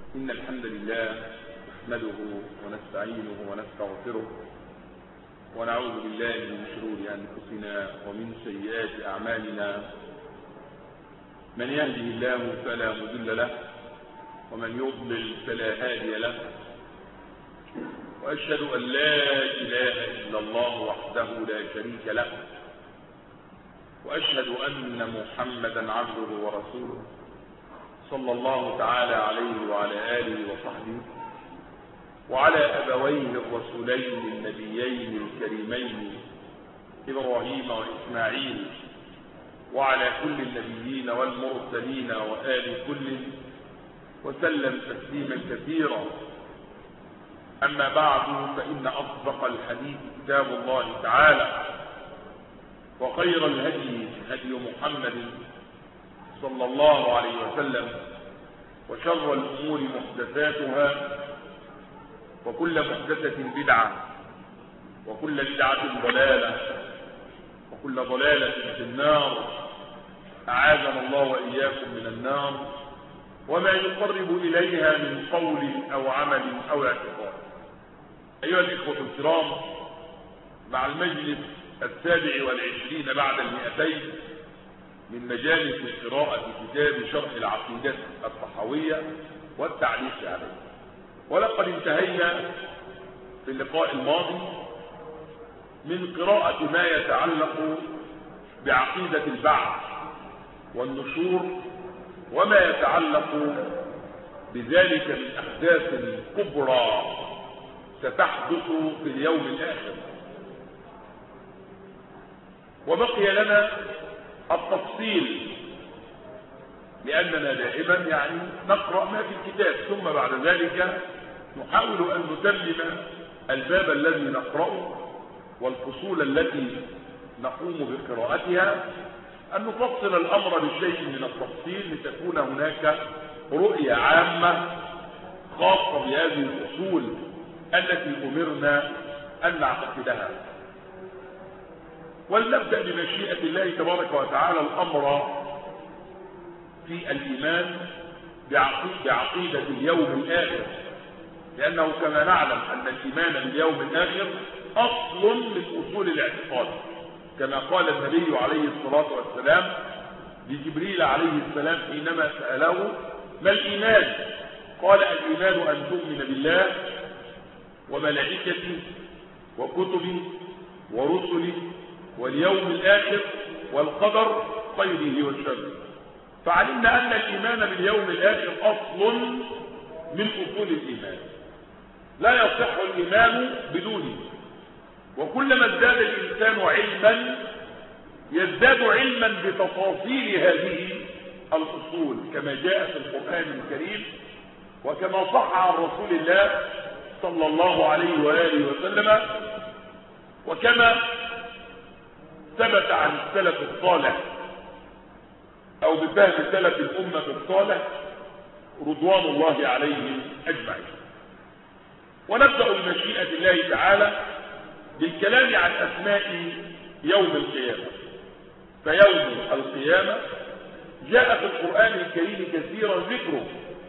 إن الحمد لله نحمده ونستعينه ونستغفره ونعوذ بالله من شرور أنفسنا ومن سيئات أعمالنا. من يهده الله فلا مضل له ومن يضلل فلا هادي له، وأشهد أن لا إله إلا الله وحده لا شريك له، وأشهد أن محمدا عبده ورسوله صلى الله تعالى عليه وعلى آله وصحبه وعلى أبويه الرسولين النبيين الكريمين إبراهيم وإسماعيل وعلى كل النبيين والمرسلين وآل كل وسلم تسليما كثيرا. أما بعد، فإن أصدق الحديث كتاب الله تعالى، وخير الهدي هدي محمد صلى الله عليه وسلم، وشر الأمور محدثاتها، وكل محدثة بدعة، وكل بدعة ضلالة، وكل ضلالة في النار. أعاذنا الله وإياكم من النار وما يقرب إليها من قول أو عمل أو اعتقاد. أيها الإخوة الكرام، مع المجلس 27 بعد 200 من مجالس قراءة كتاب شرح العقيدة الطحاوية والتعليق عليه، ولقد انتهينا في اللقاء الماضي من قراءة ما يتعلق بعقيدة البعث والنشور وما يتعلق بذلك من أحداث كبرى ستحدث في اليوم الآخر. وبقي لنا التفصيل، لأننا دائما نقرأ ما في الكتاب، ثم بعد ذلك نحاول أن نتمم الباب الذي نقرأه والفصول التي نقوم بقراءتها، أن نفصل الأمر بشيء من التفصيل لتكون هناك رؤية عامة خاصة بهذه الفصول التي أمرنا أن نعتقدها. ولنبدأ بمشيئة الله تبارك وتعالى الأمر في الإيمان بعقيدة اليوم الآخر، لأنه كما نعلم أن الإيمان باليوم الآخر أصل من أصول الاعتقاد، كما قال النبي عليه الصلاة والسلام لجبريل عليه السلام حينما سأله ما الإيمان؟ قال الإيمان أن تؤمن بالله وملائكته وكتبه ورسله واليوم الآخر والقدر خيره وشره. فعلمنا أن الإيمان باليوم الآخر أصل من أصول الإيمان، لا يصح الإيمان بدونه. وكلما ازداد الإنسان علما يزداد علما بتفاصيل هذه الأصول، كما جاء في القرآن الكريم وكما صح عن رسول الله صلى الله عليه وآله وسلم، وكما ثبت عن السلف الصالح أو بفهم سلف الأمة الصالح رضوان الله عليهم أجمعين. ونبدأ بمشيئة الله تعالى بالكلام عن أسماء يوم القيامة. فيوم القيامة جاء في القرآن الكريم كثيرا ذكره،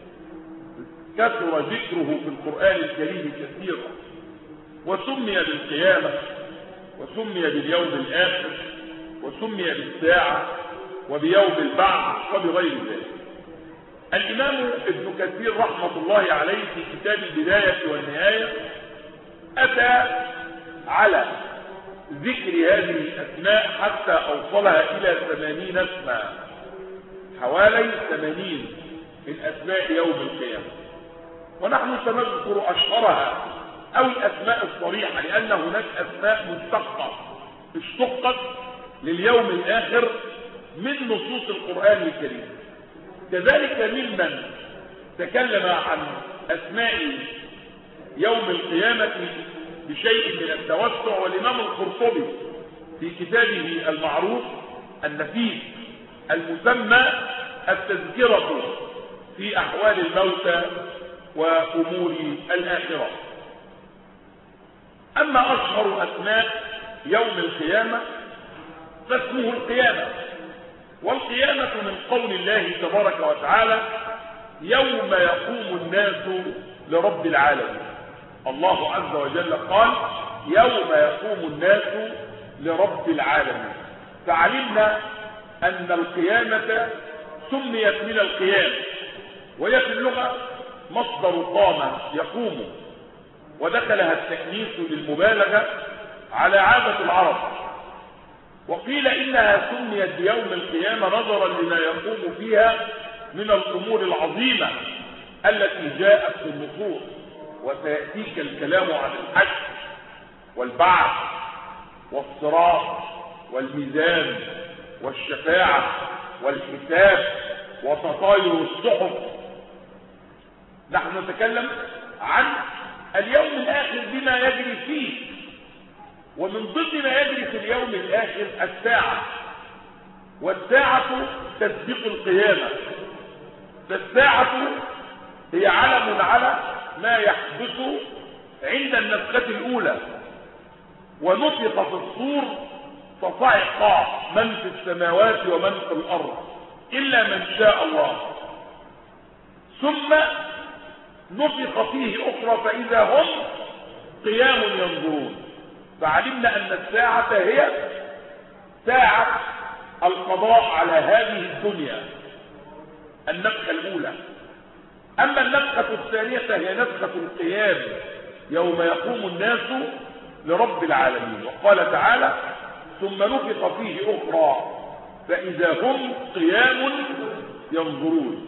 كثر ذكره في القرآن الكريم كثيرا، وسمي بالقيامة وسمي باليوم الآخر وسمي بالساعة وبيوم البعث وبغير ذلك. الإمام ابن كثير رحمة الله عليه في كتاب البداية والنهاية أتى على ذكر هذه الأسماء حتى أوصلها إلى 80 اسما، حوالي 80 من أسماء يوم القيامة. ونحن سنذكر أشهرها أو الأسماء الصريحة، لأن هناك أسماء اشتقت لليوم الآخر من نصوص القرآن الكريم. كذلك ممن تكلم عن أسماء يوم القيامة بشيء من التوسع والإمام القرطبي في كتابه المعروف النفيس المسمى التذكرة في أحوال الموتى وأمور الآخرة. أما أشهر أسماء يوم القيامة فاسمه القيامة، والقيامة من قول الله تبارك وتعالى يوم يقوم الناس لرب العالمين. الله عز وجل قال يوم يقوم الناس لرب العالمين. فعلمنا أن القيامة سميت من القيام، وهي في اللغة مصدر قام يقوم، ودخلها التأنيث للمبالغة على عادة العرب. وقيل إنها سميت بيوم القيامة نظرا لما يقوم فيها من الأمور العظيمة التي جاءت في النصوص، وسيأتيك الكلام عن الحشر والبعث والصراط والميزان والشفاعة والحساب وتطاير الصحف. نحن نتكلم عن اليوم الآخر بما يجري فيه، ومن ضمن ما يجري في اليوم الآخر الساعة، والساعة تسبق القيامة. فالساعة هي علم على ما يحدث عند النفخة الأولى، ونفخ في الصور فصعق من في السماوات ومن في الأرض إلا من شاء الله، ثم نفخ فيه أخرى فإذا هم قيام ينظرون. فعلمنا أن الساعة هي ساعة القضاء على هذه الدنيا، النفخة الأولى. أما النفخة الثانية فهي نفخة القيام يوم يقوم الناس لرب العالمين. وقال تعالى ثم نفخ فيه أخرى فإذا هم قيام ينظرون.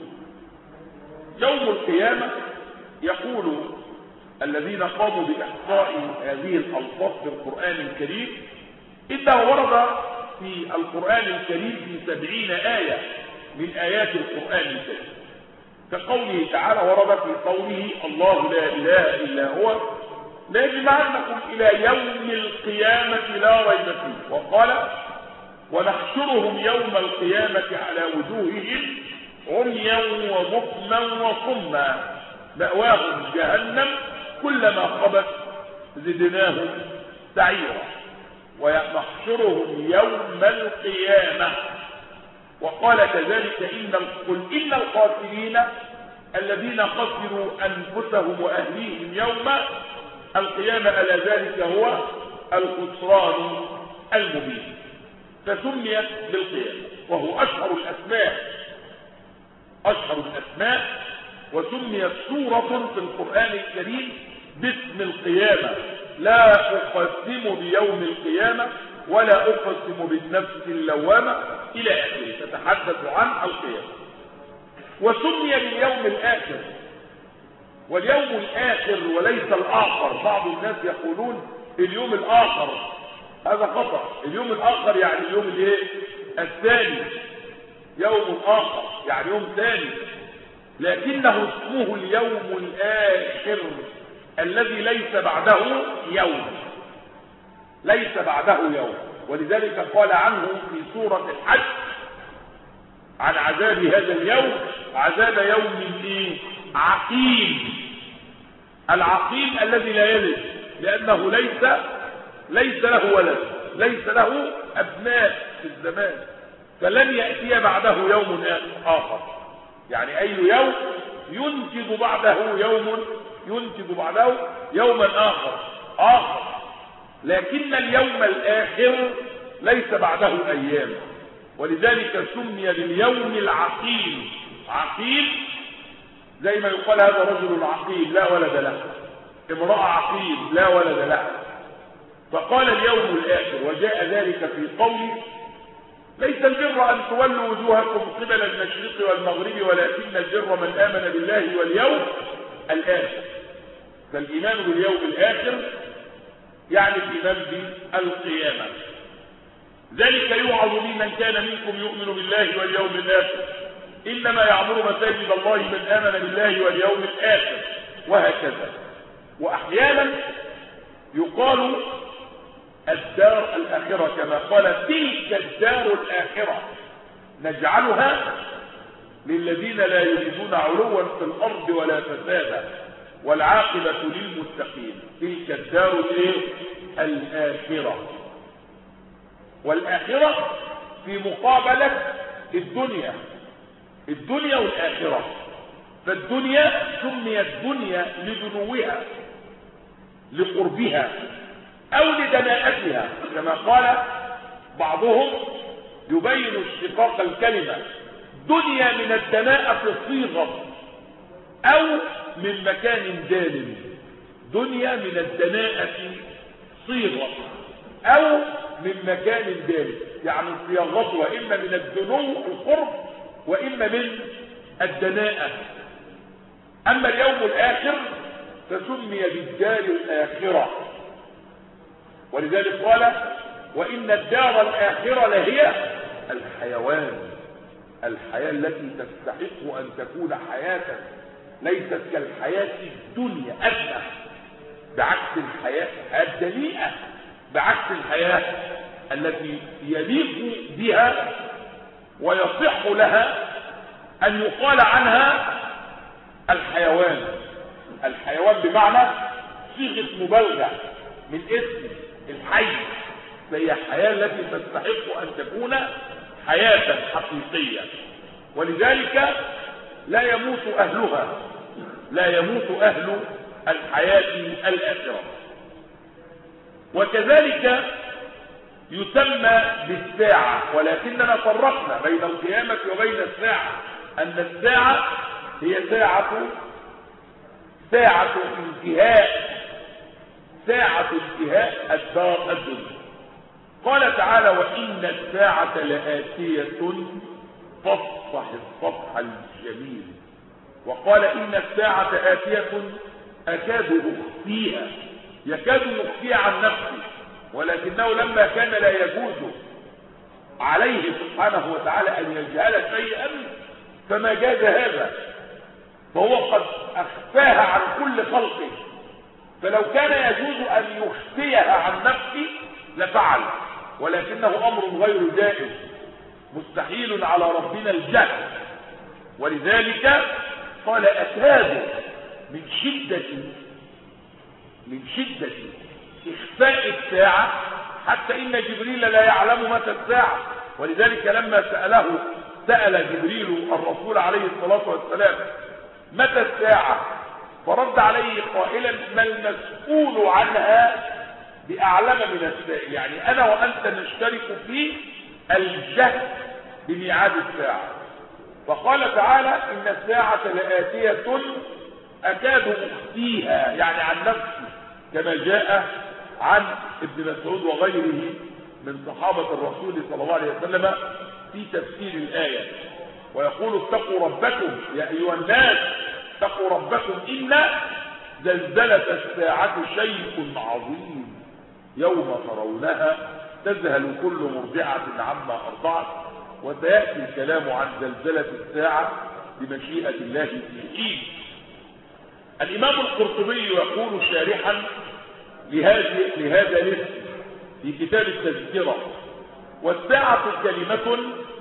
يوم القيامة يقول الذين قاموا بإحصاء هذه الألفاظ في القرآن الكريم إنه ورد في القرآن الكريم في 70 آية من آيات القرآن الكريم، كقوله تعالى ورد في قوله الله لا إله إلا هو ليجمعنكم إلى يوم القيامة لا ريب فيه. وقال ونحشرهم يوم القيامة على وجوههم عميا وبكما وصما مأواهم جهنم كلما خبت زدناهم سعيرا ونحشرهم يوم القيامة. وقال كذلك قل إن الخاسرين الذين خسروا أنفسهم وأهليهم يوم القيامة ألا ذلك هو الخسران المبين. فسميت بالقيامة وهو أشهر الأسماء، وسميت سورة في القرآن الكريم باسم القيامة. لا أقسم بيوم القيامة ولا أقسم بالنفس اللوامة إلى آخره، تتحدث عن القيامة. وسمي باليوم الآخر، واليوم الآخر وليس الآخر. بعض الناس يقولون اليوم الآخر، هذا خطأ. اليوم الآخر يعني اليوم الثاني، يوم آخر يعني يوم ثاني، لكنه اسمه اليوم الآخر الذي ليس بعده يوم، ليس بعده يوم. ولذلك قال عنه في سورة الحج عن عذاب هذا اليوم عذاب يوم عقيم. العقيم الذي لا يلد، لأنه ليس له ولد، ليس له أبناء في الزمان، فلن يأتي بعده يوم آخر. يعني أي يوم ينتج بعده يوما آخر، لكن اليوم الآخر ليس بعده أيام. ولذلك سمي باليوم العقيم. عقيم زي ما يقال هذا رجل عقيم لا ولد له، امرأة عقيم لا ولد لها. فقال اليوم الآخر، وجاء ذلك في قوله ليس البر أن تولوا وجوهكم قبل المشرق والمغرب ولكن البر من آمن بالله واليوم الآخر. فالإيمان باليوم الآخر يعني الإيمان بالقيامة. ذلك يوعظ به من كان منكم يؤمن بالله واليوم الآخر، إنما يعمر مساجد الله من آمن بالله واليوم الآخر، وهكذا. وأحيانا يقال الدار الآخرة كما قال تلك الدار الآخرة نجعلها للذين لا يريدون علوا في الأرض ولا فسادا والعاقبة للمتقين. تلك الدار الآخرة. والآخرة في مقابلة الدنيا والآخرة. فالدنيا سميت دنيا لدنوها لقربها أو لدناءتها، كما قال بعضهم يبين اشتقاق الكلمة: دنيا من الدناءة صيغة أو من مكان دال. دنيا من الدناءة صيغة أو من مكان دال، يعني صياغتها إما من الدنو القرب وإما من الدناءة. أما اليوم الآخر فسمي بالدار الآخرة، ولذلك قال: وإن الدار الآخرة لهي الحيوان، الحياة التي تستحق أن تكون حياة ليست كالحياة الدنيا أدنى، بعكس الحياة الدنيئة، بعكس الحياة التي يليق بها ويصح لها أن يقال عنها الحيوان. الحيوان بمعنى صيغة مبالغة من اسم الحي، فهي الحياة التي تستحق أن تكون حياة حقيقية، ولذلك لا يموت أهلها، لا يموت أهل الحياة الآخرة. وكذلك يسمى بالساعة، ولكننا فرقنا بين القيامة وبين الساعة، أن الساعة هي ساعة انتهاء الدار الدنيا. قال تعالى: وإن الساعة لآتية فاصفح الصفح الجميل. وقال: إن الساعة آتية أكاد أخفيها، يكاد يخفيها عن نفسه، ولكنه لما كان لا يجوز عليه سبحانه وتعالى أن يجهل شيئا فما جاز هذا، فهو قد أخفاها عن كل خلقه، فلو كان يجوز أن يخفيها عن نفسه لفعل، ولكنه أمر غير جائز، مستحيل على ربنا الجهل. ولذلك قال: أكاد، من شدة إخفاء الساعة، حتى إن جبريل لا يعلم متى الساعة. ولذلك لما سأل جبريل الرسول عليه الصلاة والسلام متى الساعة، فرد عليه قائلا: ما المسؤول عنها بأعلم من السائل. يعني أنا وأنت نشترك في الجهل بميعاد الساعة. فقال تعالى: إن الساعة لآتية أكاد أخفيها، يعني عن نفسي، كما جاء عن ابن مسعود وغيره من صحابة الرسول صلى الله عليه وسلم في تفسير الآية، ويقول: اتقوا ربكم يا أيها الناس، اتقوا ربكم إن زلزلة الساعة شيء عظيم، يوم ترونها تذهل كل مرضعة عما أرضعت. وسيأتي الكلام عن زلزلة الساعة بمشيئة الله في حين. الإمام القرطبي يقول شارحا لهذا الاسم في كتاب التذكرة: والساعة كلمة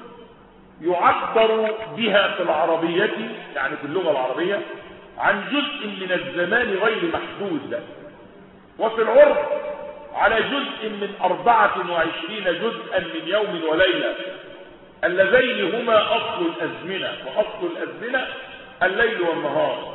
يعبر بها في العربية، يعني في اللغة العربية، عن جزء من الزمان غير محدود، وفي العرف على جزء من 24 جزءا من يوم وليلة، اللذين هما أصل الأزمنة، وأصل الأزمنة الليل والنهار.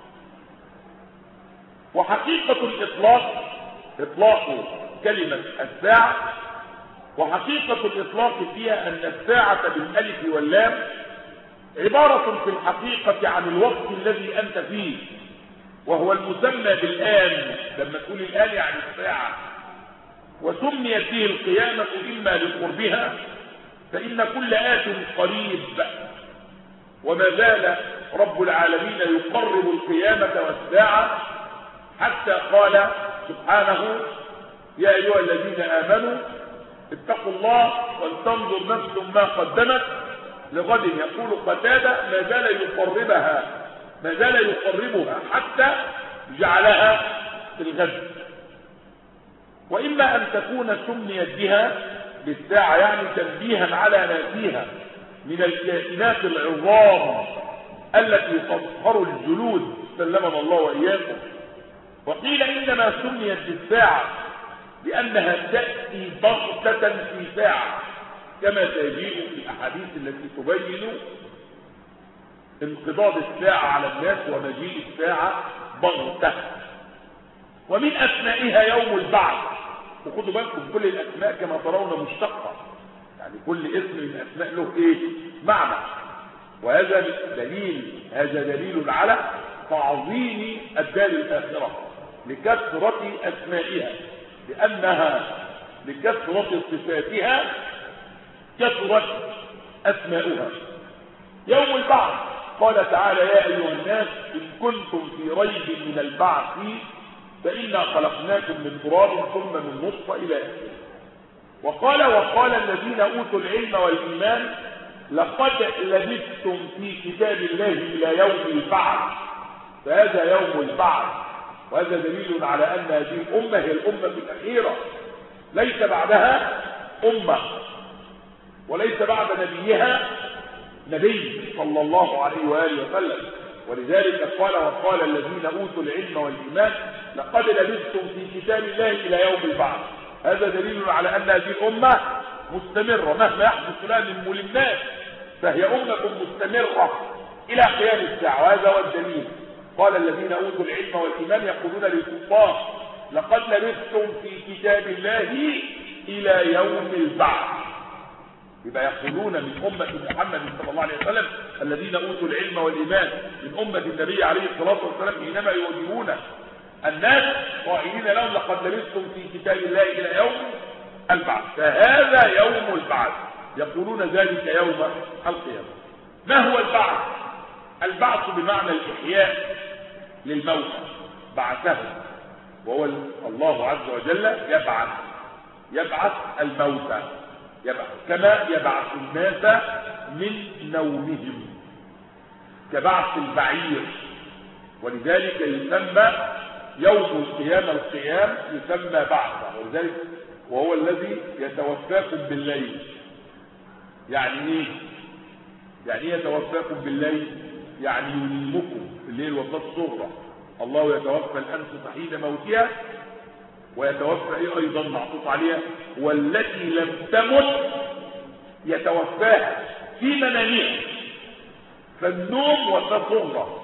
وحقيقة إطلاق كلمة الساعة، وحقيقة الإطلاق فيها أن الساعة بالألف واللام عبارة في الحقيقة عن الوقت الذي أنت فيه، وهو المسمى بالآن. لما تقول الآن يعني الساعة. وسميت فيه القيامة إما لقربها، فإن كل آت قريب، وما زال رب العالمين يقرب القيامة والساعة، حتى قال سبحانه: يا أيها الذين آمنوا اتقوا الله ولتنظر نفس ما قدمت لغد. يقول قتادة: ما زال يقربها حتى جعلها في الغد. وإما أن تكون سميت بها بالساعة يعني تنبيها على ما فيها من الكائنات العظام التي تظهر الجلود، سلمنا الله وإياكم. وقيل إنما سميت بالساعة لأنها تأتي بغتة في ساعة، كما تجيء في الأحاديث التي تبين انقضاض الساعة على الناس ومجيء الساعة بغتة. ومن أسمائها يوم البعث. وخدوا بالكم كل الأسماء كما ترون مشتقة، يعني كل اسم من أسماء له إيه؟ معنى. وهذا دليل على تعظيم الدار الآخرة لكثرة أسمائها، لأنها لكثرة صفاتها كثرت أسماؤها. يوم البعث قال تعالى: يا أيها الناس إن كنتم في ريب من البعث فإنا خلقناكم من تراب ثم من نطفة إلى آخره. وقال الذين أوتوا العلم والإيمان: لقد لبثتم في كتاب الله إلى يوم البعث. فهذا يوم البعث، وهذا دليل على أن هذه الأمة هي الأمة الأخيرة، ليس بعدها أمة، وليس بعد نبيها نبي صلى الله عليه وآله وسلم. ولذلك وقال الذين أوتوا العلم والإيمان: لقد لبثتم في كتاب الله إلى يوم البعث. هذا دليل على أن هذه الأمة مستمرة، مهما يحدث لها من ملمات فهي أمة مستمرة إلى قيام الساعة، وهذا هو الدليل. قال الذين أوتوا العلم والإيمان يقولون للكفار: لقد لبثتم في كتاب الله إلى يوم البعث. يبقى يقولون من أمة محمد صلى الله عليه وسلم الذين أوتوا العلم والإيمان من أمة النبي عليه الصلاة والسلام، حينما يوجهون الناس قائلين لهم: لقد لبثتم في كتاب الله إلى يوم البعث. فهذا يوم البعث، يقولون ذلك يوم القيامة. ما هو البعث؟ البعث بمعنى الإحياء للموتى، بعثهم، وهو الله عز وجل يبعث الموتى، كما يبعث الناس من نومهم، كبعث البعير. ولذلك يسمى يوم القيامة القيام يسمى بعثا. ولذلك وهو الذي يتوفاكم بالليل. يعني ايه؟ يعني ايه يتوفاكم بالليل؟ يعني ينيمكم في الليل وفاة صغرى. الله يتوفى الأنفس حين موتها، ويتوفى ايه ايضا معطوف عليها؟ والتي لم تمت يتوفاها في منامها. فالنوم وفاة صغرى،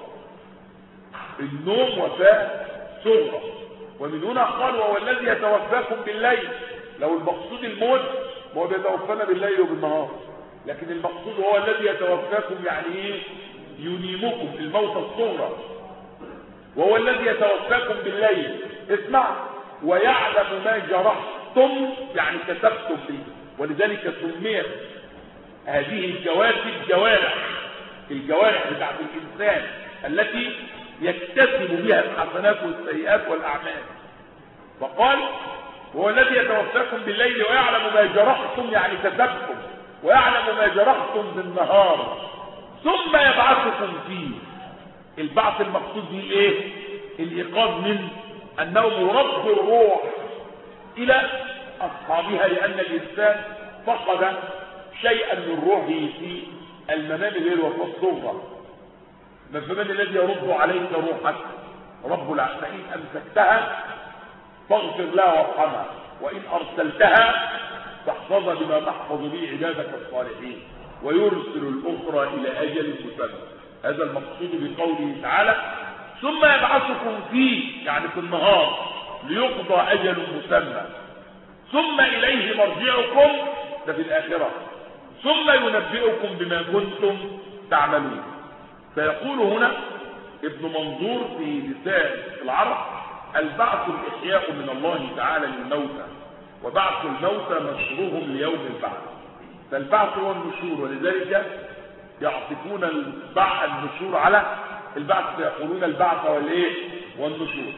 النوم وفاة صغرى. ومن هنا قال: وهو الذي يتوفاكم بالليل. لو المقصود الموت هو بيتوفانا بالليل وبالنهار، لكن المقصود هو الذي يتوفاكم، يعني ايه؟ ينيمكم في الموت الصغرى. وهو الذي يتوفاكم بالليل، اسمع، ويعلم ما جرحتم، يعني كتبتم به. ولذلك سميت هذه الجوارح بتاعت الإنسان التي يكتسب بها الحسنات والسيئات والأعمال. وقال: وهو الذي يتوفاكم بالليل ويعلم ما جرحتم، يعني كتبتم، ويعلم ما جرحتم بالنهار، ثم يبعثكم فيه. البعث المقصود به ايه؟ الإيقاظ من النوم، يرد الروح إلى أصحابها، لأن الإنسان فقد شيئا من روحه في المنام الليل وفي الصغرى. ما الزمان الذي يرد عليك روحك؟ رب العالمين. فإن أمسكتها فاغفر لها وارحمها، وإن أرسلتها فاحفظها بما تحفظ به عبادك الصالحين، ويرسل الأخرى إلى أجل مسمى. هذا المقصود بقوله تعالى: ثم يبعثكم فيه، يعني في النهار، ليقضى أجل مسمى، ثم إليه مرجعكم، ده في الآخرة، ثم ينبئكم بما كنتم تعملون. فيقول هنا ابن منظور في لسان العرب: البعث الإحياء من الله تعالى للموتى، وبعث الموتى نشرهم ليوم البعث. فالبعث هو النشور، ولذلك يعطفون النشور على البعث، فيقولون البعث والنشور.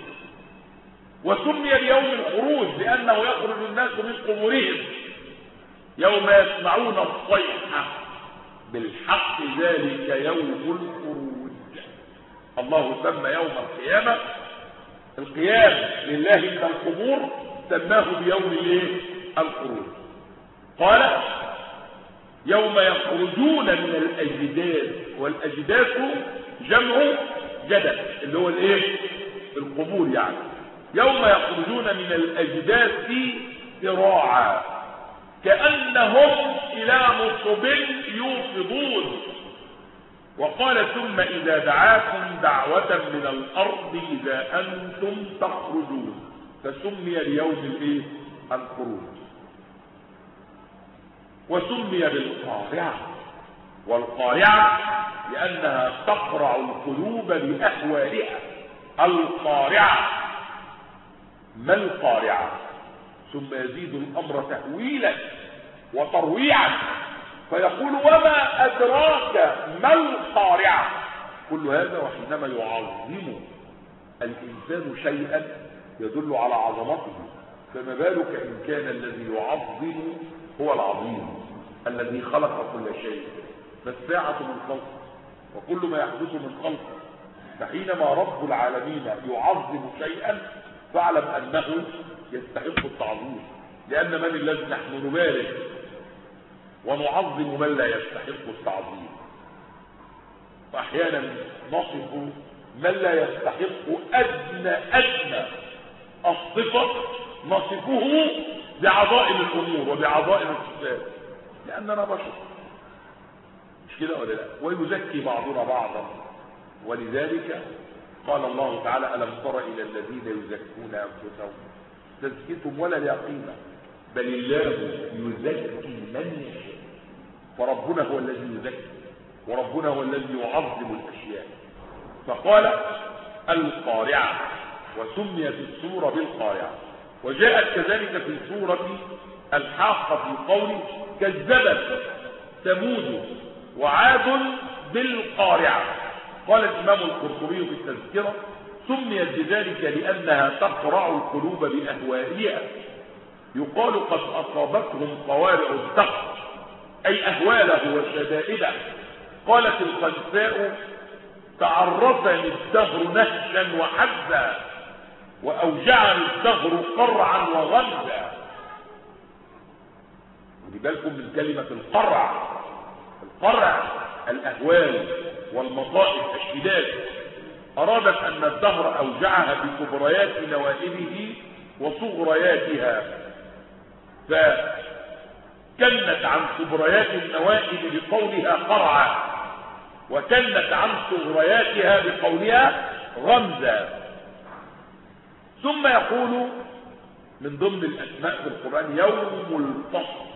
وسمي بيوم الخروج لأنه يخرج الناس من قبورهم يوم يسمعون الصيحة بالحق، ذلك يوم الخروج. الله سمى يوم القيامة القيام لله من القبور، سماه بيوم الخروج. قال: يوم يخرجون من الأجداث، والأجداث جمع جدث اللي هو القبور يعني. يوم يخرجون من الأجداث سراعا كأنهم إلى نصب يوفضون. وقال ثم إذا دعاكم دعوة من الأرض إذا أنتم تخرجون، فسمي اليوم الخروج. وسمي بالقارعة، والقارعة لأنها تقرع القلوب بأهوالها. القارعة ما القارعة؟ ثم يزيد الأمر تأويلا وترويعا فيقول وما أدراك ما القارعة. كل هذا وحينما يعظم الإنسان شيئا يدل على عظمته، فما بالك إن كان الذي يعظم هو العظيم الذي خلق كل شيء. فالساعة من خلقه وكل ما يحدث من خلقه. فحينما رب العالمين يعظم شيئا فاعلم أنه يستحق التعظيم، لأن من الذي نحن نبالغ ونعظم من لا يستحق التعظيم. فأحيانا نصف من لا يستحق أدنى الصفة نصفه بعظائم الأمور وبعظائم الصفات، لأننا بشر، مش كده ولا لا؟ ويزكي بعضنا بعضا. ولذلك قال الله تعالى ألم تر إلى الذين يزكون أنفسهم تزكيتهم ولا لها قيمة، بل الله يزكي من يشاء. فربنا هو الذي يزكي، وربنا هو الذي يعظم الأشياء. فقال القارعة، وسميت السورة بالقارعة. وجاءت كذلك في سورة الحاقة في قوله كذبت ثمود وعاد بالقارعة. قال الإمام القرطبي في التذكرة سميت بذلك لأنها تقرع القلوب بأهوائها. يقال قد أصابتهم قوارع الدهر أي أهواله وشدائده. قالت الخنساء تعرفني الدهر نهشا وحزا وأوجعني الدهر قرعا وغمزا. ودي بالكم من كلمة القرع. القرع الأهوال والمصائب الشداد. أرادت أن الدهر أوجعها بكبريات نوائبه وصغرياتها، فكنت عن كبريات النوائب بقولها قرعا، وكنت عن صغرياتها بقولها غمزا. ثم يقول من ضمن الأسماء في القرآن يوم الفصل.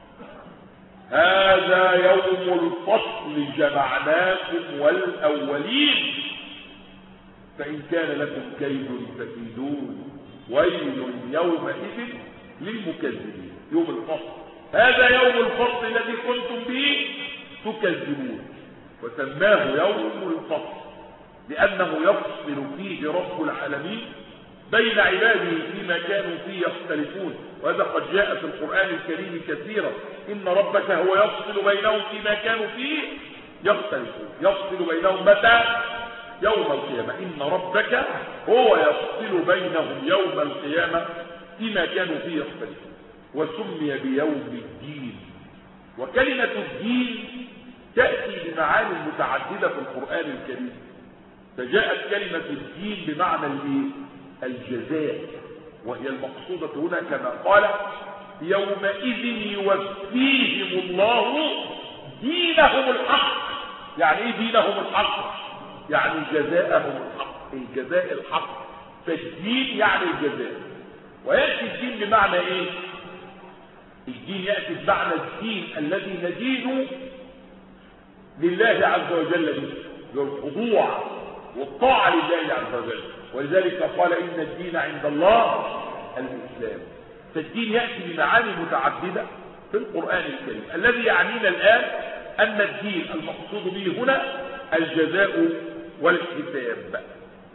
هذا يوم الفصل جمعناكم والأولين فإن كان لكم كيد فكيدون ويل يومئذ للمكذبين. يوم الفصل، هذا يوم الفصل الذي كنتم به تكذبون. وسماه يوم الفصل لأنه يفصل فيه رب العالمين بين عباده فيما كانوا فيه يختلفون. وهذا قد جاء في القرآن الكريم كثيرا. إن ربك هو يفصل بينهم فيما كانوا فيه يختلفون. يفصل بينهم متى؟ يوم القيامة. إن ربك هو يفصل بينهم يوم القيامة فيما كانوا فيه يختلفون. وسمي بيوم الدين. وكلمة الدين تأتي بمعاني متعددة في القرآن الكريم. فجاءت كلمة الدين بمعنى الجزاء، وهي المقصودة هنا كما قال يومئذ يوفيهم الله دينهم الحق. يعني ايه دينهم الحق؟ يعني جزاءهم الحق، الجزاء الحق. فالدين يعني الجزاء. ويأتي الدين بمعنى ايه؟ الدين يأتي بمعنى الدين الذي ندين لله عز وجل به، بالخضوع والطاعة لله عز وجل. ولذلك قال إن الدين عند الله الإسلام. فالدين يأتي بمعاني متعددة في القرآن الكريم. الذي يعنينا الآن أن الدين المقصود به هنا الجزاء والحساب.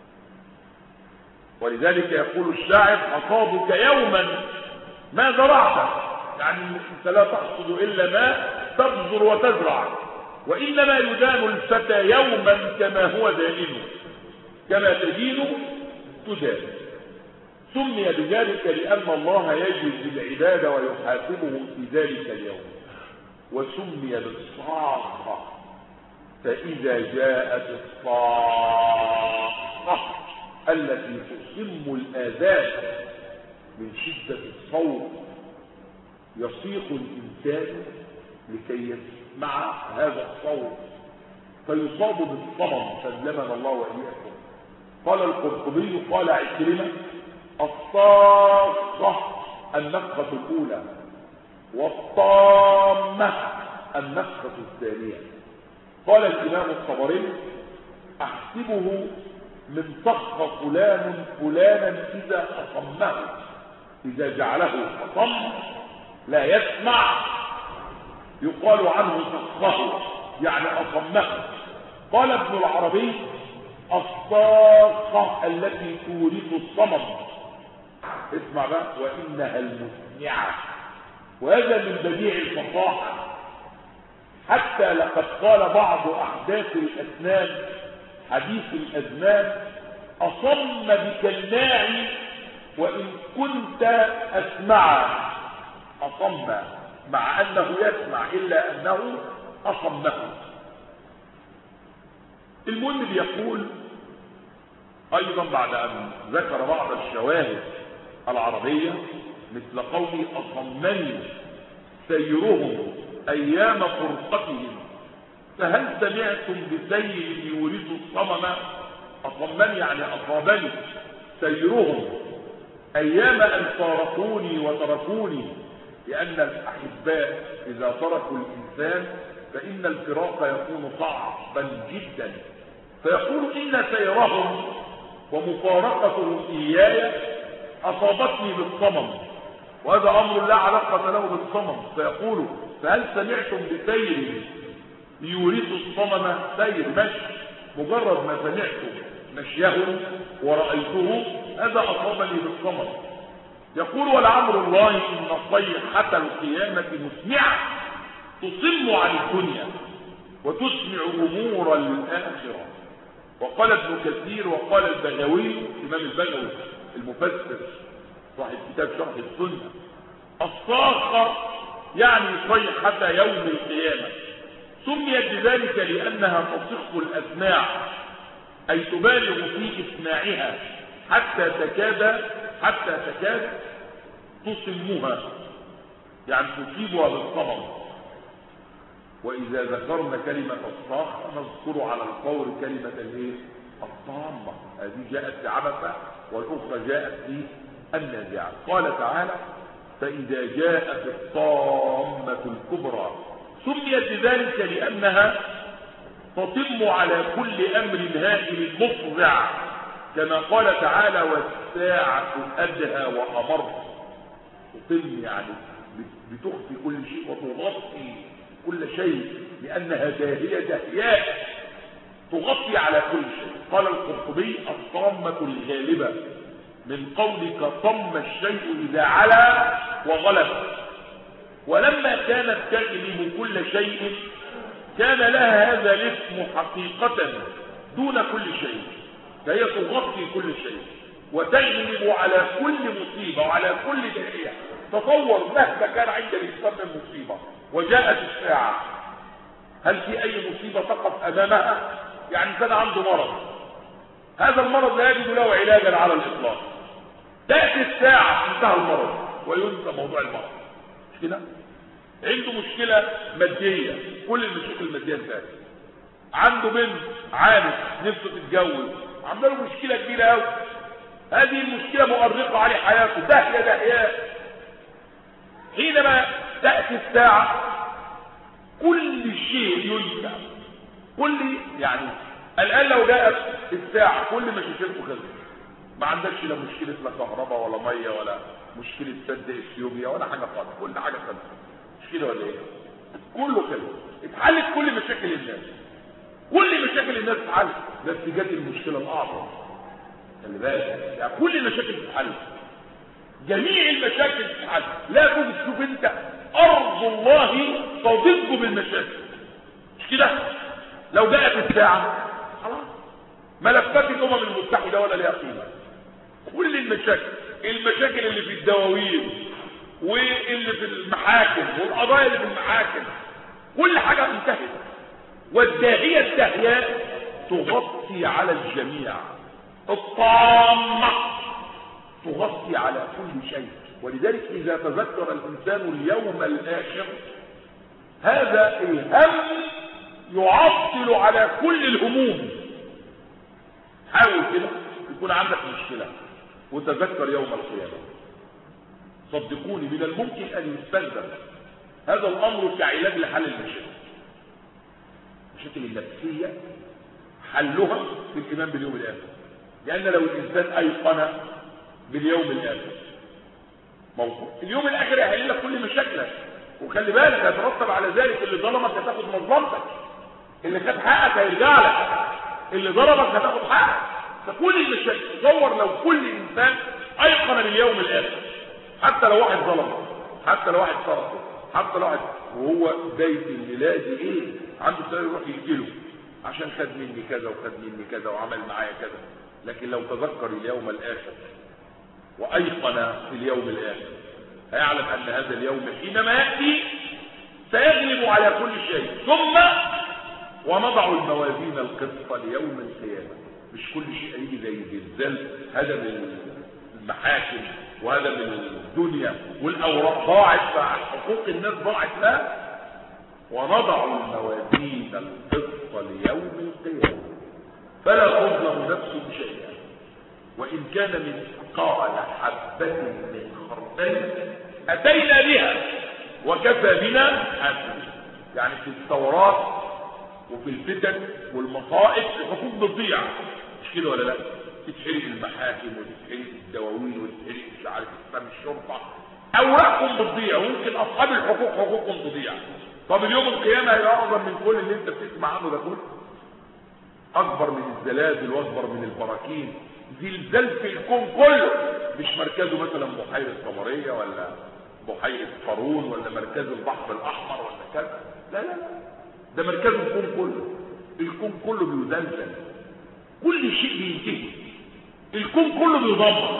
ولذلك يقول الشاعر أصابك يوما ما زرعت، يعني أنت لا تحصد إلا ما تبذر وتزرع. وإنما يدان الفتى يوما كما هو دائم، كما تدين تدان. سمي بذلك لأن الله يجزي العباد ويحاسبهم في ذلك اليوم. وسمي بالصاخة فإذا جاءت الصاخة التي تصم الآذان من شدة الصوت. يصيح الإنسان لكي يسمع هذا الصوت فيصاب بالصمم سلمنا الله وإياكم. قال القرطبي قال عكرمة الصاخة النفخة الأولى والطامة النفخة الثانية. قال الإمام الطبري أحسبه من صخ فلان فلانا إذا أصمه، إذا جعله أصم لا يسمع يقال عنه صخه يعني أصمه. قال ابن العربي الصاخة التي تورث الصمم، اسمع بقى، وإنها المسمعة. وهذا من بديع الفصاحة، حتى لقد قال بعض أحداث الأسنان حديث الأزمان أصم بك الناعي وإن كنت أسمع. أصم مع أنه يسمع إلا أنه أصمه. المهم بيقول أيضا بعد أن ذكر بعض الشواهد العربية مثل قول أصمني سيرهم أيام فرقتهم فهل سمعتم بسير يورث الصمم. أصمني يعني أصابني سيرهم أيام أن فارقوني وتركوني، لأن الأحباء إذا تركوا الإنسان فإن الفراق يكون صعبا جدا، فيقول إن سيرهم ومفارقتهم إياي أصابتني بالصمم، وهذا أمر لا علاقة له بالصمم. فيقول فهل سمعتم بسير يورث الصمم. سير مشي، مجرد ما سمعت مشيه ورأيته هذا أصابني بالصمم. يقول ولعمر الله إن صيحة القيامة مسمعة تصم عن الدنيا وتسمع أمور الآخرة. وقال ابن كثير وقال البغوي الإمام البغوي المفسر صاحب كتاب شرح السنة الصاخة يعني صيحة يوم القيامة، سميت بذلك لأنها تصخ الأسماع أي تبالغ في إسماعها حتى تكاد تصمها يعني تصيبها بالصمم. وإذا ذكرنا كلمة الصاخة نذكر على الفور كلمة الطامة، هذه جاءت في عبثة والأخرى جاءت في النازعة. قال تعالى فإذا جاءت الطامة الكبرى، سميت بذلك لأنها تطم على كل أمر هائل مفزع، كما قال تعالى والساعة أدهى وأمر. تطم يعني بتخفي كل شيء وتغطي كل شيء لأنها داهية دهياء تغطي على كل شيء. قال القرطبي الطامة الغالبة من قولك طم الشيء إذا علا وغلب، ولما كانت تغلب كل شيء كان لها هذا الاسم حقيقة دون كل شيء، فهي تغطي كل شيء وتغلب على كل مصيبة وعلى كل داهية. تصور مهما كان عند الإنسان من مصيبة وجاءت الساعة، هل في أي مصيبة تقف أمامها؟ يعني إنسان عنده مرض، هذا المرض لا يجد له علاجا على الإطلاق، تأتي الساعة انتهى المرض وينسى موضوع المرض. مش كده؟ عنده مشكلة مادية، كل المشاكل المادية انتهت. عنده بنت عانت نفسه تتجوز، عنده له مشكلة كبيرة قوي، هذه المشكلة مؤرقة عليه حياته داهية. حينما تأتي الساعة كل شيء ينسى، يعني الآن لو جاءت الساعة كل مشاكلته خلصت، ما عندكش لا مشكلة لا كهرباء ولا مية ولا مشكلة سد اثيوبيا ولا حاجة خالص، كل حاجة خلصت. مش كده ولا ايه؟ كله خلص، اتحلت كل مشاكل الناس، كل مشاكل الناس اتحلت، بس جت المشكلة الأعظم. خلي بالك يعني كل المشاكل اتحلت، جميع المشاكل اتحلت. لا تشوف انت أرض الله تضج بالمشاكل، مش كده؟ لو جاءت الساعة خلاص ملفات الأمم المتحدة ولا ليها قيمة. كل المشاكل اللي في الدواوين واللي في المحاكم والقضايا اللي في المحاكم كل حاجة انتهت، والداهية الدهياء تغطي على الجميع، الطامة تغطي على كل شيء. ولذلك إذا تذكر الإنسان اليوم الآخر هذا الهم يعطل على كل الهموم. حاول كده يكون عندك مشكلة وتذكر يوم القيامة، صدقوني من الممكن أن يستخدم هذا الأمر كعلاج لحل المشاكل. المشاكل النفسية حلها في الإيمان باليوم الآخر، لأن لو الإنسان أيقن باليوم الآخر موجود، اليوم الآخر هيحل لك كل مشاكلك. وخلي بالك هيترتب على ذلك اللي ظلمك هتاخد مظلمتك، اللي خد حقك هيرجع لك، اللي ضربك هتاخد حقك. فكل المشاكل تصور لو كل إنسان أيقن باليوم الآخر، حتى لو واحد ظلمك، حتى لو واحد صرفه، حتى لو واحد وهو بيت الميلاد ايه عنده سؤال يروح يجيله عشان خد مني كذا وخد مني كذا وعمل معايا كذا. لكن لو تذكر اليوم الآخر وأيقن في اليوم الآخر هيعلم أن هذا اليوم حينما يأتي سيغلب على كل شيء. ثم ونضع الموازين القسط ليوم القيامة. مش كل شيء هيجي زي زلزال هدم المحاكم وهدم الدنيا والأوراق ضاعت فحقوق الناس ضاعت. لا، ونضع الموازين القسط ليوم القيامة فلا تظلم نفس شيئا وإن كان مثقال حبة من خردل أتينا بها وكفى بنا حاسبين. يعني في الثورات وفي الفتن والمصائب الحقوق بتضيع، مش كده ولا لا؟ تتحرق المحاكم وتتحرق الدواوين وتتحرق مش عارف اسم الشرطه، اوراقهم بتضيع ويمكن اصحاب الحقوق حقوقهم تضيع. طب اليوم القيامه هيبقى اعظم من كل اللي انت بتسمع عنه ده كله، اكبر من الزلازل واكبر من البراكين. زلزال في الكون كله، مش مركزه مثلا بحيره طبريه ولا بحيره قارون ولا مركز البحر الاحمر ولا كذا، لا لا لا، ده مركزه الكون كله. الكون كله بيزلزل، كل شيء بينتهي، الكون كله بيضمر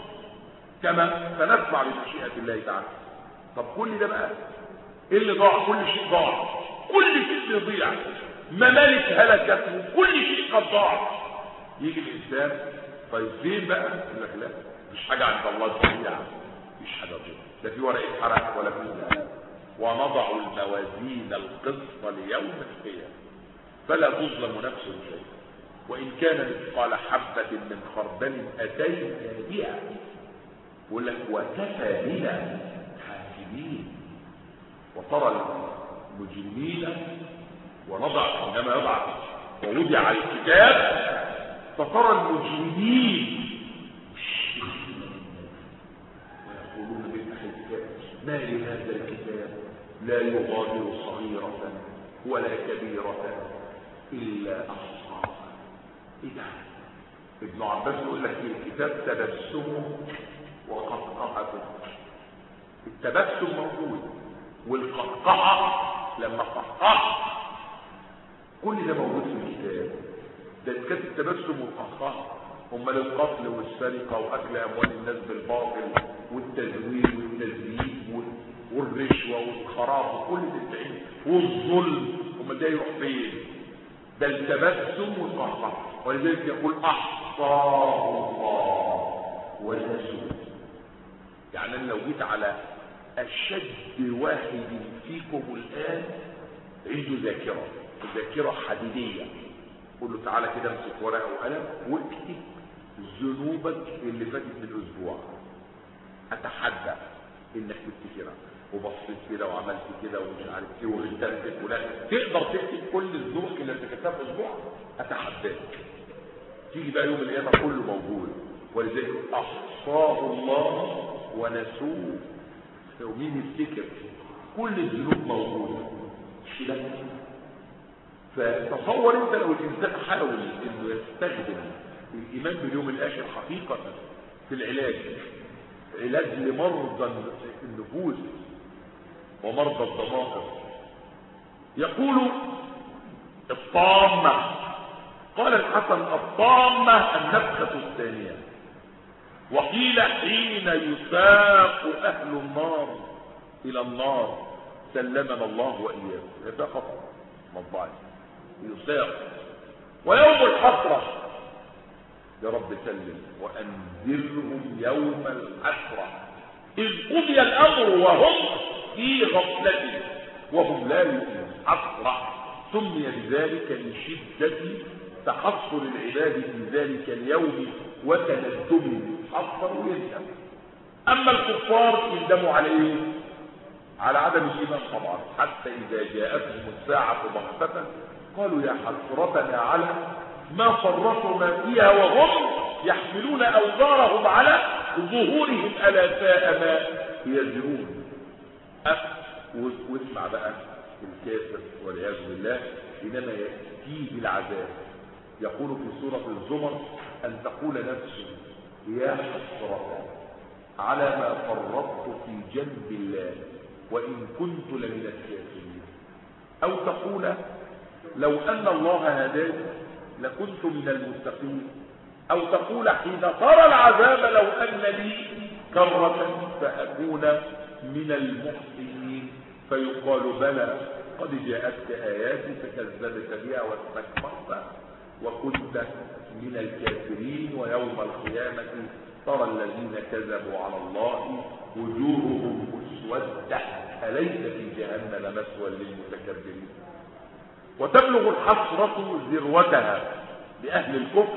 كما سنسمع بمشيئة الله تعالى. طب كل ده بقى ايه اللي ضاع؟ كل شيء ضاع، كل شيء بيضيع، ممالك هلكت وكل شيء قد ضاع. يجي الانسان طيب فين بقى؟ يقول لك لا، مش حاجه عند الله تضيع، مش حاجه تضيع، لا في ورقه حرق ولا في. ونضع الموازين القسط ليوم القيامه فلا تظلم نفس شيء وإن كان مثقال حبة من خردل أتينا بها. يقول لك وكفى بنا حاسبين. وترى المجرمين ونضع إنما يضع ووضع الكتاب فترى المجرمين ويقولون بالأخي الكتاب ما لهذا الكتاب لا يغادر صغيرة ولا كبيرة إلا أحصاها. إيه ده؟ ابن عباس يقول لك الكتاب تبسمه وقطقحته. التبسم موجود والقطقحة لما قطقح كل ده موجود في الكتاب. ده كانت التبسم والقطقحة. امال القتل والسرقة واكل اموال الناس بالباطل والتزوير والتزييف والرشوة والخراب وكل ده والظلم، امال ده يروح فين؟ ده التبسم والقهقه. ولذلك يقول احصاه الله ونسوه. يعني انا لو جيت على اشد واحد فيكم الان عنده ذاكره حديديه، قول له تعالى كده امسك ورقه وقلم واكتب ذنوبك اللي فاتت من اسبوع، اتحدى انك تفتكرها. وبصيت كده وعملت كده ومش عارف ايه وغلطت ولا تقدر تكتب كل الذنوب اللي انت كتبتها في اسبوع؟ اتحداك. تيجي بقى يوم القيامه كله موجود. ولذلك احصاه الله ونسوه. ومين يفتكر؟ كل الذنوب موجوده، مش كده؟ فتصور انت لو الانسان حاول انه يستخدم الايمان باليوم الاخر حقيقه في العلاج، علاج لمرضى النفوس ومرضى الضمائر. يقول الطامة، قال الحسن الطامة النفخة الثانية. وقيل حين يساق أهل النار إلى النار سلمنا الله وإياكم. هذا خطأ مطبعي يساق. ويوم الحسرة يا رب سلم وأنذرهم يوم الحسرة إذ قضي الأمر وهم في غفلة وهم لا يؤمنون. حسرة سمي بذلك لشدة تحصر العباد في ذلك اليوم وتندمهم، حصر ويندم. أما الكفار يندموا على إيه؟ على عدم الإيمان طبعا، حتى إذا جاءتهم الساعة بغتة قالوا يا حسرتنا على ما فرطوا ما فيها وهم يحملون أوزارهم على ظهورهم ألا ساء ما يزرون. واسمع بقى الكافر والعياذ بالله حينما يأتيه العذاب يقول في سورة الزمر أن تقول نفسه يا حسرة على ما فرطت في جنب الله وإن كنت لمن الكافرين، أو تقول لو أن الله هداني لكنت من المتقين، أو تقول حين ترى العذاب لو أن لي كرة فأكون من المحسنين، فيقال بلى قد جاءتك آياتي فكذبت بها واستكبرت وكنت من الكافرين، ويوم القيامة ترى الذين كذبوا على الله وجوههم مسودة أليس في جهنم مثوى للمتكبرين. وتبلغ الحسرة ذروتها لأهل الكفر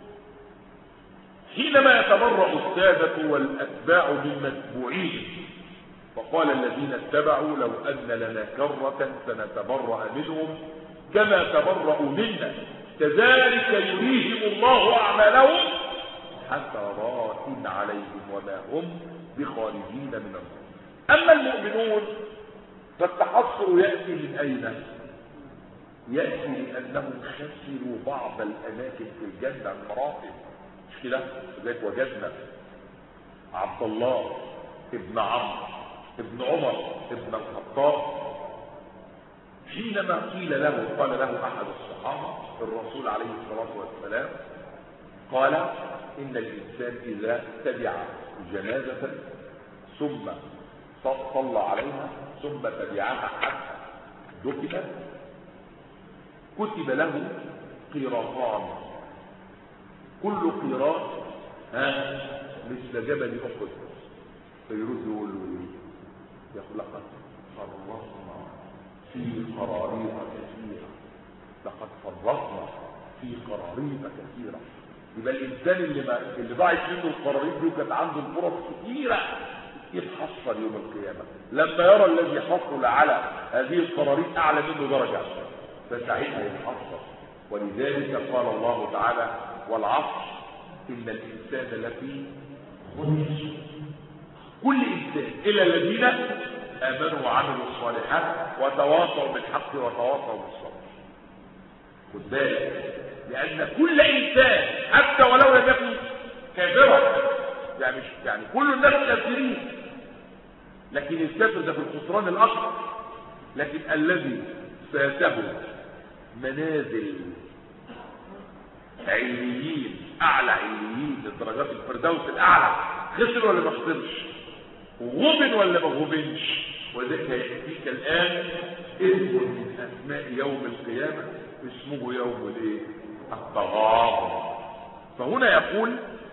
حينما يتبرأ السادة والأتباع من متبوعين، فقال الذين اتبعوا لو أن لنا كرة فنتبرأ منهم كما تبرأوا منا كذلك يريهم الله أعمالهم حسرات عليهم وما هم بخارجين من النار. أما المؤمنون فالتحصر يأتي من أين؟ يأتي لأنهم خسروا بعض الأماكن في الجنة المراتب، مش كده؟ لذلك وجدنا عبد الله ابن عمرو ابن عمر ابن الخطاب حينما قيل له قال له أحد الصحابة الرسول عليه الصلاة والسلام قال إن الإنسان إذا تبع جنازة ثم صلى عليها ثم تبعها حتى دفنت كتب له قيراطان، كل قيراط مثل جبل أحد، فيرد يقول له يقول لقد فرطنا في قراريط كثيرة، لقد فرطنا في قراريط كثيرة. يبقى الإنسان اللي ضاعت منه القراريط دي وكانت عنده الفرص كثيرة يتحصل يوم القيامة لما يرى الذي حصل على هذه القراريط أعلى منه درجة فساعتها يتحصل. ولذلك قال الله تعالى والعصر إن الإنسان لفي خسر، كل إنسان إلا الذين آمنوا وعملوا الصالحات وتواصوا بالحق وتواصوا بالصبر. خد بالك لأن كل إنسان حتى ولو لم يكن كافرا يعني كل الناس كافرين، لكن الكافر ده في الخسران الأكبر، لكن الذي فاته منازل عليين أعلى عليين لدرجات الفردوس الأعلى خسر ولا ما خسرش؟ غبن ولا ما غبنش؟ وذلك يأتيك الآن اسم من أسماء يوم القيامة اسمه يوم الايه؟ التغابن. فهنا يقول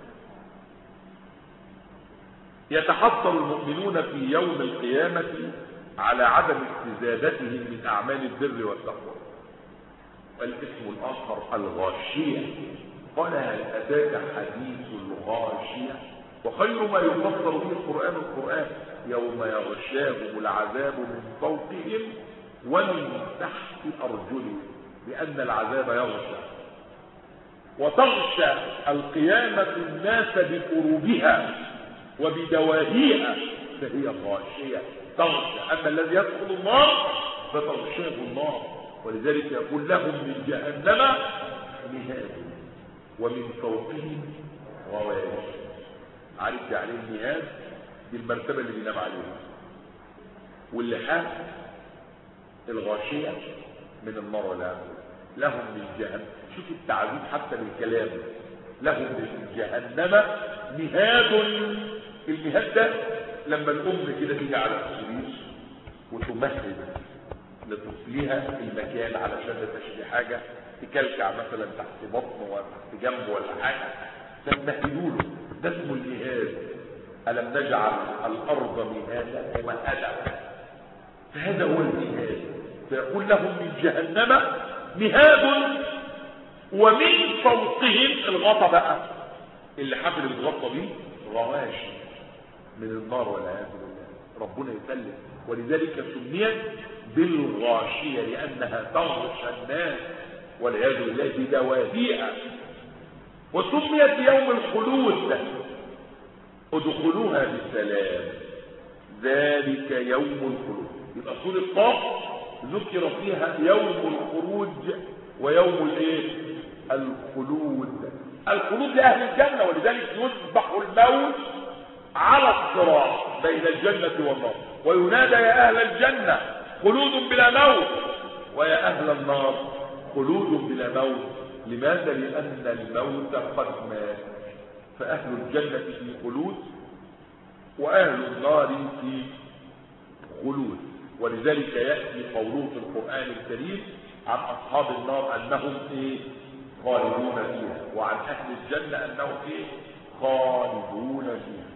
يتحصل المؤمنون في يوم القيامة على عدم استزادتهم من أعمال البر والتقوى. والاسم الآخر الغاشية، قال هل أتاك حديث الغاشية؟ وخير ما يفسر به القرآن يوم يغشاهم العذاب من فوقهم ومن تحت أرجلهم، لأن العذاب يغشى. وتغشى القيامة الناس بقروبها وبدواهيها فهي غاشية تغشى. أما الذي يدخل النار فتغشاه النار، ولذلك يقول لهم من جهنم مهاد ومن فوقهم غواش. عارف يعني المهاد؟ دي المرتبة اللي بينام عليها، واللحاف الغاشية من النار والعذاب. لهم من جهنم، شوف التعذيب حتى بالكلام، لهم من جهنم مهاد. المهاد ده لما الأم كده تيجي على السرير وتمهد لطفلها المكان علشان تشتري حاجة تكلكع مثلا تحت بطنه ولا تحت جنبه ولا حاجة تمهدوا له، ده اسمه المهاد. ألم نجعل الأرض مهادا ومهدا؟ فهذا هو المهاد. فيقول لهم من جهنم مهاد ومن فوقهم الغطا بقى اللي حبل الغطا دي غواش من النار والعياذ بالله، ربنا يسلم. ولذلك سميت بالغاشية لأنها تغشى الناس والعياذ بالله بدوافيها. وسميت بيوم الخلود ادخلوها بسلام ذلك يوم الخلود. يبقى سورة قاف ذكر فيها يوم الخروج ويوم الايه؟ الخلود. الخلود لأهل الجنة، ولذلك يذبح الموت على الصراط بين الجنة والنار وينادى يا أهل الجنة خلود بلا موت ويا أهل النار خلود بلا موت. لماذا؟ لأن الموت قد مات، فأهل الجنة في خلود وأهل النار في خلود. ولذلك يأتي قوله في القرآن الكريم عن أصحاب النار أنهم خالدون فيها، وعن أهل الجنة أنهم خالدون فيها.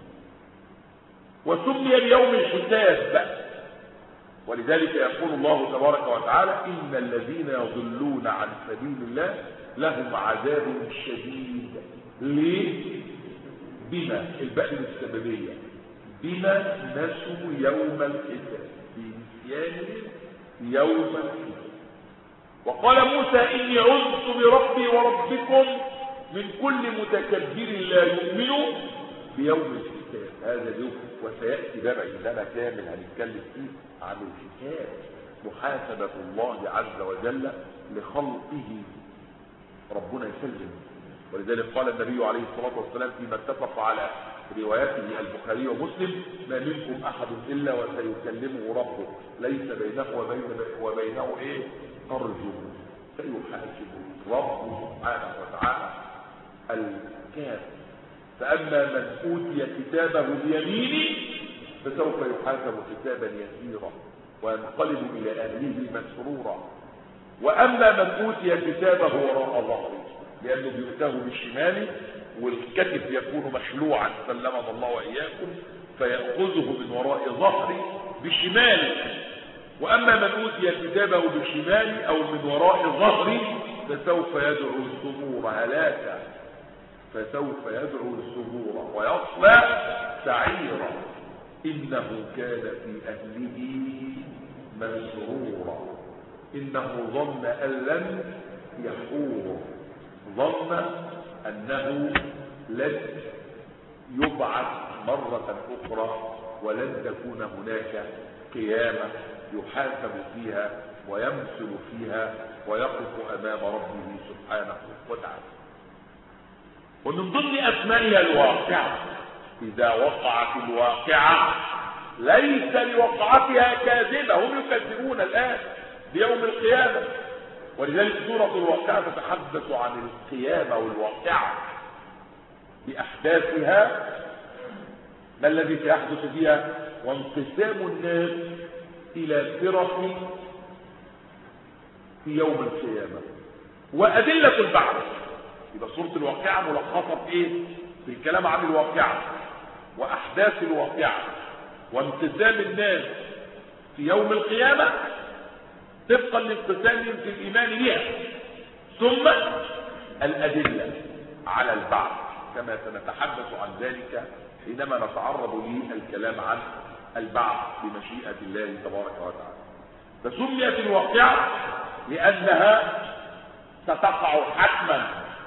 وسمي اليوم الحساب، ولذلك يقول الله تبارك وتعالى إن الذين يضلون عن سبيل الله لهم عذاب شديد. ليه؟ بما الباء السببية، بما نسوا يوم الحساب، بنسيانهم يوم الحساب. وقال موسى إني عذت بربي وربكم من كل متكبر لا يؤمن بيوم الحساب. هذا اليوم وسيأتي بقى عندنا كامل هنتكلم فيه عن الحساب، محاسبة الله عز وجل لخلقه، ربنا يسلم. ولذلك قال النبي عليه الصلاة والسلام فيما اتفق على رواياته البخاري ومسلم ما منكم أحد إلا وسيكلمه ربه ليس بينه وبينه ترجمة، سيحاسبه ربه سبحانه وتعالى الكافر. فأما من أوتي كتابه بيمينه فسوف يحاسب حسابا يسيرا وينقلب إلى أهله مسرورا. وأما من أوتي كتابه وراء ظهره، لأنه بيؤتاه بالشمال والكتف يكون مخلوعا سلمنا الله وإياكم، فيأخذه من وراء ظهره بشماله. وأما من أوتي كتابه بالشمال أو من وراء ظهره فسوف يدعو الثبور هلاكا، فسوف يدعو الثبور ويصلى سعيرا إنه كان في أهله مسرورا إنه ظن أن لن يحور، ظن أنه لن يبعث مرة أخرى ولن تكون هناك قيامة يحاسب فيها ويمثل فيها ويقف أمام ربه سبحانه وتعالى. ومن ضمن أسمائها الواقعة، إذا وقعت الواقعة ليس لوقعتها كاذبة، هم يكذبون الآن بيوم القيامة. ولذلك سورة الواقعة تتحدث عن القيامة والواقعة بأحداثها، ما الذي سيحدث فيها، وانقسام الناس إلى فرق في يوم القيامة وأدلة البعث. يبقى سورة الواقعة ملخصة في الكلام عن الواقعة وأحداث الواقعة وانقسام الناس في يوم القيامة طبقا لانقسامهم في الإيمان بها، ثم الأدلة على البعث كما سنتحدث عن ذلك حينما نتعرض للكلام عن البعث بمشيئة الله تبارك وتعالى. فسميت الواقعة لأنها ستقع حتما.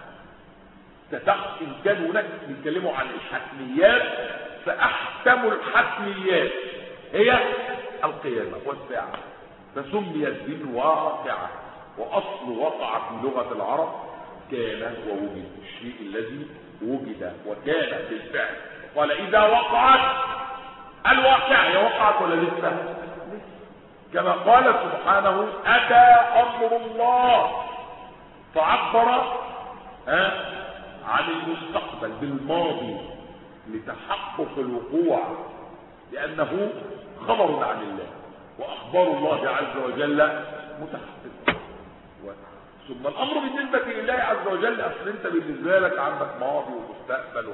إن كانوا هناك بيتكلموا عن الحتميات فأحتم الحتميات هي القيامة والساعة، فسميت بالواقعة. وأصل وقع في لغة العرب كان ووجد، الشيء الذي وجد وكان بالفعل. قال إذا وقعت الواقعة، هي وقعت ولا لسه؟ كما قال سبحانه أتى أمر الله، فعبر عن المستقبل بالماضي لتحقق الوقوع، لأنه خبر عن الله وأخبار الله عز وجل متحققة. ثم الأمر بالنسبة لله عز وجل، أصل أنت بالنسبة لك عندك ماضي ومستقبل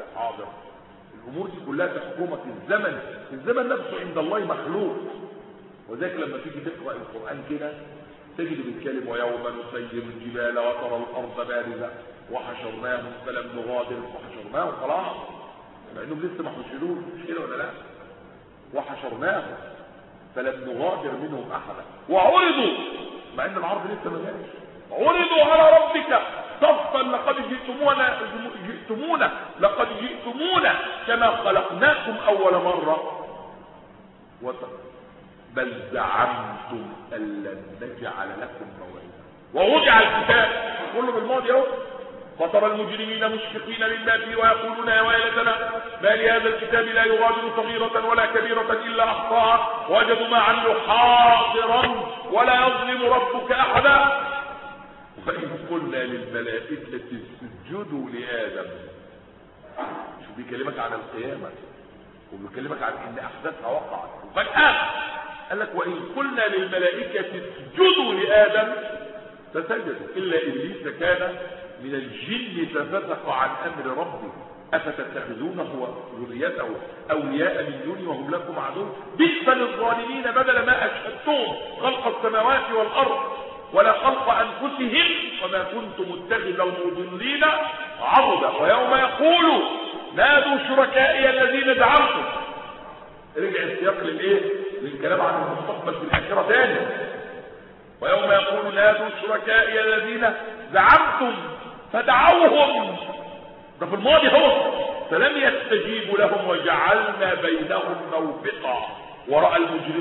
وذلك لما تيجي تقرأ القرآن كده تجد بالكلم ويوم نسير الجبال وترى الأرض بارزة وحشرناهم فلم نغادر وحشرناهم خلاص لأنهم لسه ما حشروش مش كده ولا لا؟ وحشرناهم فلم نغادر منهم أحدا وعرضوا مع أن العرض لسه ما جاش عرضوا على ربك صفا لقد جئتمونا كما خلقناكم أول مرة بل زعمتم أن لن نجعل لكم موعدا ووضع الكتاب كله بالماضي اهو فترى المجرمين مشفقين مما فيه ويقولون يا ويلتنا ما لهذا الكتاب لا يغادر صغيرة ولا كبيرة إلا أحصاها وجدوا ما عملوا حاضرا ولا يظلم ربك أحدا وإذ قلنا للملائكة اسجدوا لآدم شو بيكلمك عن القيامة وبيكلمك عن ان احداثها وقعت فالآن قال لك وإن قلنا للملائكة اسجدوا لآدم فسجدوا إلا إبليس كان من الجن ففسق عن أمر ربه أفتتخذونه وذريته أولياء من دوني وهم لكم عدو بئس للظالمين بدل ما أشهدتم خلق السماوات والأرض ولا خلق أنفسهم وما كنت متخذ المضلين عضدا ويوم يقولوا نادوا شركائي الذين زعمتم رجع السياق للايه للكلام عن المستقبل في الآخرة تاني ويوم يقولوا نادوا شركائي الذين زعمتم فدعوهم ده في الماضي هو فلم يستجيبوا لهم وجعلنا بينهم موبقا ورأى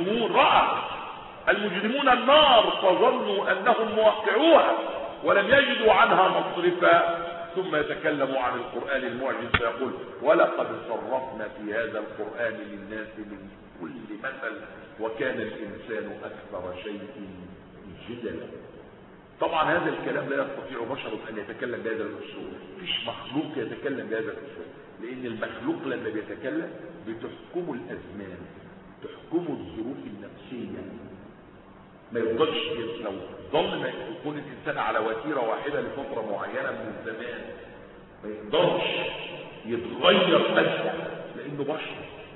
المجرمون النار فظنوا أنهم موقعوها ولم يجدوا عنها مصرفا ثم يتكلم عن القرآن المعجز فيقول ولقد صرفنا في هذا القرآن للناس من كل مثل وكان الإنسان أكثر شيء جدلا. طبعا هذا الكلام لا يستطيع بشر أن يتكلم بهذا الأسلوب مفيش مخلوق يتكلم بهذا الأسلوب لأن المخلوق لما بيتكلم بتحكمه الأزمان تحكمه الظروف النفسية ما يقدرش لو ظل ما يكون الإنسان على وتيرة واحدة لفترة معينة من الزمان ما يقدرش يتغير فجأة لأنه بشر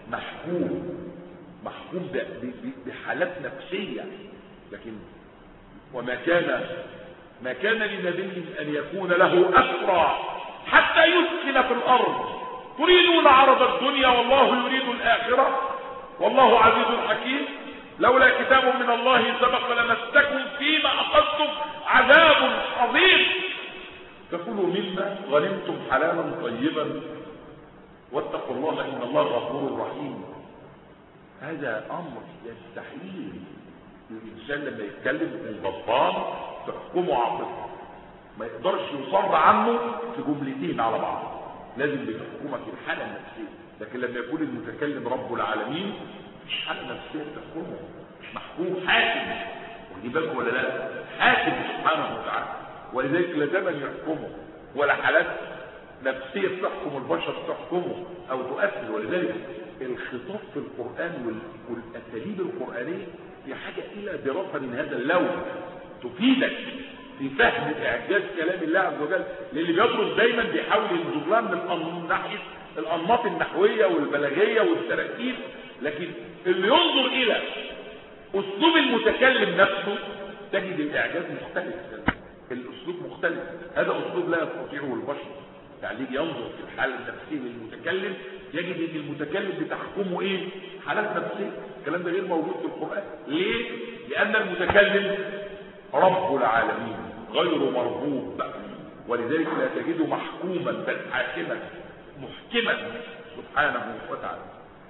محكوم بحالات نفسية لكن وما كان لنبي أن يكون له أسرى حتى يسكن في الأرض تريدون عرض الدنيا والله يريد الآخرة والله عزيز حكيم لولا كتاب من الله سبق لمسكم فيما أخذتم عذاب عظيم فكلوا مما غنمتم حلالا طيبا واتقوا الله إن الله غفور رحيم. هذا أمر يستحيل الإنسان لما يتكلم الغضبان تحكمه عاطفة ما يقدرش يصر عنه في جملتين على بعض لازم بتحكمك الحالة النفسية لكن لما يكون المتكلم رب العالمين مش حالة نفسية تحكمه مش محكوم حاكم ودي بالك ولا لا حاكم سبحانه وتعالى ولذلك لا زمن يحكمه ولا حالات نفسية تحكم البشر تحكمه أو تؤثر ولذلك الخطاب في القرآن والأساليب القرآنية في حاجة إلى دراسة من هذا اللون تفيدك في فهم إعجاز كلام الله عز وجل للي بيدرس دايما بيحاول ينظر من ناحية الأنماط النحوية والبلاغية والتراكيب لكن اللي ينظر إلى أسلوب المتكلم نفسه تجد الإعجاز مختلف الأسلوب مختلف هذا أسلوب لا يستطيعه البشر يعني يجي ينظر في الحالة النفسية للمتكلم يجد ان المتكلم بتحكمه ايه حالات نفسية الكلام ده غير موجود في القرآن ليه لان المتكلم رب العالمين غير مربوب ولذلك لا تجده محكوما بل حاكما محكما سبحانه وتعالى.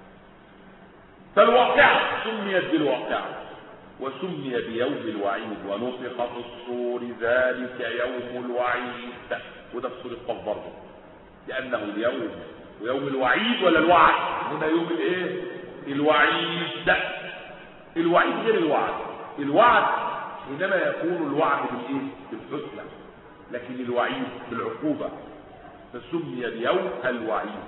فالواقعة سميت بالواقعة وسمي بيوم الوعيد ونفخ في الصور ذلك يوم الوعيد وده في سورة قاف برضه لأنه اليوم ويوم الوعيد ولا الوعد هنا يوم الايه الوعيد ده الوعيد غير الوعد الوعد حينما يكون الوعد بالايه بالحسنى لكن الوعيد بالعقوبة فسمي اليوم الوعيد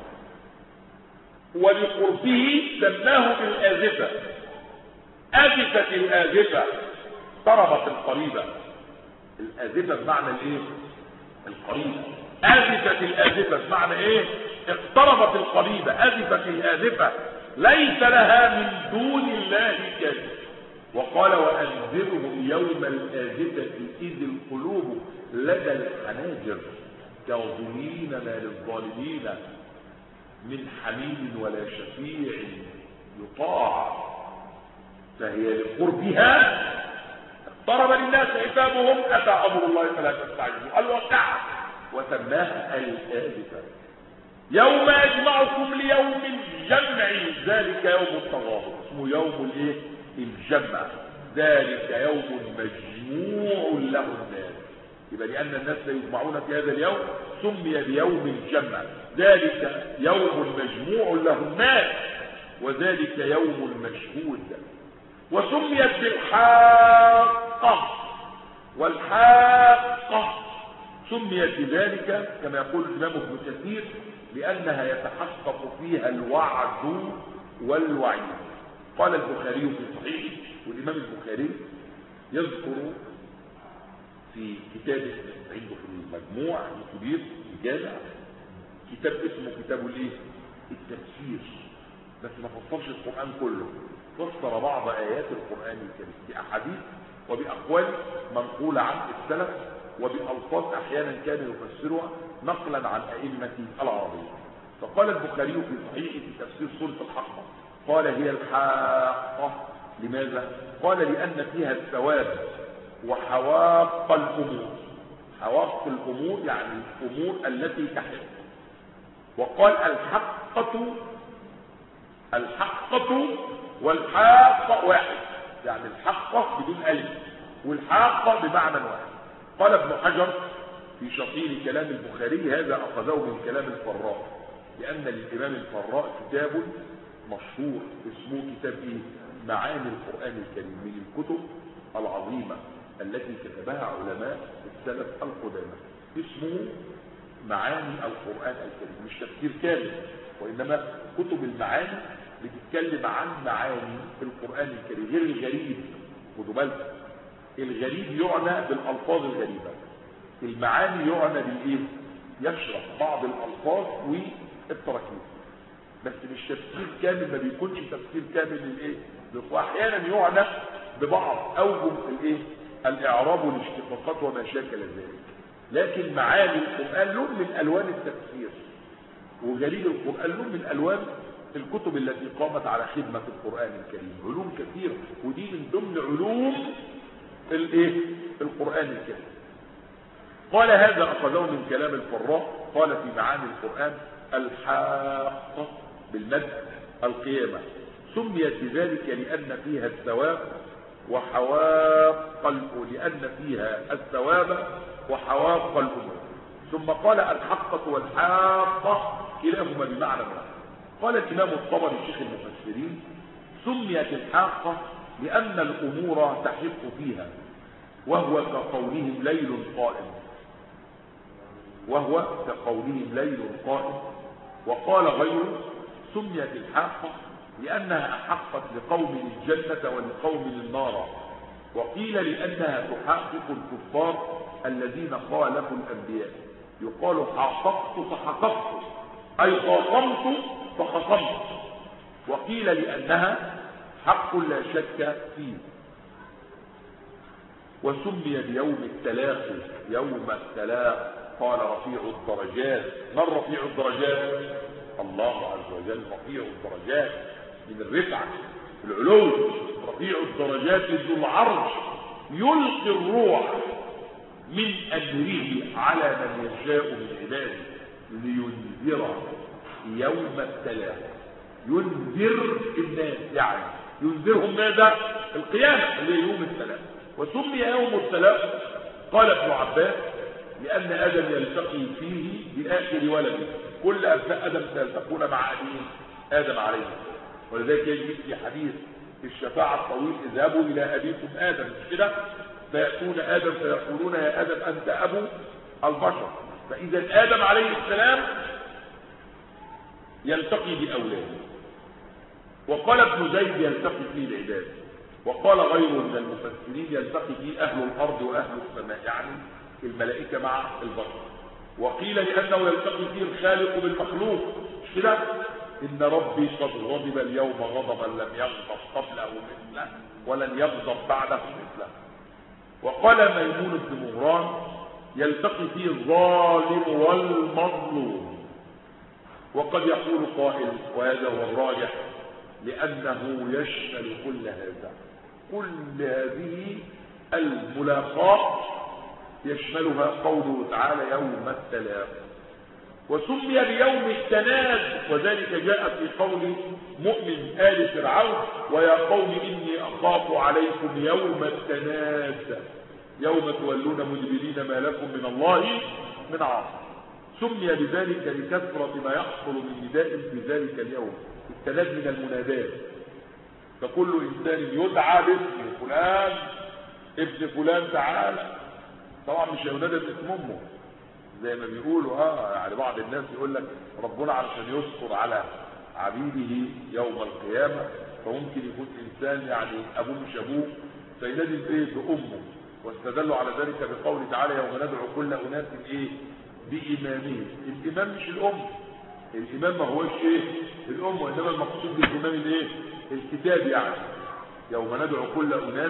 ولقربه سماه بالآزفة آزفة الآزفة اقتربت القريبة الآزفة بمعنى الايه القريبة آزفة الآزفة بمعنى ايه اقتربت القريبة آزفة الآزفة ليس لها من دون الله كاذب وقال وأنذرهم يوم الآزفة إذ القلوب لدى الحناجر كاظمين ما للظالمين من حميم ولا شفيع يطاع فهي لقربها اقترب للناس حسابهم أتى أمر الله فلا تستعجلوا الواقعة وسماها الآزفة يوم يجمعكم ليوم الجمع ذلك يوم التغابن اسمه يوم الايه الجمع ذلك يوم مجموع له الناس يبقى لأن الناس يجمعون في هذا اليوم سمي بيوم الجمع ذلك يوم مجموع له الناس وذلك يوم مشهود وسميت بالحاقة والحاقة سميت بذلك كما يقول الإمام ابن كثير لأنها يتحقق فيها الوعد والوعيد. قال البخاري في صحيحه والإمام البخاري يذكر في كتابه عنده في المجموع الكبير الجامع كتاب اسمه كتاب الايه التفسير بس ما فسرش القرآن كله فسر بعض آيات القرآن الكريم بأحاديث وبأقوال منقولة عن السلف وبألفاظ أحيانا كانوا يفسرها نقلا عن أئمة العربية. فقال البخاري في صحيحه في تفسير سورة الحقة قال هي الحاقة. لماذا؟ قال لأن فيها الثواب وحواق الأمور. حواق الأمور يعني الأمور التي تحت. وقال الحقة والحاقة واحد يعني الحقة بدون ألف والحاقة بمعنى واحد. قال ابن حجر في شطير كلام البخاري هذا أخذه من كلام الفراء لأن للإمام الفراء كتاب مشهور اسمه كتاب معاني القرآن الكريم من الكتب العظيمة التي كتبها علماء السلف القدامى اسمه معاني القرآن الكريم مش تفسير كامل وإنما كتب المعاني بتتكلم عن معاني القرآن الكريم غير الغريب. خدوا بالكم الغريب يعنى بالألفاظ الغريبة المعاني يعنى بالإيه؟ يشرح بعض الألفاظ والتراكيب بس مش تفسير كامل ما بيكونش تفسير كامل للإيه؟ وأحيانا يعنى ببعض أوجه الإيه؟ الإعراب والاشتقاقات وما شاكل ذلك. لكن معاني القرآن له من ألوان التفسير وغريب القرآن له من ألوان الكتب التي قامت على خدمة القرآن الكريم علوم كثيرة ودي من ضمن علوم الايه القرآن الكريم. قال هذا أخذه من كلام الفراء قال في معاني القرآن الحاقة بالمد القيامة سميت بذلك لأن فيها الثواب وحواق لأن فيها الثواب وحواق الأمور. ثم قال الحقة والحاقة كلاهما بمعنى واحد. قال الإمام الطبري شيخ المفسرين سميت الحاقة لأن الأمور تحق فيها وهو كقولهم ليل قائم. وقال غيره سميت الحاقة لأنها أحقت لقوم الجنة ولقوم النار. وقيل لأنها تحقق الكفار الذين خالفوا الأنبياء يقال حققت فحققت أي خاصمت فخصمت. وقيل لأنها حق لا شك فيه. وسمي بيوم التلاقي يوم التلاقي قال رفيع الدرجات. من رفيع الدرجات؟ الله عز وجل رفيع الدرجات من الرفعة العلو. رفيع الدرجات ذو العرش يلقي الروح من أمره على من يشاء من عباده لينذر يوم التلاقي. ينذر الناس يعني ينذرهم ماذا؟ القيامة اللي يوم التلاقي. وسمي يوم التلاقي قال ابن عباس لأن آدم يلتقي فيه بآخر ولده. كل أبناء آدم سيلتقون مع أبيهم آدم عليه السلام. ولذلك يجب في حديث الشفاعة الطويل اذهبوا إلى أبيكم آدم مش كده فيأتون آدم فيقولون يا آدم أنت أبو البشر. فإذا آدم عليه السلام يلتقي بأولاده. وقال ابن زيد يلتقي فيه العباد. وقال غيره من المفسرين يلتقي فيه أهل الأرض وأهل السماء يعني الملائكة مع البشر. وقيل لأنه يلتقي فيه الخالق بالمخلوق مش كده إن ربي قد غضب اليوم غضبا لم يغضب قبله مثله ولن يغضب بعده مثله. وقال ميمون بن مهران يلتقي فيه الظالم والمظلوم. وقد يقول قائل وهذا هو الراجح لأنه يشمل كل هذا، كل هذه الملاقاة يشملها قوله تعالى يوم التلاق. وسمي بيوم التناد وذلك جاء في قول مؤمن آل فرعون ويا قوم إني أخاف عليكم يوم التناد يوم تولون مدبرين ما لكم من الله من عاصم. سمي بذلك لكثرة ما يحصل من نداء في ذلك اليوم. التناد من المنادات، فكل إنسان يدعى باسم فلان ابن فلان تعالى. طبعا مش ينادى باسم امه زي ما بيقولوا يعني بعض الناس يقول لك ربنا علشان يستر على عبيده يوم القيامة فممكن يكون إنسان يعني أبوه مش أبوه فينادي البيت بأمه، واستدلوا على ذلك بقوله تعالى يوم ندعو كل أناس بإمامهم. الإمام مش الأم، الإمام ما هوش الأم، وإنما المقصود بالإمام الكتاب. يعني يوم ندعو كل أناس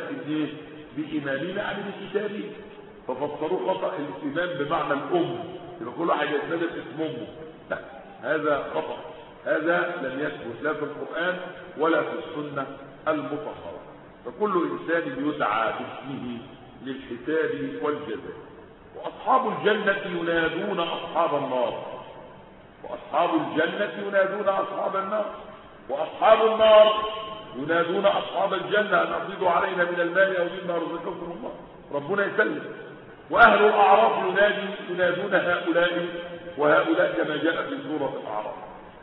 بإمامهم يعني بكتابه، ففسروا خطأ الإمام بمعنى الأم، يبقى كل واحد يتنادى باسم أمه. لا، هذا خطأ، هذا لم يثبت لا في القرآن ولا في السنة المطهرة. فكل إنسان يدعى باسمه للحساب والجزاء. وأصحاب الجنة ينادون أصحاب النار، وأصحاب الجنة ينادون أصحاب النار، وأصحاب النار ينادون أصحاب الجنة أن أفيضوا علينا من الماء أو مما رزقكم الله، ربنا يسلم. وأهل الأعراف ينادون هؤلاء وهؤلاء كما جاء في سورة الأعراف.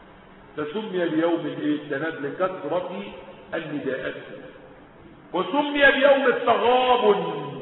فسمي بيوم التناد لكثرة النداءات. وسمي بيوم التغابن.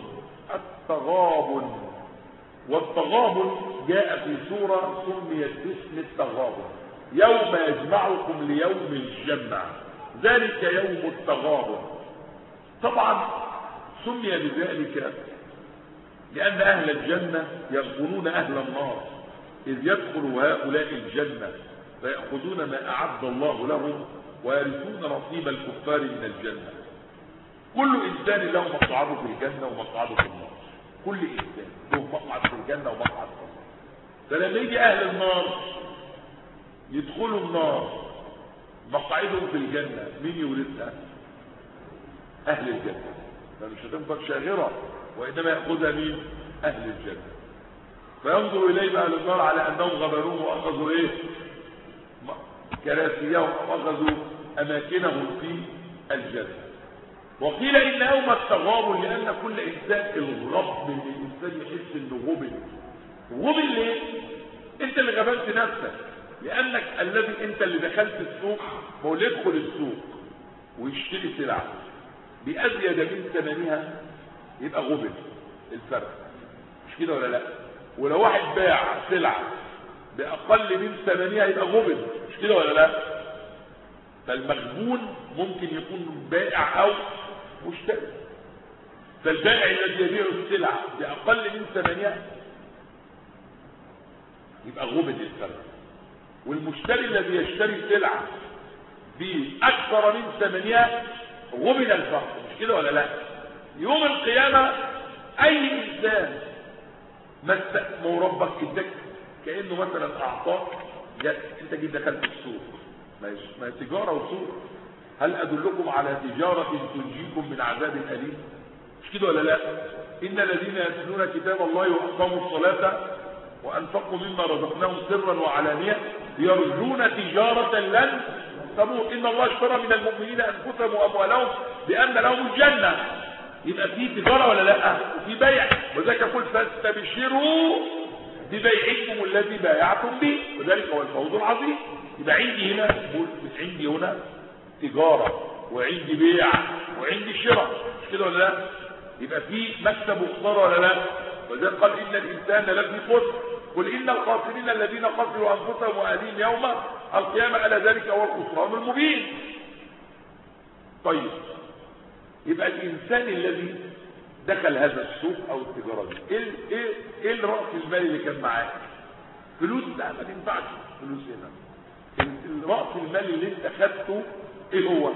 والتغابن جاء في سورة سميت باسم التغابن يوم يجمعكم ليوم الجمع، ذلك يوم التغابن. طبعا سمي بذلك لأن أهل الجنة يغبنون أهل النار إذ يدخل هؤلاء الجنة فيأخذون ما أعد الله لهم ويرثون نصيب الكفار من الجنة. كل إنسان له مقعده في الجنة ومقعده في النار، كل إنسان له مقعد في الجنة ومقعد في النار. فلما يجي أهل النار يدخلوا النار مقعدهم في الجنة، مين يورثها؟ أهل الجنة، فمش هتنفق شاغرة وإنما يأخذها مين؟ أهل الجنة. فينظر إليه أهل النار على أنهم غبروه وأخذوا كراسيهم وأخذوا أماكنهم في الجنة. وقيل إن يوم التغابن لأن كل إنسان الغبن من الإنسان يحس إنه غبن ليه؟ أنت اللي غبنت نفسك، لأنك الذي أنت اللي دخلت السوق، هو اللي يدخل السوق ويشتري سلعة بأزيد من ثمنها يبقى غبن الفرق، مش كده ولا لا؟ ولو واحد باع سلعة بأقل من ثمنها يبقى غبن، مش كده ولا لا؟ فالمغبون ممكن يكون بائع أو مشتري. فالبائع الذي يبيع السلعة بأقل من ثمنها يبقى غبن الفرق، والمشتري الذي يشتري سلعة بأكثر من ثمنها غبن الفرق، مش كده ولا لا؟ يوم القيامة أي إنسان ما ربك اداك كأنه مثلا أعطاك أنت جيت دخلت السوق، ما هي تجارة وسوق. هل أدلكم على تجارة تنجيكم من عذاب أليم؟ مش كده ولا لا؟ إن الذين يتلون كتاب الله وأقاموا الصلاة وأنفقوا مما رزقناهم سرا وعلانية يرجون تجارة لن تبور. إن الله اشترى من المؤمنين أنفسهم وأموالهم بأن لهم الجنة. يبقى في تجارة ولا لا؟ وفي بيع، وذلك يقول فاستبشروا ببيعكم الذي بايعتم به وذلك هو الفوز العظيم. يبقى عندي هنا عندي هنا تجارة وعندي بيع وعندي شراء، مش كده ولا لا؟ يبقى في مكسب وخسارة ولا لا؟ وذلك قال إن الإنسان لفي خسر، قل إن الخاسرين الذين خسروا أنفسهم وأهليهم يوم القيامة ألا ذلك هو الخسران المبين. طيب يبقى الإنسان الذي دخل هذا السوق أو التجارة دي إيه الرأس المالي اللي كان معاه؟ فلوس؟ لا، ما تنفعش فلوس هنا. رأس المال اللي انت خدته ايه هو؟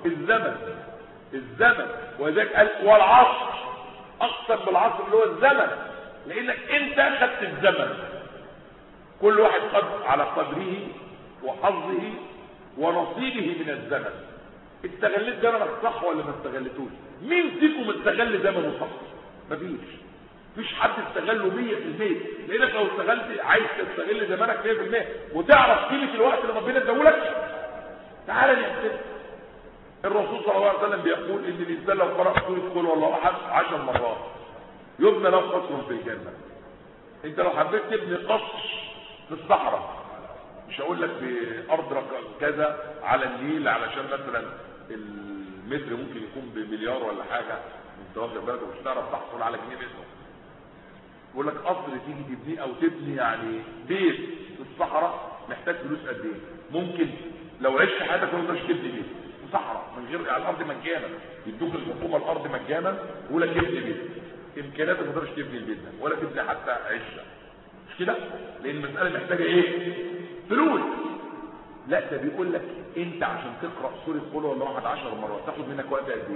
الزمن. وذلك قال والعصر، اقسم بالعصر اللي هو الزمن، لانك انت خدت الزمن. كل واحد على قدره وحظه ونصيبه من الزمن. استغلت زمنك صح ولا ما استغلتوش؟ مين فيكم استغل زمنه صح؟ مفيش حد استغله 100%. لانك لو عايز تستغل زمانك 100% وتعرف قيمه الوقت اللي ربنا اداهولك، تعالى نحسب. الرسول صلى الله عليه وسلم بيقول ان الانسان لو قرأ سورة قل هو الله احد 10 مرات يبنى له قصر في الجنه. انت لو حبيت تبني قصر في الصحراء، مش هقول لك في ارض كذا على النيل، علشان مثلا المتر ممكن يكون بمليار ولا حاجه، انت واخد بالك ومش هتعرف تحصل على جنيه منه. بقول لك قصر تيجي تبنيه او تبني يعني بيت في الصحراء محتاج فلوس قد ايه؟ ممكن لو عشت حياتك ما تقدرش تبني بيت في صحراء من غير على الارض مجانا، يدوك الحكومه الارض مجانا ويقول لك ابني بيت. امكانياتك ما تقدرش تبني البيت ده ولا تبني حتى عشه، مش كده؟ لان المساله محتاجه ايه؟ فلوس. لا ده بيقول لك انت عشان تقرا سوره قل هو الله احد 10 مرات تاخد منك وقت قد ايه؟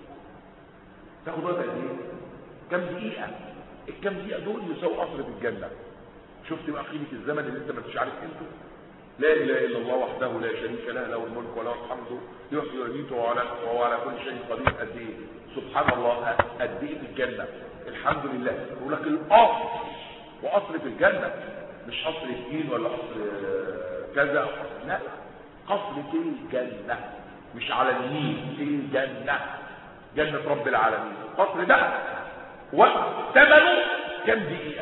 تاخد وقت قد ايه؟ كام دقيقه؟ الكام دقيقه دول يساوي قصر في الجنه. شفت بقى قيمه الزمن اللي انت ما انتش عارف قيمته؟ لا اله الا الله وحده لا شريك له، له الملك وله الحمد يحيي ويميت وهو على كل شيء قدير. قد ايه؟ سبحان الله، قد ايه في الجنه؟ الحمد لله. يقول لك القصر، وقصر في الجنه مش قصر الدين ولا قصر كذا، لا، قصر في الجنه مش على النيل، في الجنه، جنه رب العالمين. القصر ده وثمنه كام دقيقه؟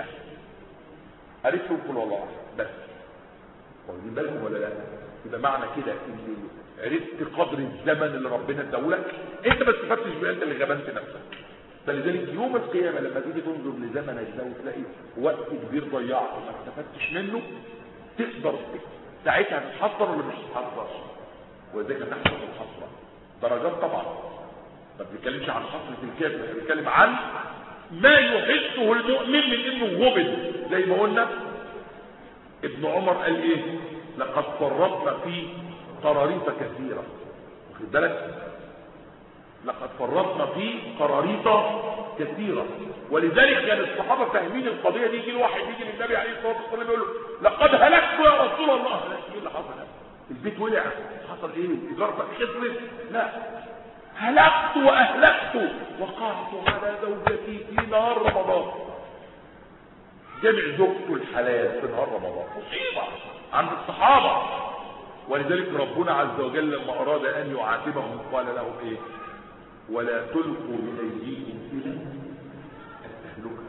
عرفتوا كل والله بس واخدين بالكم ولا لا؟ يبقى معنى كده ان عرفت قدر الزمن اللي ربنا اداهولك، انت ما استفدتش بيه، انت اللي غبنت نفسك. فلذلك يوم القيامه لما تيجي تنظر لزمنك ده وتلاقي وقت كبير ضيعته وما استفدتش منه، تقدر ساعتها تتحسر ولا مش تتحسر؟ وازاي تحصل الحسره؟ درجات طبعا، ما بنتكلمش عن حسره الكافر، احنا بنتكلم عن ما يحسه المؤمن من انه غبن. زي ما قلنا ابن عمر قال ايه؟ لقد فرطنا في قراريط كثيره. واخد بالك؟ لقد فرطنا في قراريط كثيره. ولذلك كان الصحابه فاهمين القضيه دي. يجي الواحد يجي للنبي عليه الصلاه والسلام يقول له لقد هلكت يا رسول الله. ايه اللي حصل؟ البيت ولع، حصل ايه؟ اجارتك خسرت؟ لا، هلكت واهلكت وقعت على زوجتي في نهار رمضان. جمع زوجته الحلال في نهار رمضان، مصيبه عند الصحابه. ولذلك ربنا عز وجل لما اراد ان يعاتبهم قال لهم ايه؟ ولا تلقوا بايديكم الى التهلكه.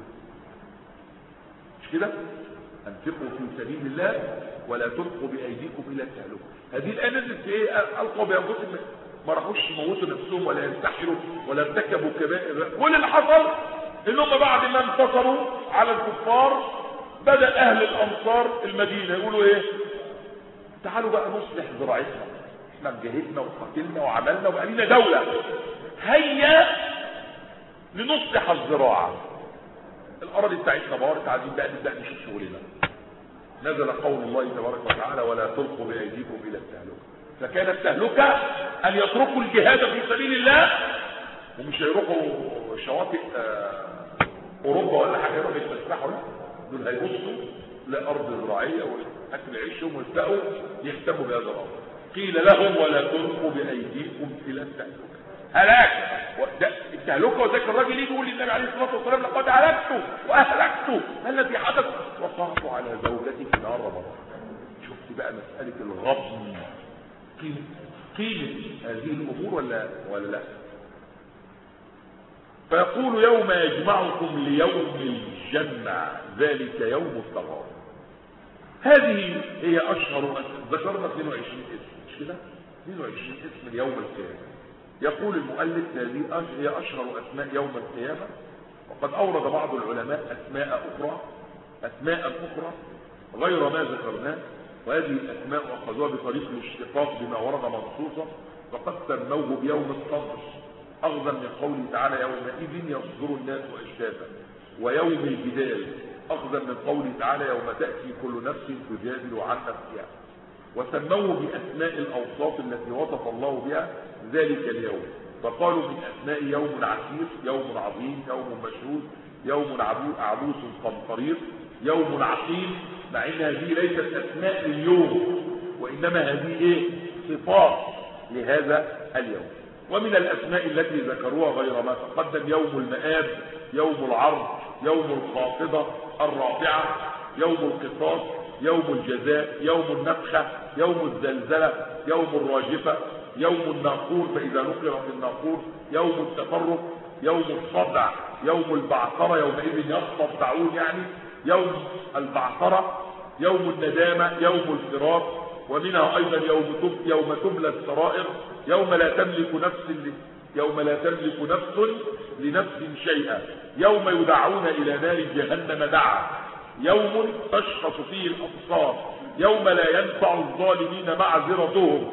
مش كده؟ انفقوا في سبيل الله ولا تلقوا بايديكم الى التهلكه. هذه الايه نزلت في ايه؟ القوا بانفسهم، ما راحوش يموتوا نفسهم ولا ينتحروا ولا ارتكبوا كبائر. كل اللي حصل انهم بعد ما انتصروا على الكفار بدا اهل الانصار المدينه يقولوا ايه؟ تعالوا بقى نصلح زراعتنا، احنا جهدنا وقتلنا وعملنا وبقى لنا دوله، هيا لنصلح الزراعه. الاراضي بتاعتنا بارت، عايزين بقى نبدا نشوف شغلنا. نزل قول الله تبارك وتعالى ولا تلقوا بايديكم الى التهلكه. فكانت التهلكه ان يتركوا الجهاد في سبيل الله ومش هيروحوا شواطئ اوروبا ولا حاجه يروحوا يتفسحوا، لا، دول هيبصوا لارض زراعيه واكل عيشهم ويبداوا يهتموا بهذا الامر. قيل لهم ولا تلقوا بايديكم الى التهلكه. هلاك التهلكه. وذاك الراجل يجي يقول للنبي عليه الصلاه والسلام لقد هلكت واهلكت، ما الذي حدث؟ وقعت على زوجتي في نهار رمضان. شفت بقى مساله الغضن، قيمه هذه الامور ولا لا؟ فيقول يوم يجمعكم ليوم الجمع ذلك يوم التغابن. هذه هي اشهر، ذكرنا 22 اسم، مش كده؟ 22 اسم ليوم القيامه. يقول المؤلف هذه هي اشهر اسماء يوم القيامه. وقد اورد بعض العلماء اسماء اخرى غير ما ذكرناه، وهذه الاسماء اخذوها بطريق الاشتقاق بما ورد منصوصا، فقد سموه بيوم الصدر اخذا من قوله تعالى يومئذ يصدر الناس اشتاتا، ويوم الجدال اخذا من قوله تعالى يوم تاتي كل نفس تجادل عن نفسها، وسموه بأسماء الأوصاف التي وصف الله بها ذلك اليوم، فقالوا من أسماء يوم عسير، يوم عظيم، يوم مشهود، يوم عبوس قمطرير، يوم عقيم، مع ان هذه ليست أسماء اليوم، وإنما هذه صفات لهذا اليوم. ومن الأسماء التي ذكروها غير ما تقدم: يوم المآب، يوم العرض، يوم الخافضة الرافعة، يوم القصاص، يوم الجزاء، يوم النفخة، يوم الزلزلة، يوم الراجفة، يوم الناقور فإذا نقر في الناقور، يوم التفرق، يوم الصدع، يوم البعثرة، يومئذ يصدعون يعني، يوم البعثرة، يوم الندامة، يوم الفراق. ومنها أيضا يوم تبلى السرائر، يوم لا تملك نفس لنفس شيئا، يوم يدعون إلى نار جهنم دعا، يوم تشخص فيه الأبصار، يوم لا ينفع الظالمين معذرتهم،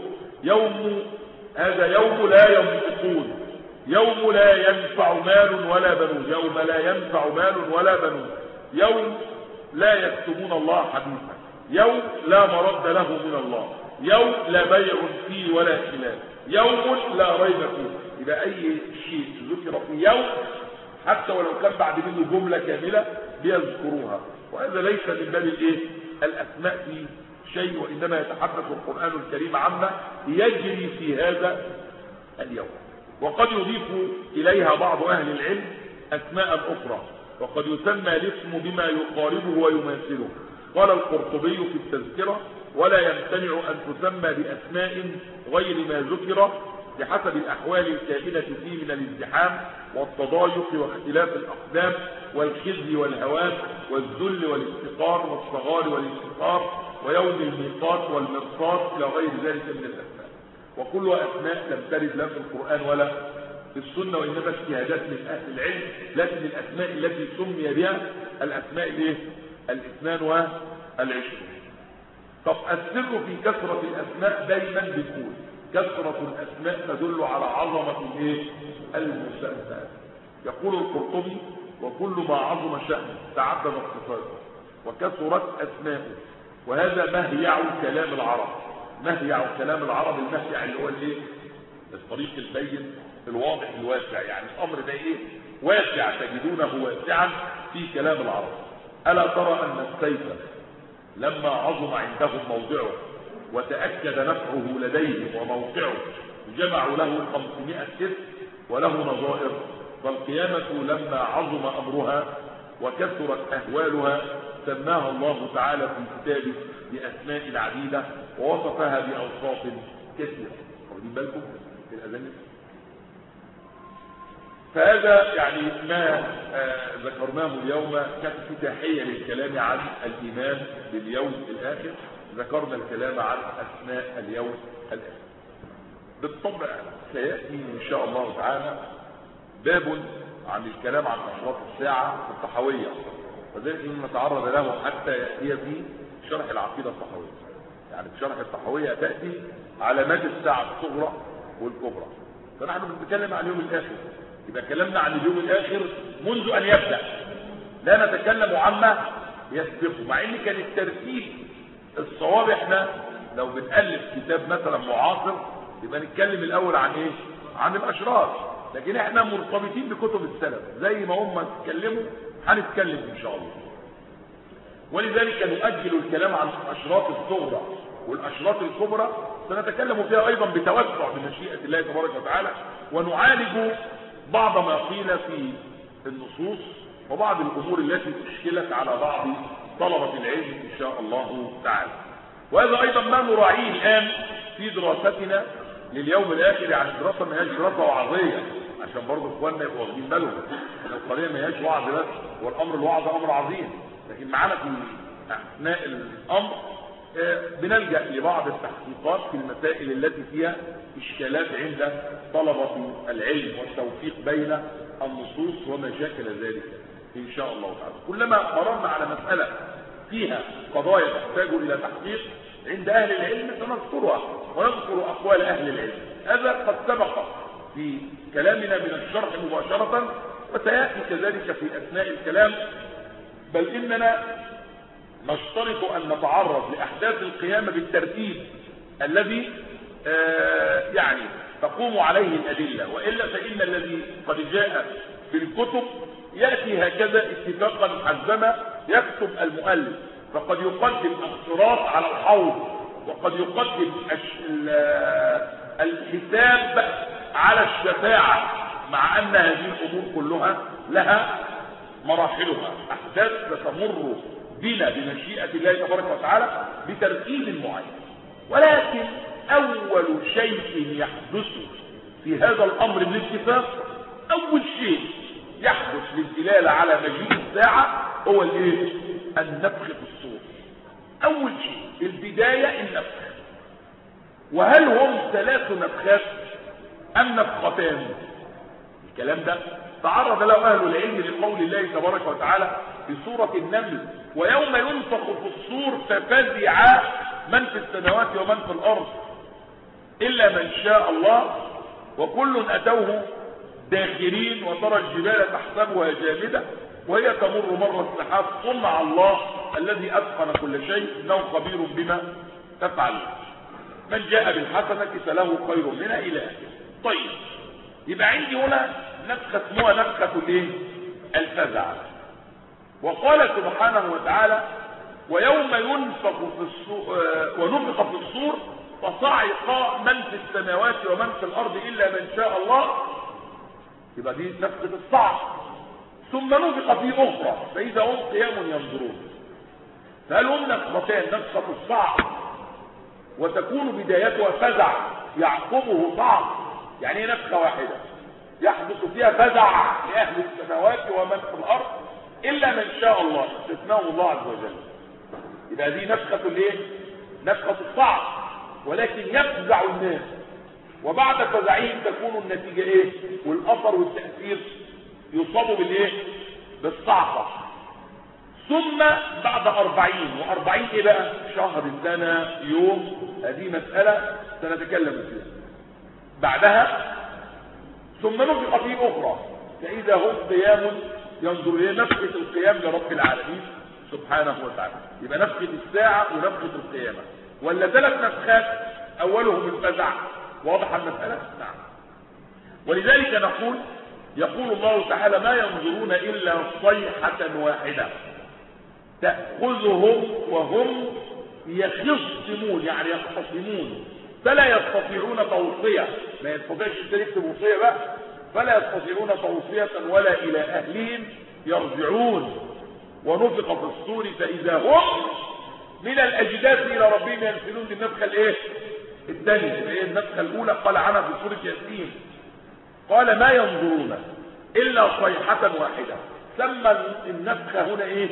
هذا يوم لا ينطقون، يوم لا ينفع مال ولا بنون، يوم لا ينفع مال ولا بنون، يوم لا يكتمون الله حديثا، يوم لا مرد له من الله، يوم لا بيع فيه ولا خلاف، يوم لا ريب فيه. يبقى أي شيء ذكر في يوم حتى ولو كان بعد منه جملة كاملة بيذكروها، وهذا ليس من باب الأسماء في شيء، وإنما يتحدث القرآن الكريم عما يجري في هذا اليوم. وقد يضيف إليها بعض أهل العلم أسماء أخرى، وقد يسمى الاسم بما يقاربه ويماثله. قال القرطبي في التذكرة: ولا يمتنع أن تسمى بأسماء غير ما ذكر بحسب الأحوال الكائنة فيه من الازدحام والتضايق واختلاف الأقدام والخزي والهوان والذل والافتقار والصغار والافتقار ويوم الميقات والمرصاد إلى غير ذلك من الأسماء. وكل أسماء لم ترد لا في القرآن ولا في السنة، وإنما اجتهادات من أهل العلم، لكن الأسماء التي سمي بها الأسماء الاثنان والعشرين. طب السر في كثرة الأسماء دايما بيكون كثرة الأسماء تدل على عظمة المسمى. يقول القرطبي: وكل ما عظم شأنه تعددت صفاته وكثرت أسماءه، وهذا مهيع كلام العرب. مهيع كلام العرب، المهيع اللي هو الطريق البين الواضح الواسع، يعني الأمر ده واسع، تجدونه واسعا في كلام العرب. ألا ترى أن السيف لما عظم عندهم موضعه وتأكد نفعه لديهم وموقعه جمعوا له 500 سيف وله نظائر. فالقيامة لما عظم أمرها وكثرت أهوالها سماها الله تعالى في كتابه بأسماء عديدة ووصفها بأوصاف كثيرة. واخدين بالكم في الأذان؟ فهذا يعني ما ذكرناه اليوم كافتتاحية للكلام عن الإيمان باليوم الآخر. ذكرنا الكلام عن أسماء اليوم الآخر. بالطبع سيأتي إن شاء الله تعالى باب عن الكلام عن أشراط الساعة الطحاوية، وذلك نتعرض له حتى يأتي في شرح العقيدة الطحاوية. يعني في شرح الطحاوية تأتي علامات الساعة الصغرى والكبرى، فنحن بنتكلم عن اليوم الآخر. إذا كلمنا عن اليوم الآخر منذ أن يبدأ، لا نتكلم عما يسبقه، مع إن كان الترتيب الصواب احنا لو بنألف كتاب مثلا معاصر يبقى نتكلم الأول عن عن الأشرار، لكن احنا مرتبطين بكتب السلف، زي ما هم اتكلموا هنتكلم إن شاء الله. ولذلك نؤجل الكلام عن الأشراط الصغرى والأشراط الكبرى، سنتكلم فيها أيضا بتوسع بمشيئة الله تبارك وتعالى، ونعالج بعض ما قيل في النصوص وبعض الأمور التي اشكلت على بعض طلبة العلم إن شاء الله تعالى. وهذا أيضا ما نراعيه الآن في دراستنا لليوم الآخر. يعني الدراسة ما هياش دراسة وعظية، عشان برضه إخواننا يبقوا واخدين بالهم أن القضية ما هياش وعظ بس، والأمر الوعظ أمر عظيم، لكن معانا في أثناء الأمر بنلجأ لبعض التحقيقات في المسائل التي فيها إشكالات عند طلبة العلم والتوفيق بين النصوص وما شاكل ذلك إن شاء الله تعالى. كلما مررنا على مسألة فيها قضايا تحتاج إلى تحقيق عند أهل العلم سنذكرها ونذكر أقوال أهل العلم. هذا قد سبق في كلامنا من الشرح مباشرة، وسيأتي كذلك في أثناء الكلام، بل إننا نشترط أن نتعرض لأحداث القيامة بالترتيب الذي يعني تقوم عليه الأدلة، وإلا فإن الذي قد جاء في الكتب يأتي هكذا اتفاقا حزما يكتب المؤلف، فقد يقدم الصراط على الحوض، وقد يقدم الحساب على الشفاعة، مع أن هذه الأمور كلها لها مراحلها، أحداث ستمر بنا بمشيئة الله تبارك وتعالى بترتيب معين. ولكن أول شيء يحدث في هذا الأمر بالاتفاق، أول شيء يحدث للدلالة على مجيء الساعة هو النفخ في الصور. أول شيء البداية النفخ. وهل هم 3 نفخات أم نفختان؟ الكلام ده تعرض له أهل العلم لقول الله تبارك وتعالى في سورة النمل: ويوم ينفخ في الصور ففزع من في السماوات ومن في الأرض إلا من شاء الله وكل أتوه داخرين، وترى الجبال تحسبها جامدة وهي تمر مر السحاب صنع الله الذي أتقن كل شيء إنه خبير بما تفعلون. من جاء بالحسنة فله خير منها إلى آخره. طيب، يبقى عندي هنا نفخة اسمها نفخة الفزع. وقال سبحانه وتعالى: ويوم ينفخ في الصور ونفخ في الصور فصعق من في السماوات ومن في الأرض إلا من شاء الله. يبقى دي نفخة الصعق. ثم نفخ في أخرى فإذا هم قيام ينظرون. فهل هم نفختان؟ نفخة الصعق وتكون بدايتها فزع يعقبه صعق، يعني هي نفخة واحدة يحدث فيها فزع لأهل السماوات ومن في الأرض إلا من شاء الله، استثناه الله عز وجل. يبقى دي نفخة نفخة الصعق، ولكن يفزع الناس، وبعد فزعهم تكون النتيجة والأثر والتأثير يصابوا بالصعقة. ثم بعد 40 بقى شهر، سنة، يوم، هذه مسألة سنتكلم فيها. بعدها ثم نفخ في أخرى فإذا هم قيام ينظرون. نفخة القيام لرب العالمين سبحانه وتعالى. يبقى نفخة الساعة ونفخة القيامة، ولا 3 نفخات أولهم الفزع؟ واضح المسألة؟ نعم. ولذلك يقول الله تعالى: ما ينظرون إلا صيحة واحدة تأخذهم وهم يخصمون، يعني يختصمون، فلا يستطيعون توصية. ما يستطيعش يكتب وصية بقى، فلا يستطيعون توصية ولا إلى أهلهم يرجعون. ونفخ في الصور فإذا هم من الأجداث إلى ربهم ينسلون. النفخة الثانية هي النفخة الأولى قال عنها في سورة ياسين، قال: ما ينظرون إلا صيحة واحدة. سمى النفخة هنا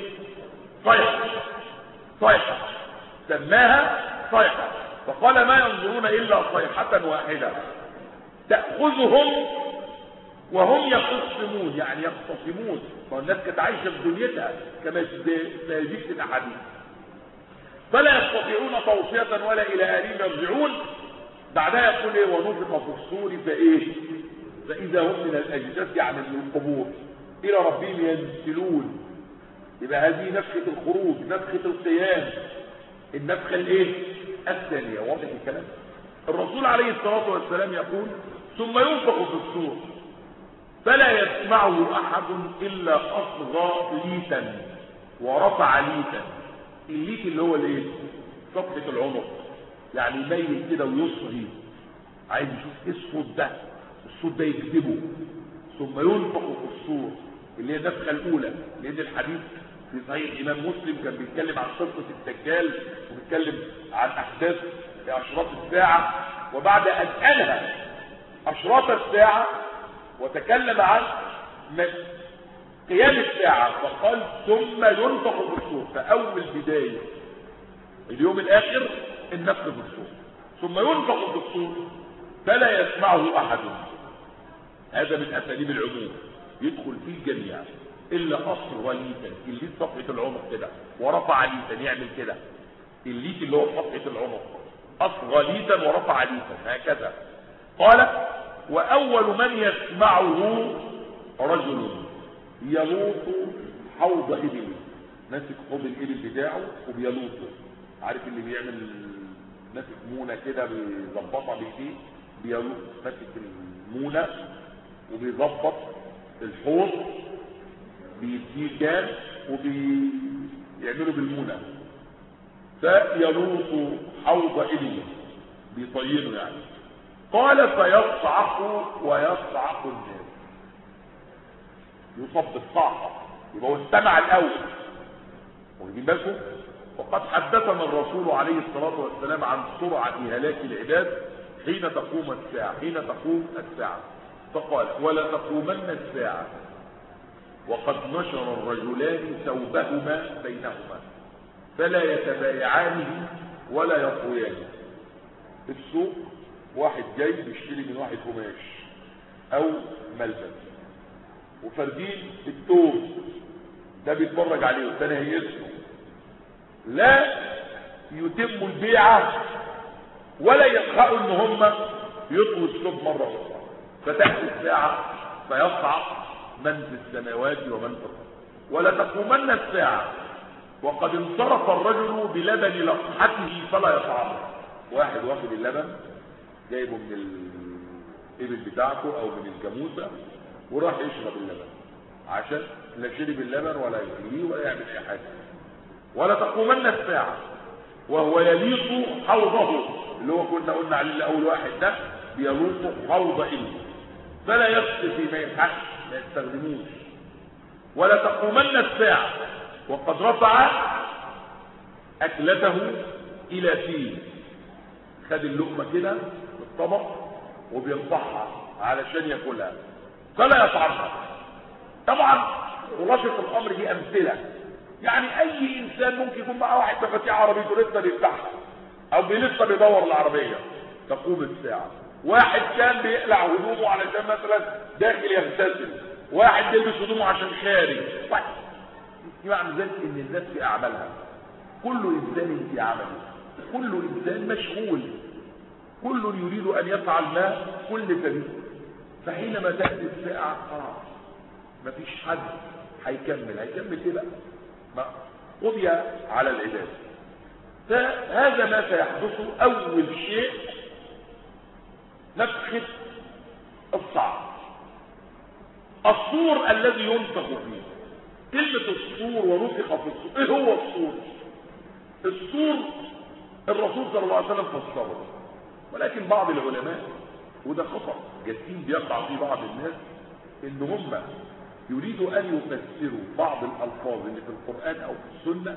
صيحة، سماها صيحة، فقال: ما ينظرون إلا صيحة واحدة تأخذهم وهم يخصمون، يعني يختصمون. فالناس كانت عايشة في دنيتها كما سيجيك الأحاديث. فلا يستطيعون توصية ولا إلى أهلهم يرجعون. بعدها يقول: ونفخ في الصور فإذا هم من الأجداث، يعني من القبور، إلى ربهم ينسلون. يبقى هذه نفخة الخروج، نفخة القيام، النفخة الثانية. واضح الكلام؟ الرسول عليه الصلاة والسلام يقول: ثم ينفخ في الصور فلا يسمعه أحد إلا أصغى ليتا ورفع ليتا. الليت اللي هو صفحة العنق، يعني يميل كده ويصغي، عايز يشوف الصوت ده يكذبه. ثم ينفخ في الصور اللي هي النفخة الأولى، لأن الحديث في صحيح الإمام مسلم كان بيتكلم عن قصة الدجال، وبيتكلم عن أحداث أشراط الساعة، وبعد أن أنهى أشراط الساعة وتكلم عن قيام الساعة فقال: ثم ينفخ في الصور. فأول بداية اليوم الآخر النفخ في الصور، ثم ينفخ في الصور فلا يسمعه أحد. هذا من أساليب العموم، يدخل فيه الجميع إلا أصغى ليتا. الليت صفحة العنق كده، ورفع ليتا يعمل كده. الليت اللي هو صفحة العنق، أصغى ليتا ورفع ليتا، هكذا. قال: وأول من يسمعه رجل يلوط حوض إبل. ماسك حوض الإبل بتاعه وبيلوطه. عارف اللي بيعمل ماسك مونة كده بيظبطها بايديه، بيلوط ماسك المونة وبيظبط الحوض، بيديه كان وبيعمله بالمونة، فيلوط حوض إبل بيطينه يعني. قال فيصعق ويصعق الناس، يصب الصعقة، يبقى هو استمع الأول. واخدين بالكم؟ وقد حدثنا الرسول عليه الصلاة والسلام عن سرعة هلاك العباد حين تقوم الساعة، فقال ولا تقومن الساعة وقد نشر الرجلان ثوبهما بينهما فلا يتبايعانه ولا يطويانه. في السوق واحد جاي بيشتري من واحد قماش او ملبس وفردين الثوب، ده بيتفرج عليه والثاني هيسمه، لا يتموا البيعة ولا يلحقوا ان هم يطووا الثوب مرة اخرى. فتأتي الساعة فيصعق من في السماوات ومن في الارض ولا تقومن الساعة وقد انصرف الرجل بلبن لقحته فلا يطعمه. واحد واخد اللبن جايبه من الإبل بتاعته او من الجاموسة وراح يشرب اللبن عشان لا شرب اللبن ولا يجريه ولا يعمل اي حاجة. ولا تقومن الساعة وهو يليط حوضه، اللي هو كنا قلنا عليه الاول واحد ده بيلوط حوض إبل فلا يسقي ما يلحقش ما يستخدموش. ولا تقومن الساعة وقد رفع أكلته إلى فيه، خد اللقمة كده بالطبق وبيرفعها علشان ياكلها فلا يطعمها. طبعا خلاصة الأمر دي أمثلة، يعني أي إنسان ممكن يكون معاه واحد مفاتيح عربيته لسه بيفتحها أو لسه بيدور العربية. تقوم الساعة. واحد كان بيقلع هدومه علشان مثلا داخل يغتسل، واحد بيلبس هدومه عشان خارج، يعني ذلك ان الناس في اعمالها، كل انسان في عمله، كل انسان مشغول، كل يريد ان يفعل ما كل سبيل. فحينما تأتي الساعة خلاص مفيش حد هيكمل ايه بقى؟ ما قضي على العباد. فهذا ما سيحدث. اول شيء نفخة الصعق، الصور الذي ينفخ فيه. كلمة الصور ونفخ في الصور، ايه هو الصور؟ الصور الرسول صلى الله عليه وسلم فسره، ولكن بعض العلماء وده خطأ جسيم بيقع في بعض الناس ان هم يريدوا ان يفسروا بعض الالفاظ اللي في القرآن او في السنة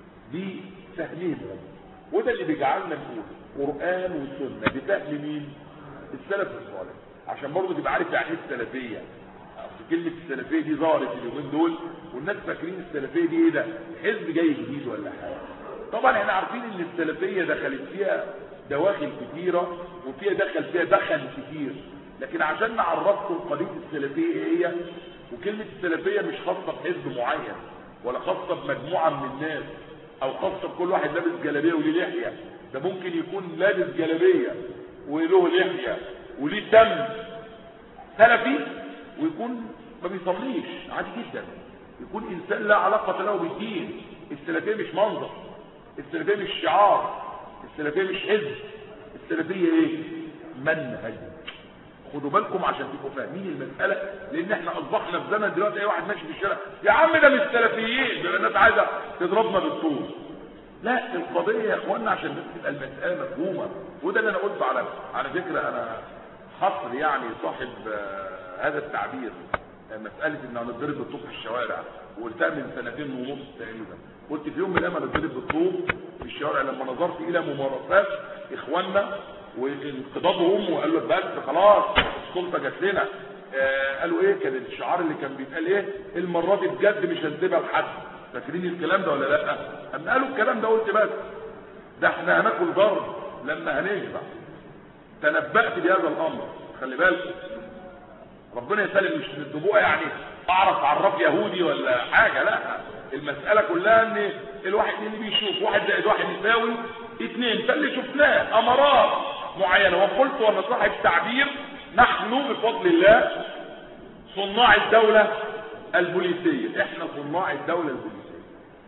بفهمهم، وده اللي بيجعلنا نقول قرآن وسنة بفهم مين؟ السلف الصالح، عشان برضه تبقى عارف يعني ايه السلفيه. كلمه السلفيه دي ظهرت اليومين دول والناس فاكرين السلفيه دي ايه ده؟ حزب جاي جديد ولا حاجه. طبعا احنا عارفين ان السلفيه دخلت فيها دواخل كتيره وفيها دخل كتير، لكن عشان نعرفكم قضيه السلفيه ايه هي، وكلمه السلفيه مش خاصه بحزب معين ولا خاصه بمجموعه من الناس او خاصه بكل واحد لابس جلابيه وليه لحيه. ده ممكن يكون لابس جلابيه وله لحيه وليه دم سلفي ويكون ما بيصليش عادي جدا، يكون انسان لا علاقه له بالدين. السلفيه مش منظر، السلفيه مش شعار، السلفيه مش حزب، السلفيه ايه؟ منهج. خدوا بالكم عشان تبقوا فاهمين المساله، لان احنا اصبحنا في زمن دلوقتي اي واحد ماشي في الشارع يا عم ده مش سلفيين، ده الناس عايزه تضربنا بالطول. لا، القضيه يا اخوانا عشان تبقى المساله مفهومه، وده اللي انا قلته على فكره. انا حصر يعني صاحب هذا التعبير، مساله ان هنضرب بالطوب في الشوارع، وقلتها من 2.5 سنين تقريبا. قلت في يوم من الايام هنضرب بالطوب في الشوارع لما نظرت الى ممارسات اخواننا وانقضاضهم وقالوا بس خلاص السلطه جات لنا. قالوا ايه كان الشعار اللي كان بيتقال ايه؟ المره دي بجد مش هنسيبها لحد. فاكرين الكلام ده ولا لا؟ اما قالوا الكلام ده قلت بس ده احنا هناكل ضرب لما هنشبع. تنبأت بهذا الامر. خلي بالك ربنا يسلم، مش من الدبوء يعني اعرف عرف يهودي ولا حاجه، لا، المساله كلها ان الواحد اللي بيشوف 1 زائد 1 يساوي 2، فاللي شفناه امارات معينه. وقلت وانا صاحب تعبير نحن بفضل الله صناع الدوله البوليسيه، احنا صناع الدوله البوليسيه.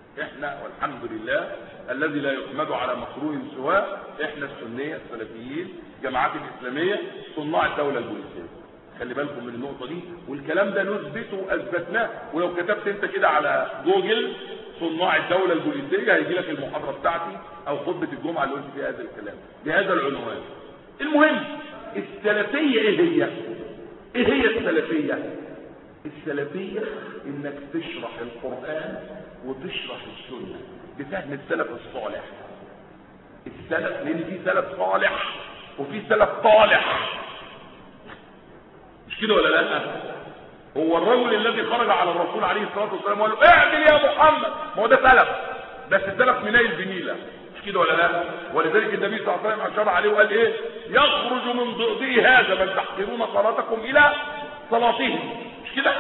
احنا والحمد لله الذي لا يحمد على مكروه سواه، احنا السنيه السلفيين جماعات الاسلاميه صناع الدوله البوليسيه. خلي بالكم من النقطه دي، والكلام ده نثبته واثبتناه. ولو كتبت انت كده على جوجل صناع الدوله البوليسيه هيجي لك المحاضره بتاعتي او خطبه الجمعه اللي قلت فيها هذا الكلام بهذا العنوان. المهم السلفيه ايه هي؟ ايه هي السلفيه؟ السلفيه انك تشرح القران وتشرح السنه بفهم السلف الصالح. السلف لان في سلف صالح وفي سلف طالح، مش كده ولا لا؟ هو الرجل الذي خرج على الرسول عليه الصلاه والسلام وقال له اعمل يا محمد، ما هو ده سلف، بس السلف منيل بنيله، مش كده ولا لا؟ ولذلك النبي صلى الله عليه وسلم اشار عليه وقال ايه؟ يخرج من ضئضئ هذا من تحقرون صلاتكم الى صلاتهم، مش كده؟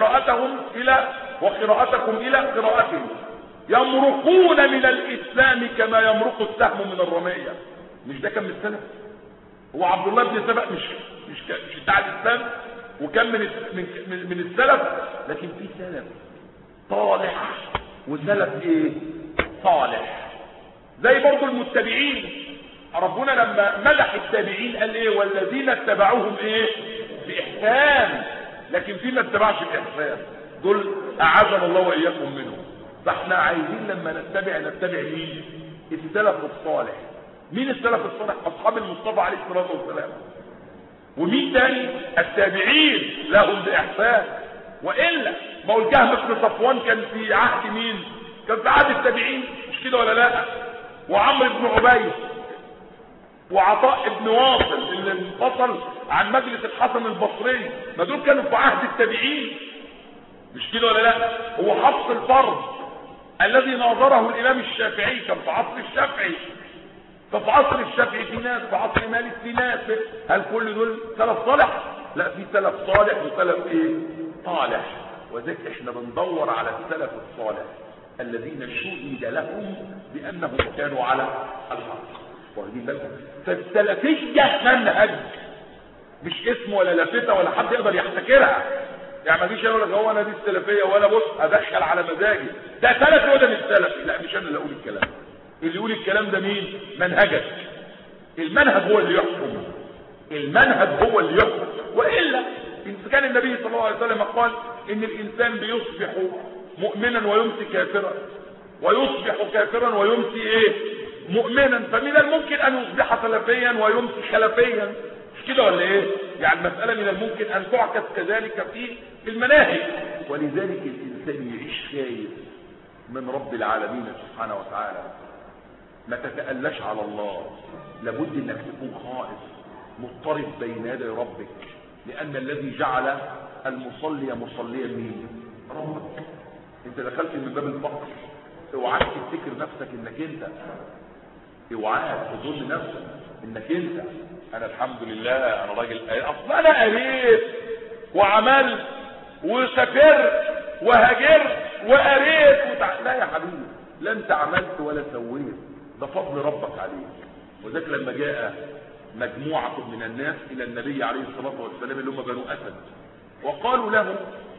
وقراءتكم الى قراءتهم، يمرقون من الاسلام كما يمرق السهم من الرمية. مش ده كان من السلف؟ هو عبد الله بن سبأ مش بتاع الاسلام وكان من السلف؟ لكن في سلف طالح وسلف ايه؟ صالح. زي برضو المتبعين، ربنا لما مدح التابعين قال ايه؟ والذين اتبعوهم ايه؟ باحسان. لكن في ما اتبعش باحسان دول اعاذنا الله واياكم منهم. فاحنا عايزين لما نتبع مين؟ السلف الصالح. مين السلف الصالح؟ اصحاب المصطفى عليه الصلاه والسلام. ومين تاني؟ التابعين لهم باحسان. والا ما هو الجهم بن صفوان كان في عهد مين؟ كان في عهد التابعين، مش كده ولا لا؟ وعمرو بن عبيد وعطاء بن واصل اللي انفصل عن مجلس الحسن البصري، ما دول كانوا في عهد التابعين، مش كده ولا لا؟ هو حفص الفرد الذي ناظره الامام الشافعي كان في عصر الشافعي، ففي عصر الشافعي في ناس، في عصر مالك في ناس. هل كل دول سلف صالح؟ لا، في سلف صالح وسلف ايه؟ طالح. وذلك احنا بندور على السلف الصالح الذين شهد لهم بانهم كانوا على الحق. واخدين بالكم؟ فالسلفيه منهج، مش اسم ولا لافته ولا حد يقدر يحتكرها. يعني ما فيش يقول لك هو انا دي السلفيه ولا بص ادخل على مزاجي ده سلفي وده مش سلفي. لا، مش انا اللي اقول الكلام، اللي يقول الكلام ده مين؟ منهجك. المنهج هو اللي يحكم، المنهج هو اللي يحكم. والا ان كان النبي صلى الله عليه وسلم قال ان الانسان بيصبح مؤمنا ويمسي كافرا، ويصبح كافرا ويمسي ايه؟ مؤمنا. فمن الممكن ان يصبح سلفيا ويمسي خلفيا، مش كده ولا ايه؟ يعني المساله من الممكن ان تعكس كذلك في المناهج. ولذلك الانسان يعيش خايف من رب العالمين سبحانه وتعالى. ما تتألاش على الله، لابد انك تكون خائف مضطرب بين يدي ربك، لان الذي جعل المصلي مصليا مين؟ ربك. انت دخلت من باب الفقر، اوعاك تفتكر نفسك انك انت، اوعاك تظن نفسك انك انت انا الحمد لله انا راجل اصلا انا قريت وعملت وسافرت وهاجرت وقريت لا يا حبيبي، لا انت عملت ولا سويت، ده فضل ربك عليك. وذلك لما جاء مجموعة من الناس الى النبي عليه الصلاة والسلام اللي هم بنو اسد، وقالوا له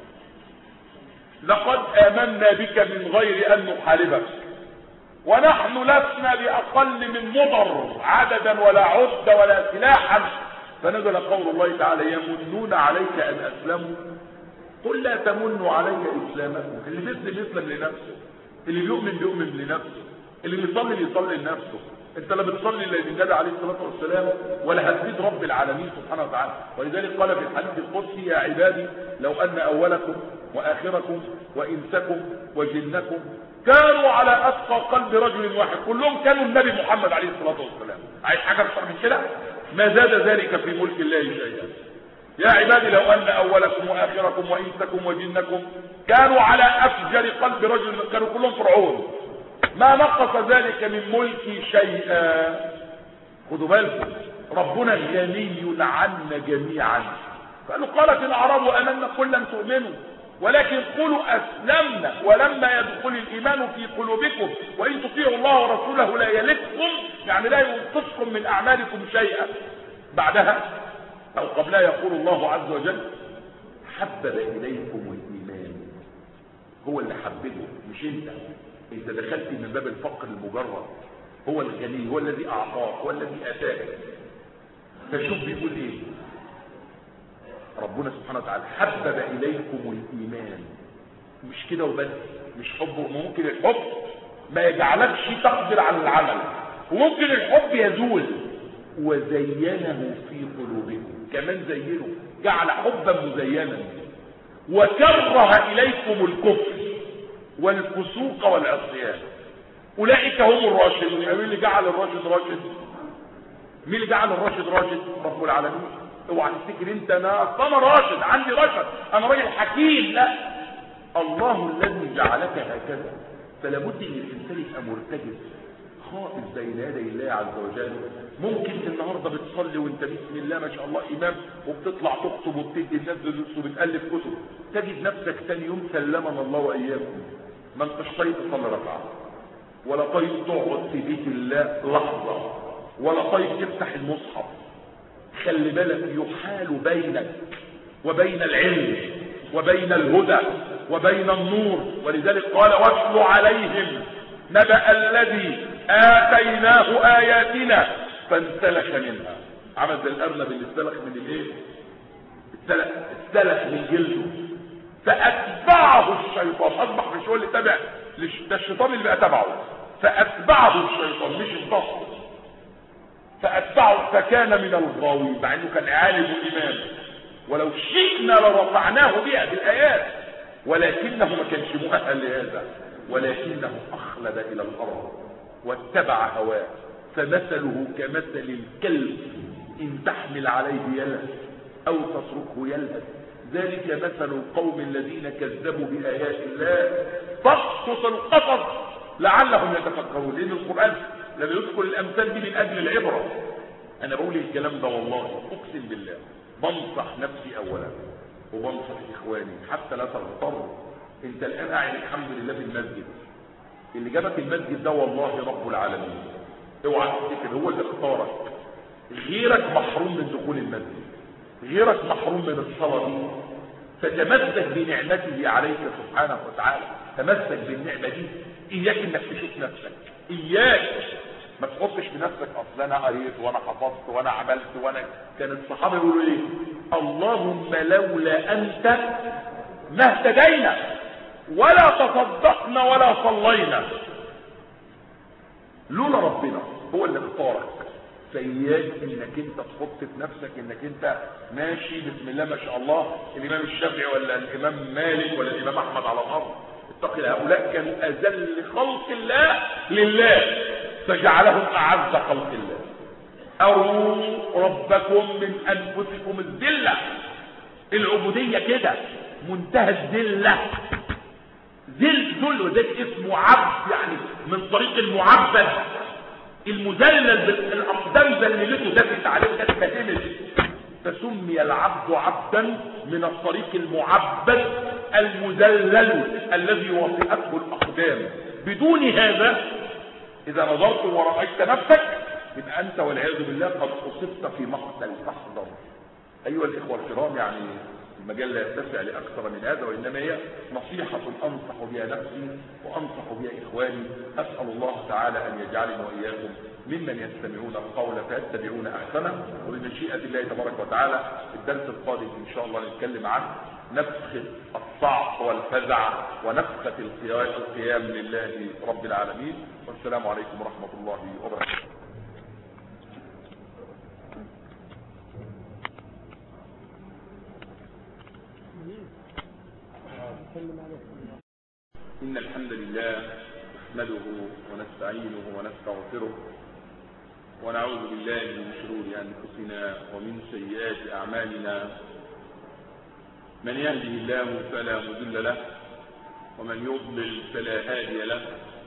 لقد آمنا بك من غير ان نحاربك، ونحن لسنا بأقل من مضر عددا ولا عدة ولا سلاحا. فنزل قول الله تعالى يمنون عليك أن أسلموا قل لا تمنوا علي إسلامكم. اللي بيسلم يسلم لنفسه، اللي بيؤمن لنفسه، اللي بيصلي يصلي لنفسه. انت لا بتصلي للنبي عليه الصلاة والسلام ولا هتزيد رب العالمين سبحانه وتعالى. ولذلك قال في الحديث القدسي يا عبادي لو أن أولكم وآخركم وإنسكم وجنكم كانوا على أتقى قلب رجل واحد، كلهم كانوا النبي محمد عليه الصلاة والسلام. عايز حاجة أكثر من كده؟ ما زاد ذلك في ملك الله شيئا. يا عبادي لو أن أولكم وآخركم وإنسكم وجنكم كانوا على أفجر قلب رجل، كانوا كلهم فرعون، ما نقص ذلك من ملكي شيئا. خدوا بالكم، ربنا غني عنا جميعا. قالت الأعراب آمنا قل لم تؤمنوا ولكن قولوا أسلمنا ولما يدخل الإيمان في قلوبكم وإن تطيعوا الله ورسوله لا يلدكم، يعني لا ينقصكم من أعمالكم شيئا. بعدها أو قبلها يقول الله عز وجل حبب إليكم الإيمان، هو اللي حببه مش انت. انت دخلت من باب الفقر المجرد. هو الغني، هو الذي اعطاك، هو الذي اتاك. فشوف بيقول ايه ربنا سبحانه وتعالى: حبب اليكم الايمان. مش كده وبس، مش حب. ممكن الحب ما يجعلكش تقدر على العمل، وممكن الحب يزول. وزينه في قلوبكم، كمان زينه، جعل حبا مزينا. وكره اليكم الكفر والفسوق والعصيان، اولئك هم الراشدون. مين اللي جعل الراشد راشد؟ مين اللي جعل الراشد راشد؟ رب العالمين. اوعى تفتكر انت انا راشد، عندي رشد، انا راجل حكيم. لا، الله الذي جعلك هكذا. فلا بد ان الانسان يبقى مرتجف خائف بين يدي الله عز وجل. ممكن النهارده بتصلي وانت بسم الله ما شاء الله امام، وبتطلع تخطب وبتدي الناس دروس وبتالف كتب، تجد نفسك ثاني يوم سلمنا الله واياكم ما انتش طايق تصلي ركعه، ولا طايق تقعد في بيت الله لحظه، ولا طايق تفتح المصحف. خلي بالك، يحال بينك وبين العلم وبين الهدى وبين النور. ولذلك قال: واتل عليهم نبأ الذي آتيناه آياتنا فانسلخ منها. عمل زي الأرنب اللي استلخ من الايه؟ استلخ من جلده. فأتبعه الشيطان. أصبح مش هو اللي تبع، ده الشيطان اللي بقى تبعه. فأتبعه الشيطان، مش الضغط. فأتبعه فكان من الغاوين، مع انه كان عالم وإمام، ولو شئنا لرفعناه بها بالآيات، ولكنه ما كانش مؤهل لهذا، ولكنه أخلد إلى الأرض واتبع هواه. فمثله كمثل الكلب إن تحمل عليه يلهث أو تتركه يلهث. ذلك مثل القوم الذين كذبوا بآيات الله. فاقصص القصص لعلهم يتفكرون. لأن القرآن لما يذكر الأمثال دي من أجل العبرة. أنا بقول الكلام ده والله أقسم بالله بنصح نفسي أولا وبنصح إخواني حتى لا تغتر. أنت الآن قاعد الحمد لله في المسجد، اللي جابك المسجد ده والله رب العالمين. اوعى تفتكر هو اللي اختارك. غيرك محروم من دخول المسجد، غيرك محروم من الصلاة دي. فتمسك بنعمته عليك سبحانه وتعالى، تمسك بالنعمة دي. إياك إنك تشوف نفسك، إياك ما تحطش في نفسك اصل انا قريت وانا حفظت وانا عملت وانا. كان الصحابه يقولوا ايه؟ اللهم لولا انت ما اهتدينا ولا تصدقنا ولا صلينا. لولا ربنا هو اللي اختارك. فإياك انك انت تحط في نفسك انك انت ماشي بسم الله ما شاء الله الامام الشافعي ولا الامام مالك ولا الامام احمد على الارض. اتقي، هؤلاء كانوا اذل خلق الله لله فجعلهم اعز خلق الله. او ربكم من انفسكم الذله. العبوديه كده منتهى الذله، ذل وذلك اسمه عبد، يعني من طريق المعبد المذلل بالاقدام ذللته دفت عليه دفت كامل. فسمي العبد عبدا من الطريق المعبد المذلل الذي وطئته الاقدام. بدون هذا اذا نظرت ورأيت نفسك يبقى انت والعياذ بالله قد اصبت في مقتل فاحذر. ايها الاخوه الكرام، يعني المجال لا يتسع لاكثر من هذا، وانما هي نصيحه انصح بها نفسي وانصح بها اخواني. اسال الله تعالى ان يجعلني واياكم ممن يستمعون القول فيتبعون احسنه. وبمشيئه الله تبارك وتعالى الدرس القادم ان شاء الله نتكلم عن نفخه الصعق والفزع ونفخه القيام لله رب العالمين. والسلام عليكم ورحمه الله وبركاته. إن الحمد لله نحمده ونستعينه ونستغفره ونعوذ بالله من شرور أنفسنا ومن سيئات أعمالنا. من يهده الله فلا مضل له ومن يضلل فلا هادي له.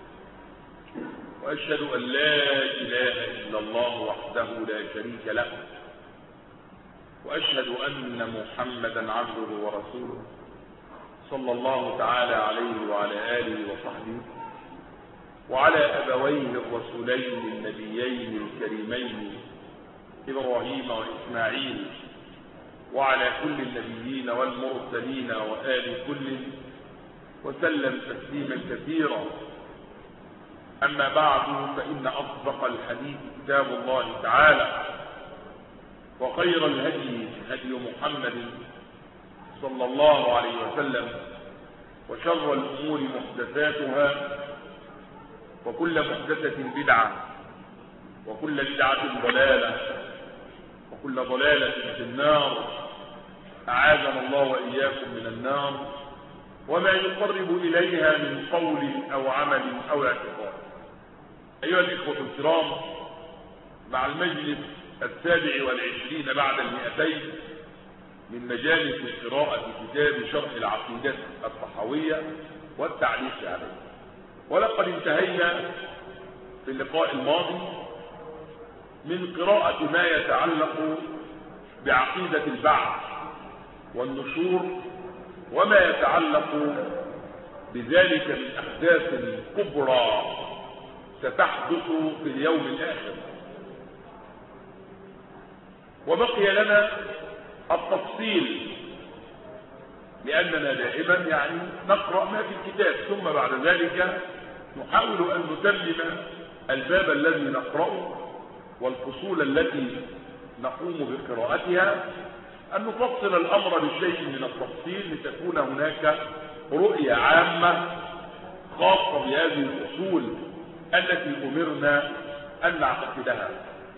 وأشهد أن لا إله إلا الله وحده لا شريك له، وأشهد أن محمدا عبده ورسوله صلى الله تعالى عليه وعلى آله وصحبه وعلى أبويه الرسولين النبيين الكريمين إبراهيم وإسماعيل وعلى كل النبيين والمرسلين وآل كل وسلم تسليما كثيرا. أما بعد فإن أصدق الحديث كتاب الله تعالى، وخير الهدي هدي محمد صلى الله عليه وسلم، وشر الأمور محدثاتها، وكل محدثة بدعة، وكل بدعة ضلالة، وكل ضلالة في النار. أعاذنا الله وإياكم من النار وما يقرب إليها من قول أو عمل أو اعتقاد. أيها الإخوة الكرام، مع المجلس 27 بعد 200 من مجالس قراءة كتاب شرح العقيدة الطحاوية والتعليق عليه، ولقد انتهينا في اللقاء الماضي من قراءة ما يتعلق بعقيدة البعث والنشور وما يتعلق بذلك من أحداث كبرى ستحدث في اليوم الآخر. وبقي لنا التفصيل، لأننا دائما نقرأ ما في الكتاب، ثم بعد ذلك نحاول أن نتمم الباب الذي نقرأه والفصول التي نقوم بقراءتها، أن نفصل الأمر بشيء من التفصيل لتكون هناك رؤية عامة خاصة بهذه الأصول التي أمرنا أن نعتقدها.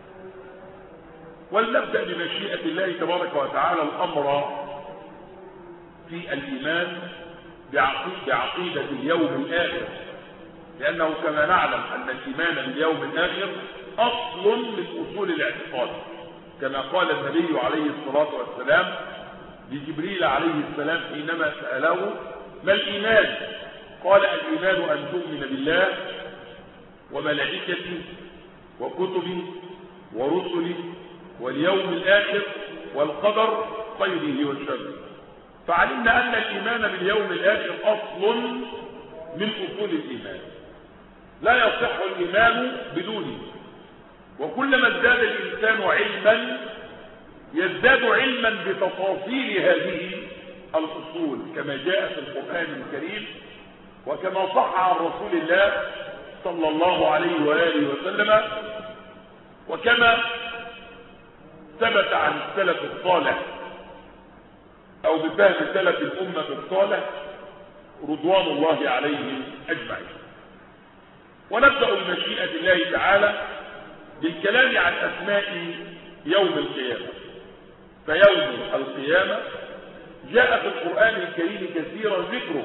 ولنبدأ بمشيئة الله تبارك وتعالى الأمر في الإيمان بعقيدة اليوم الآخر، لأنه كما نعلم أن الإيمان باليوم الآخر أصل من أصول الاعتقاد، كما قال النبي عليه الصلاة والسلام لجبريل عليه السلام حينما سأله ما الإيمان؟ قال الإيمان أن تؤمن بالله وملائكته وكتبه ورسله واليوم الآخر والقدر خيره وشره. فعلمنا أن الإيمان باليوم الآخر أصل من أصول الإيمان، لا يصح الإيمان بدونه. وكلما ازداد الإنسان علما يزداد علما بتفاصيل هذه الأصول، كما جاء في القرآن الكريم وكما صح عن رسول الله صلى الله عليه وآله وسلم، وكما ثبت عن السلف الصالح أو بفهم سلف الأمة الصالح رضوان الله عليهم أجمعين. ونبدأ بمشيئة الله تعالى بالكلام عن أسماء يوم القيامة. فيوم القيامة جاء في القرآن الكريم كثيرا ذكره،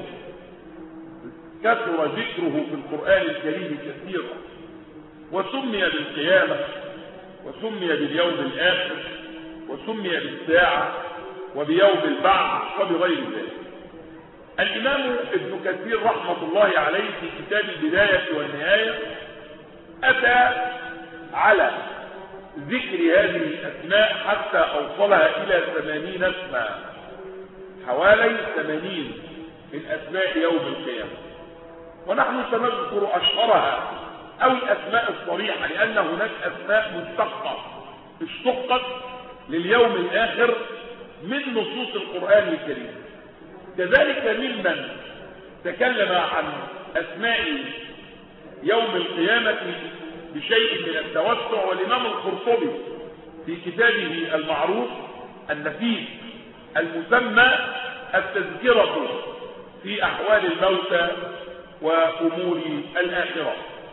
كثر ذكره في القرآن الكريم كثيرا، وسمي بالقيامة وسمي باليوم الآخر وسمي بالساعة وبيوم البعث وبغير ذلك. الإمام ابن كثير رحمة الله عليه في كتاب البداية والنهاية أتى على ذكر هذه الأسماء حتى أوصلها إلى 80 اسما، حوالي 80 من أسماء يوم القيامة. ونحن سنذكر أشهرها أو الأسماء الصريحة، لأن هناك أسماء مشتقة اشتقت لليوم الآخر من نصوص القرآن الكريم. كذلك ممن تكلم عن أسماء يوم القيامة بشيء من التوسع والإمام القرطبي في كتابه المعروف النفيس المسمى التذكرة في أحوال الموتى وأمور الآخرة.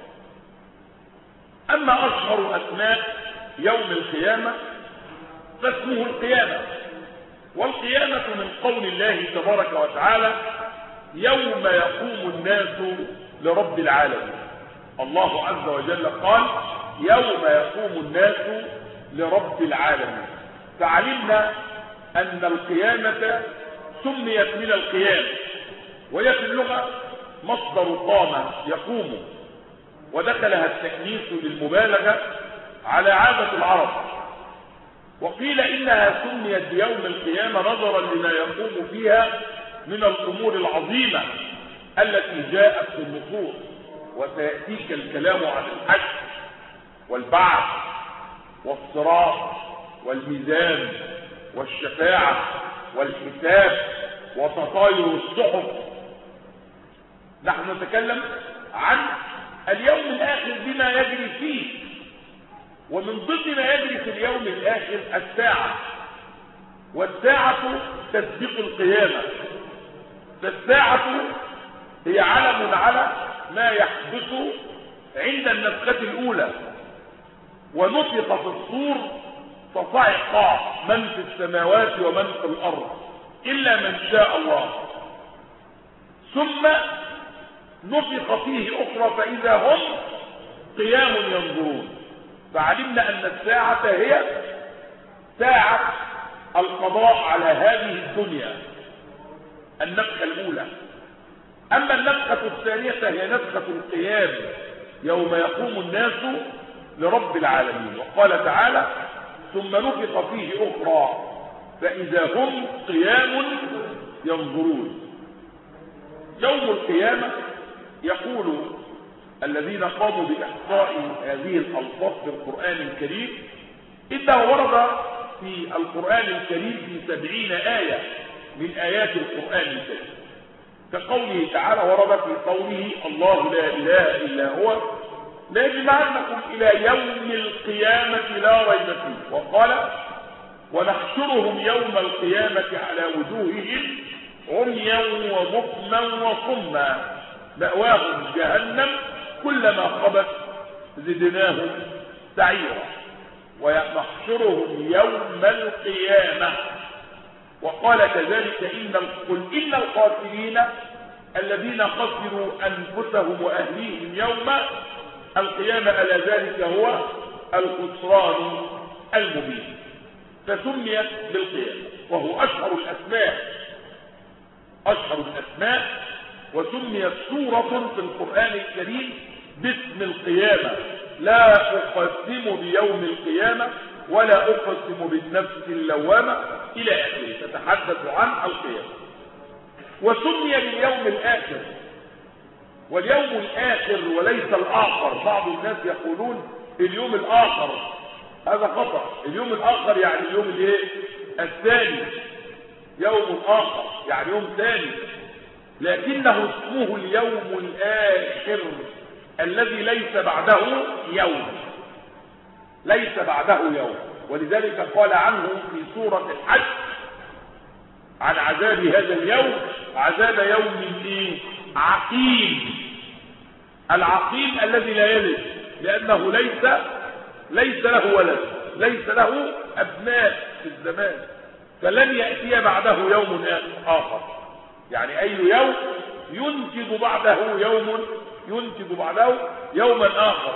أما أشهر أسماء يوم القيامة فاسمه القيامة، والقيامة من قول الله تبارك وتعالى يوم يقوم الناس لرب العالمين. الله عز وجل قال يوم يقوم الناس لرب العالمين. فعلمنا أن القيامة سميت من القيام، وهي في اللغة مصدر قام يقوم، ودخلها التكنيس للمبالغة على عادة العرب. وقيل إنها سميت بيوم القيامة نظرا لما يقوم فيها من الأمور العظيمة التي جاءت في النصوص، وسيأتيك الكلام عن الحشر والبعث والصراط والميزان والشفاعة والحساب وتطاير الصحف. نحن نتكلم عن اليوم الآخر بما يجري فيه، ومن ضمن ما يجري في اليوم الآخر الساعة، والساعة تسبق القيامة. فالساعة هي علم على ما يحدث عند النفخة الأولى، ونفخ في الصور فصعق من في السماوات ومن في الأرض إلا من شاء الله، ثم نفخ فيه أخرى فإذا هم قيام ينظرون. فعلمنا أن الساعة هي ساعة القضاء على هذه الدنيا، النفخة الأولى. أما النفخة الثانية فهي نفخة القيام، يوم يقوم الناس لرب العالمين. وقال تعالى: ثم نفخ فيه أخرى فإذا هم قيام ينظرون. يوم القيامة يقول الذين قاموا بإحصاء هذه الألفاظ في القرآن الكريم إنه ورد في القرآن الكريم في 70 آية من آيات القرآن الكريم، كقوله تعالى ورد في قوله: الله لا إله إلا هو ليجمعنكم إلى يوم القيامة لا ريب فيه. وقال: ونحشرهم يوم القيامة على وجوههم عميا وبكما وصما مأواهم جهنم كلما خبت زدناهم سعيرا ونحشرهم يوم القيامة. وقال كذلك: قل إن الخاسرين الذين خسروا أنفسهم وأهليهم يوم القيامة ألا ذلك هو الخسران المبين. فسميت بالقيامة، وهو أشهر الأسماء، وسميت سورة في القرآن الكريم باسم القيامة: لا أقسم بيوم القيامة ولا أقسم بالنفس اللوامة إلى آخره، تتحدث عن القيامة. وسمي باليوم الآخر، واليوم الآخر وليس الآخر. بعض الناس يقولون اليوم الآخر، هذا خطأ. اليوم الآخر يعني اليوم الثاني، يوم آخر يعني يوم ثاني، لكنه اسمه اليوم الآخر الذي ليس بعده يوم، ليس بعده يوم. ولذلك قال عنه في سورة الحج عن عذاب هذا اليوم: عذاب يوم عقيم. العقيم الذي لا يلد، لأنه ليس له ولد، ليس له أبناء في الزمان، فلن يأتي بعده يوم آخر. يعني أي يوم ينتج بعده يوما آخر،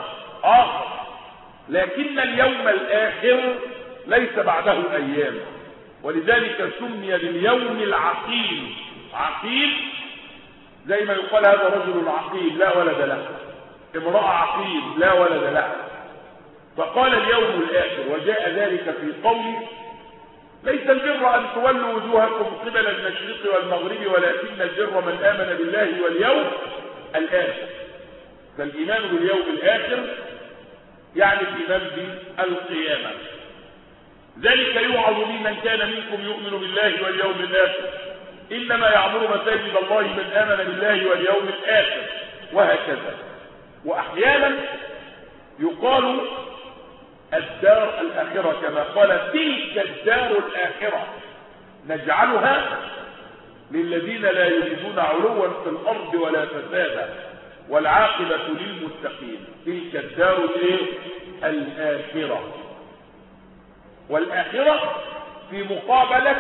لكن اليوم الآخر ليس بعده أيام. ولذلك سمي باليوم العقيم. عقيم زي ما يقال هذا رجل عقيم لا ولد له، امرأة عقيم لا ولد لها. فقال اليوم الآخر، وجاء ذلك في قوله: ليس البر أن تولوا وجوهكم قبل المشرق والمغرب ولكن البر من آمن بالله واليوم الآخر. فالإيمان باليوم الآخر يعني الإيمان بالقيامة. ذلك يوعظ به من كان منكم يؤمن بالله واليوم الآخر، إنما يعمر مساجد الله من آمن بالله واليوم الآخر، وهكذا. وأحيانا يقال الدار الآخرة، كما قال: تلك الدار الآخرة نجعلها للذين لا يريدون علوا في الأرض ولا فسادا والعاقبة للمتقين. تلك الدار الآخرة. والآخرة في مقابلة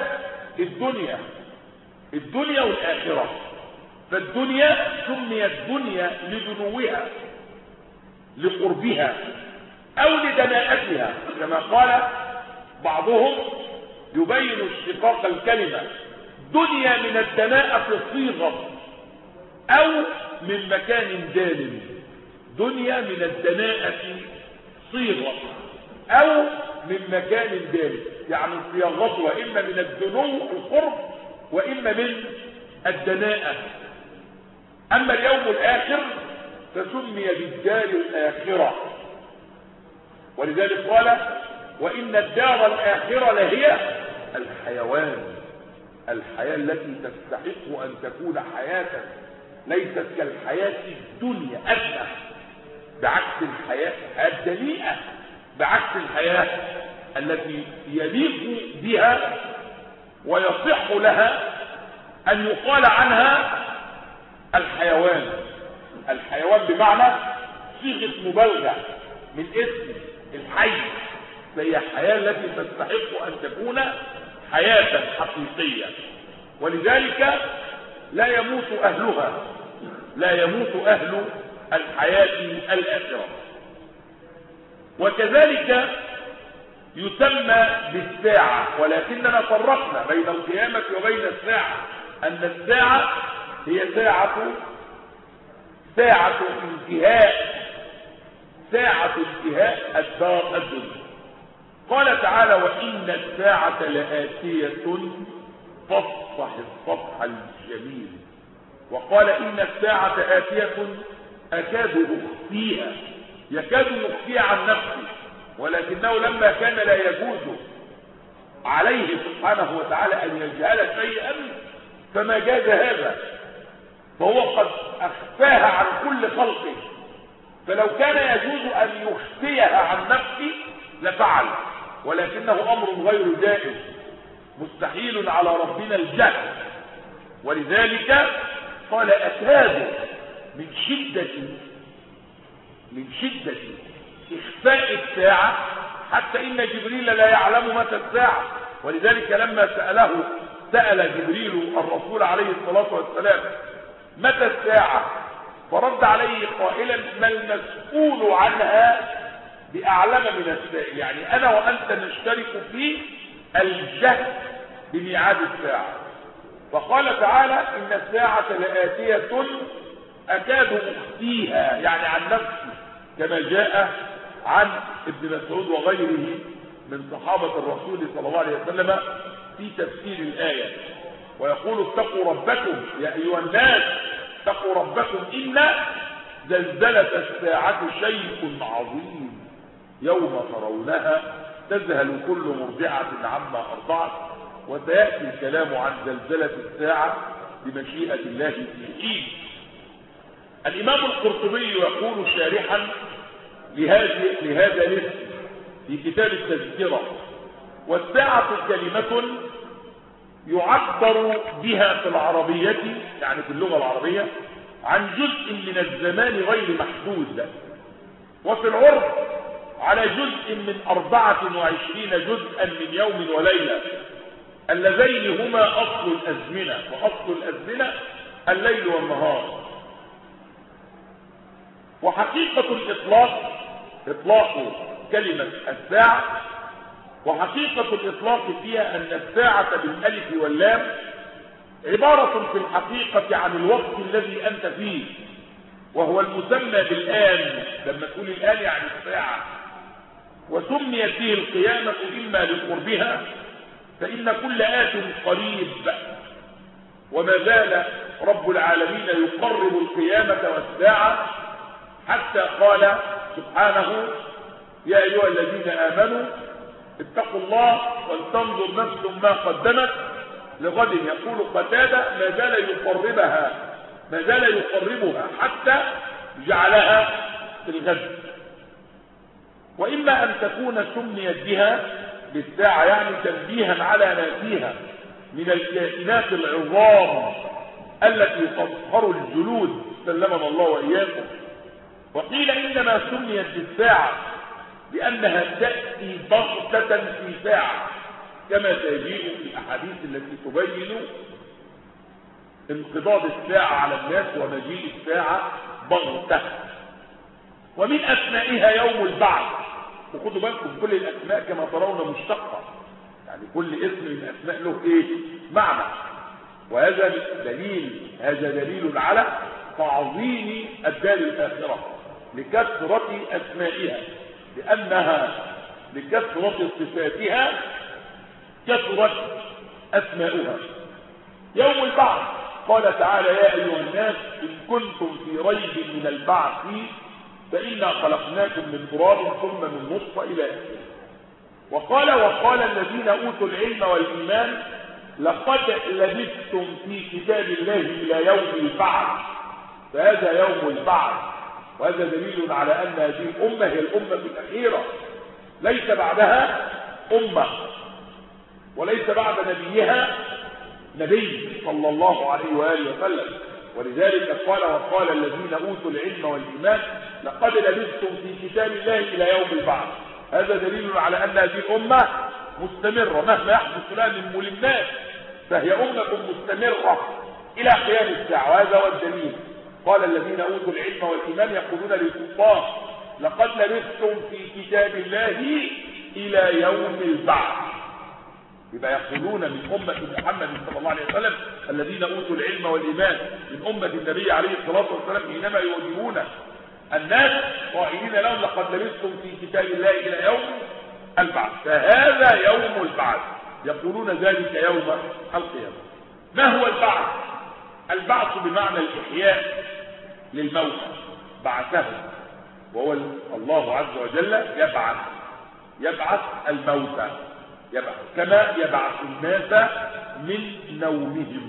الدنيا والآخرة. فالدنيا سميت دنيا لدنوها لقربها أو لدناءتها، كما قال بعضهم يبين اشتقاق الكلمة: دنيا من الدناءة صيغة أو من مكان دال. دنيا من الدناءة صيغة أو من مكان دال، يعني صياغته وإما من الدنو القرب وإما من الدناءة. أما اليوم الآخر فسمي بالدار الآخرة، ولذلك قال: وإن الدار الآخرة لهي الحيوان. الحياة التي تستحق أن تكون حياة، ليست كالحياة الدنيا أدنى. بعكس الحياة الدنيئة، بعكس الحياة التي يليق بها ويصح لها أن يقال عنها الحيوان. الحيوان بمعنى صيغة مبالغة من اسم الحي، فهي الحياة التي تستحق أن تكون حياة حقيقية، ولذلك لا يموت أهلها، لا يموت أهل الحياة الآخرة. وكذلك يسمى بالساعة، ولكننا فرقنا بين القيامة وبين الساعة، أن الساعة هي ساعة انتهاء الدار الدنيا. قال تعالى: وإن الساعة لآتية فاصفح الصفح الجميل. وقال: إن الساعة آتية أكاد أخفيها، يكاد يخفيها عن نفسه، ولكنه لما كان لا يجوز عليه سبحانه وتعالى أن يجهل شيئا فما جاز هذا، فهو قد أخفاها عن كل خلقه، فلو كان يجوز أن يخفيها عن نفسه لفعل، ولكنه أمر غير جائز، مستحيل على ربنا الجهل. ولذلك قال: أكاد، من شدة إخفاء الساعة، حتى إن جبريل لا يعلم متى الساعة. ولذلك لما سأل جبريل الرسول عليه الصلاة والسلام متى الساعة، فرد عليه قائلا: ما المسؤول عنها بأعلم من السائل. يعني أنا وأنت نشترك في الجهل بميعاد الساعة. فقال تعالى: إن الساعة لآتية أكاد أخفيها، يعني عن نفسي، كما جاء عن ابن مسعود وغيره من صحابة الرسول صلى الله عليه وسلم في تفسير الآية، ويقول: اتقوا ربكم يا أيها الناس، اتقوا ربكم إن زلزلة الساعة شيء عظيم، يوم ترونها تذهل كل مرضعة عما أرضعت. وسيأتي الكلام عن زلزلة الساعة بمشيئة الله في حين. الإمام القرطبي يقول شارحا لهذا الاسم في كتاب التذكرة: والساعة كلمة يعبر بها في العربية، يعني في اللغة العربية، عن جزء من الزمان غير محدود، وفي العرف على جزء من 24 جزءا من يوم وليلة، اللذين هما أصل الأزمنة، وأصل الأزمنة الليل والنهار. وحقيقة إطلاق كلمة الساعة، وحقيقة الإطلاق فيها أن الساعة بالألف واللام عبارة في الحقيقة عن الوقت الذي أنت فيه، وهو المسمى بالآن. لما تقول الآن يعني الساعة. وسميت فيه القيامة إما لقربها، فإن كل آت قريب، وما زال رب العالمين يقرب القيامة والساعة، حتى قال سبحانه: يا أيها الذين آمنوا اتقوا الله ولتنظر نفس ما قدمت لغد. يقول قتادة: ما زال يقربها حتى جعلها في الغد. وإما أن تكون سميت بها بالساعة يعني تنبيها على ما فيها من الكائنات العظام التي تظهر الجلود، سلمنا الله وإياكم. وقيل إنما سميت بالساعة لأنها تأتي بغتة في ساعة، كما تجيء في الأحاديث التي تبين انقضاض الساعة على الناس ومجيء الساعة بغتة. ومن أسمائها يوم البعث. وخدوا بالكم كل الأسماء كما ترون مشتقة، يعني كل اسم من أسماء له معنى. وهذا دليل على تعظيم الدار الآخرة لكثرة أسمائها، لأنها لكثرة صفاتها كثرت أسماؤها. يوم البعث قال تعالى: يا أيها الناس إن كنتم في ريب من البعث فإنا خلقناكم من تراب ثم من نطفة إلى آخره. وقال الذين أوتوا العلم والإيمان: لقد لبثتم في كتاب الله إلى يوم البعث. فهذا يوم البعث وهذا دليل على أن هذه الأمة هي الأمة الأخيرة، ليس بعدها أمة وليس بعد نبيها نبي صلى الله عليه وآله وسلم. ولذلك قال وقال الذين أوتوا العلم والإيمان لقد لبثتم في كتاب الله إلى يوم البعث. هذا دليل على أن هذه الأمة مستمرة مهما يحدث لها من ملمات، فهي أمة مستمرة إلى قيام الساعة، وهذا هو الدليل. قال الذين أوتوا العلم والإيمان يقولون للكفار لقد لبثتم في كتاب الله إلى يوم البعث. يبقى يقولون من أمة محمد صلى الله عليه وسلم الذين أوتوا العلم والإيمان من أمة النبي عليه الصلاة والسلام حينما يوجهون الناس قائلين لهم لقد لبثتم في كتاب الله إلى يوم البعث، فهذا يوم البعث، يقولون ذلك يوم القيامة. ما هو البعث؟ البعث بمعنى الإحياء للموتى، بعثهم، وهو الله عز وجل يبعث الموتى، كما يبعث الناس من نومهم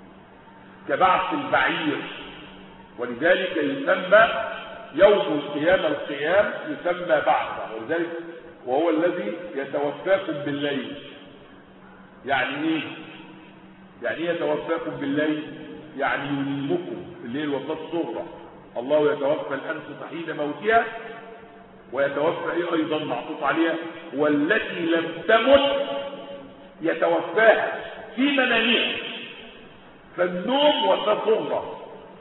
كبعث البعير. ولذلك يسمى يوم القيامة القيام يسمى بعثا، ولذلك وهو الذي يتوفاكم بالليل. يعني ايه؟ يعني ايه يتوفاكم بالليل؟ يعني ينيمكم الليل وفاة صغرى. الله يتوفى الأنفس حين موتها، ويتوفى ايه ايضا معطوف عليها والتي لم تمت يتوفاها في منامها. فالنوم وفاة صغرى،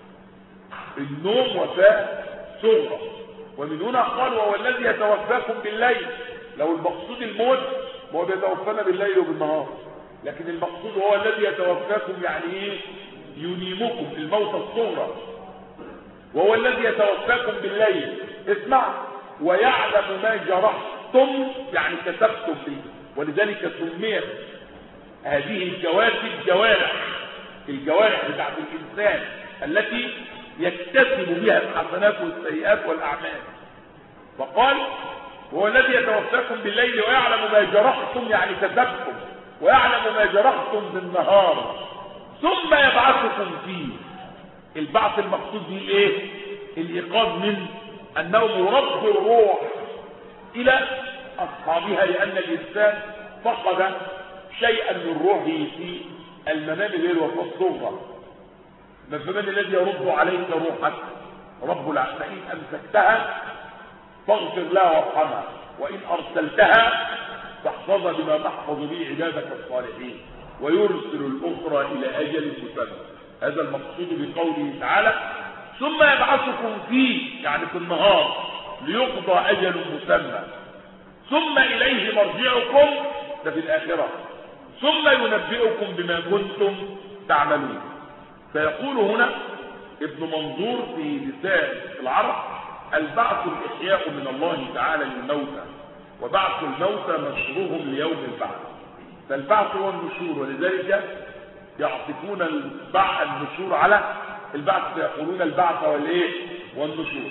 النوم وفاة صغرى. ومن هنا قال وهو الذي يتوفاكم بالليل. لو المقصود الموت هو بيتوفانا بالليل وبالنهار، لكن المقصود هو الذي يتوفاكم يعني ايه؟ ينيمكم الموت الصغرى. وهو الذي يتوفاكم بالليل، اسمع، ويعلم ما جرحتم يعني كتبتم به. ولذلك سميت هذه الجوارح بتاعت الإنسان التي يكتسب بها الحسنات والسيئات والأعمال. فقال هو الذي يتوفاكم بالليل ويعلم ما جرحتم يعني كتبتم، ويعلم ما جرحتم بالنهار، ثم يبعثكم فيه. البعث المقصود به ايه؟ الإيقاظ من النوم، رد الروح إلى أصحابها، لأن الإنسان فقد شيئا من روحه في المنام الليل وفاة الصغرى. فمن الذي يرد عليك روحك؟ رب العالمين. فإن أمسكتها فاغفر لها وارحمها، وإن أرسلتها فاحفظها بما تحفظ به عبادك الصالحين، ويرسل الأخرى إلى أجل مسمى. هذا المقصود بقوله تعالى ثم يبعثكم فيه، يعني في النهار، ليقضى أجل مسمى، ثم إليه مرجعكم، ده في الآخرة، ثم ينبئكم بما كنتم تعملون. فيقول هنا ابن منظور في لسان العرب البعث الإحياء من الله تعالى للموتى، وبعث الموتى نشرهم ليوم البعث. فالبعث هو النشور، ولذلك يعطفون النشور على البعث، فيقولون البعث والنشور.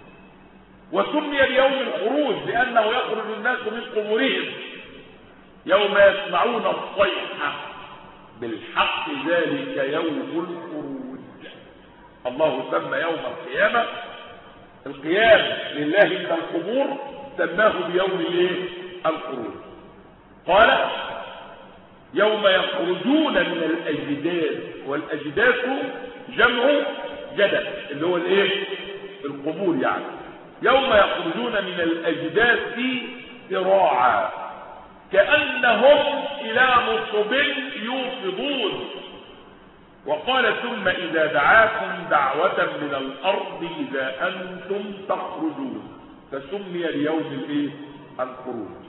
وسمي بيوم الخروج لأنه يخرج الناس من قبورهم يوم يسمعون الصيحة بالحق، ذلك يوم الخروج. الله سمى يوم القيامة القيام لله من القبور، سماه بيوم الخروج. قال يوم يخرجون من الأجداث، والأجداث جمع جدث اللي هو القبور يعني. يوم يخرجون من الأجداث ذراعا كأنهم إلى نصب يوفضون. وقال ثم إذا دعاكم دعوة من الأرض إذا أنتم تخرجون، فسمي بيوم الخروج.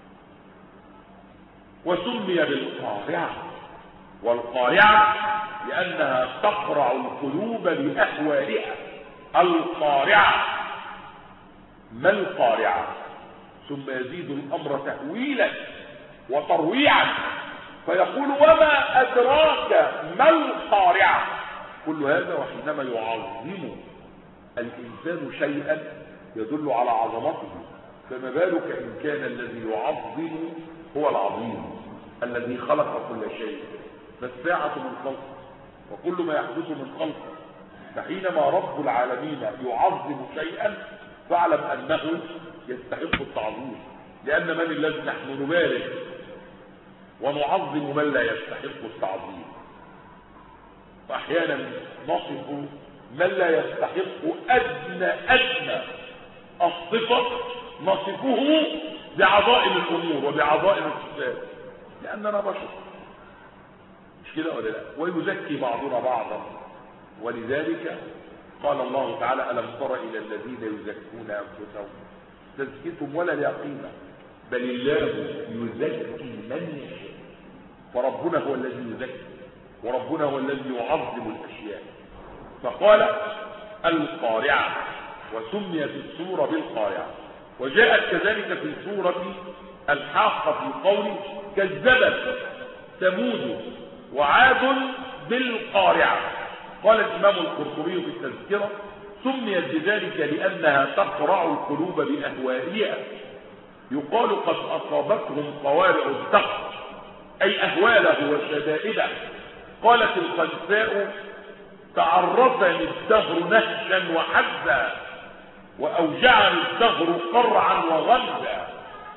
وسمي بالقارعة، والقارعة لأنها تقرع القلوب بأحوالها. القارعة، ما القارعة؟ ثم يزيد الأمر تأويلا وترويعا فيقول وما أدراك ما القارعة. كل هذا وحينما يعظم الإنسان شيئا يدل على عظمته، فما بالك إن كان الذي يعظم هو العظيم الذي خلق كل شيء. فالساعة من خلقه، وكل ما يحدث من خلقه، فحينما رب العالمين يعظم شيئا فاعلم أنه يستحق التعظيم، لأن من الذي نحن نبالغ ونعظم من لا يستحق التعظيم. فأحيانا نصف من لا يستحق أدنى الصفة، نصفه بعظائم الأمور وبعظائم الصفات، لأننا بشر، مش كده ولا لا؟ ويزكي بعضنا بعضا. ولذلك قال الله تعالى: ألم تر إلى الذين يزكون أنفسهم تزكيتهم ولا ليقيمة بل الله يزكي من يشاء. فربنا هو الذي يزكي، وربنا هو الذي يعظم الأشياء. فقال القارعة، وسميت السورة بالقارعة. وجاءت كذلك في سورة الحاقة في قوله: كذبت ثمود وعاد بالقارعة. قال الإمام القرطبي في التذكرة: سميت بذلك لأنها تقرع القلوب بأهوالها، يقال قد أصابتهم قوارع الدهر، أي أهواله وشدائده. قالت الخنساء: تعرفني الدهر نهشا وحزا، وأوجعني الدهر قرعا وغمزا.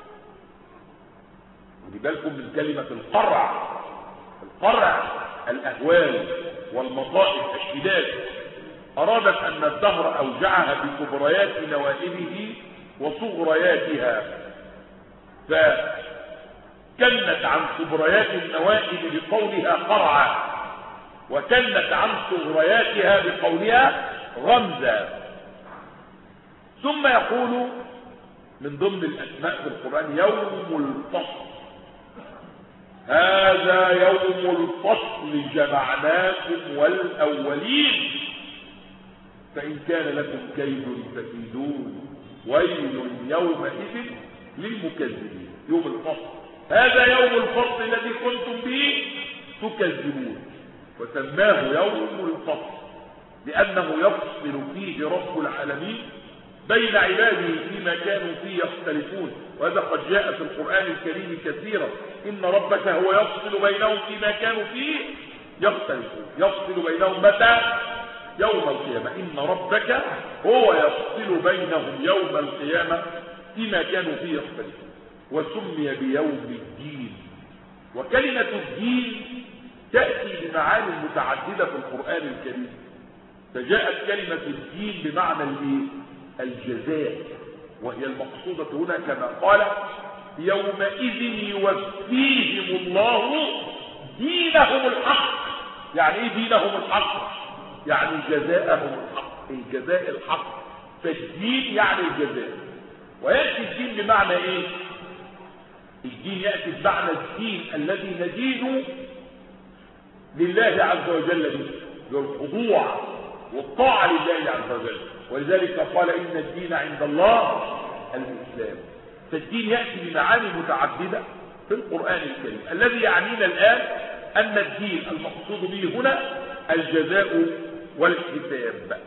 ودي بالكم من كلمة القرع. القرع الأهوال والمصائب الشداد. أرادت أن الدهر أوجعها بكبريات نوائبه وصغرياتها، فكنت عن كبريات النوائب بقولها قرعا، وكنت عن صغرياتها بقولها غمزا. ثم يقول من ضمن الأسماء في القرآن: يوم الفصل، هذا يوم الفصل جمعناكم والأولين، فإن كان لكم كيد فكيدون، ويل يومئذ للمكذبين. يوم الفصل، هذا يوم الفصل الذي كنتم به تكذبون. وسماه يوم الفصل لأنه يفصل فيه رب العالمين بين عباده فيما كانوا فيه يختلفون. وهذا قد جاء في القرآن الكريم كثيرا: إن ربك هو يفصل بينهم فيما كانوا فيه يختلفون. يفصل بينهم متى؟ يوم القيامة. إن ربك هو يفصل بينهم يوم القيامة فيما كانوا فيه يختلفون. وسمي بيوم الدين. وكلمة الدين تأتي بمعاني متعددة في القرآن الكريم. فجاءت كلمة الدين بمعنى الجزاء، وهي المقصودة هنا كما قال: يومئذ يوفيهم الله دينهم الحق. يعني ايه دينهم الحق؟ يعني جزاءهم الحق، الجزاء الحق. فالدين يعني الجزاء. ويأتي الدين بمعنى ايه؟ الدين يأتي بمعنى الدين الذي ندين لله عز وجل به، بالخضوع والطاعة لله عز وجل. ولذلك قال: إن الدين عند الله الإسلام. فالدين يأتي بمعاني متعددة في القرآن الكريم. الذي يعنينا الآن أن الدين المقصود به هنا الجزاء والحساب.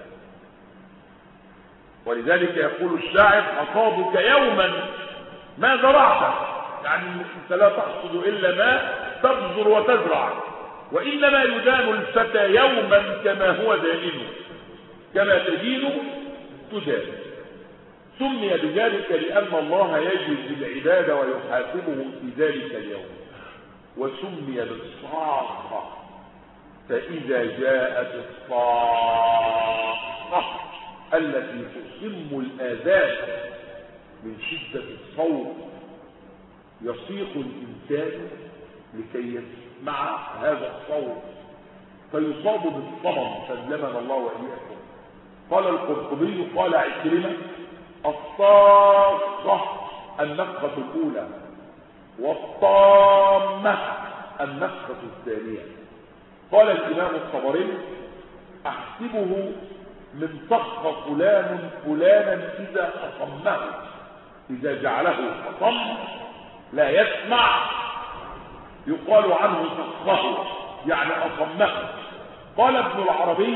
ولذلك يقول الشاعر: حصادك يوما ما زرعت، يعني انت لا تحصد إلا ما تبذر وتزرع. وإنما يدان الفتى يوما كما هو دائم، كما تدين تدان. سمي بذلك لأن الله يجزي العباد ويحاسبهم في ذلك اليوم. وسمي بالصاخة، فإذا جاءت الصاخة التي تصم الآذان من شدة الصوت، يصيح الإنسان لكي يسمع هذا الصوت فيصاب بالصمم، سلمنا الله وإياكم. قال القرطبي: قال عكرمة: الصاخة النفخة الأولى، والطامة النفخة الثانية. قال الإمام الطبري: أحسبه من صخ فلان فلانا إذا أصمه، إذا جعله أصم لا يسمع يقال عنه صخه، يعني أصمه. قال ابن العربي: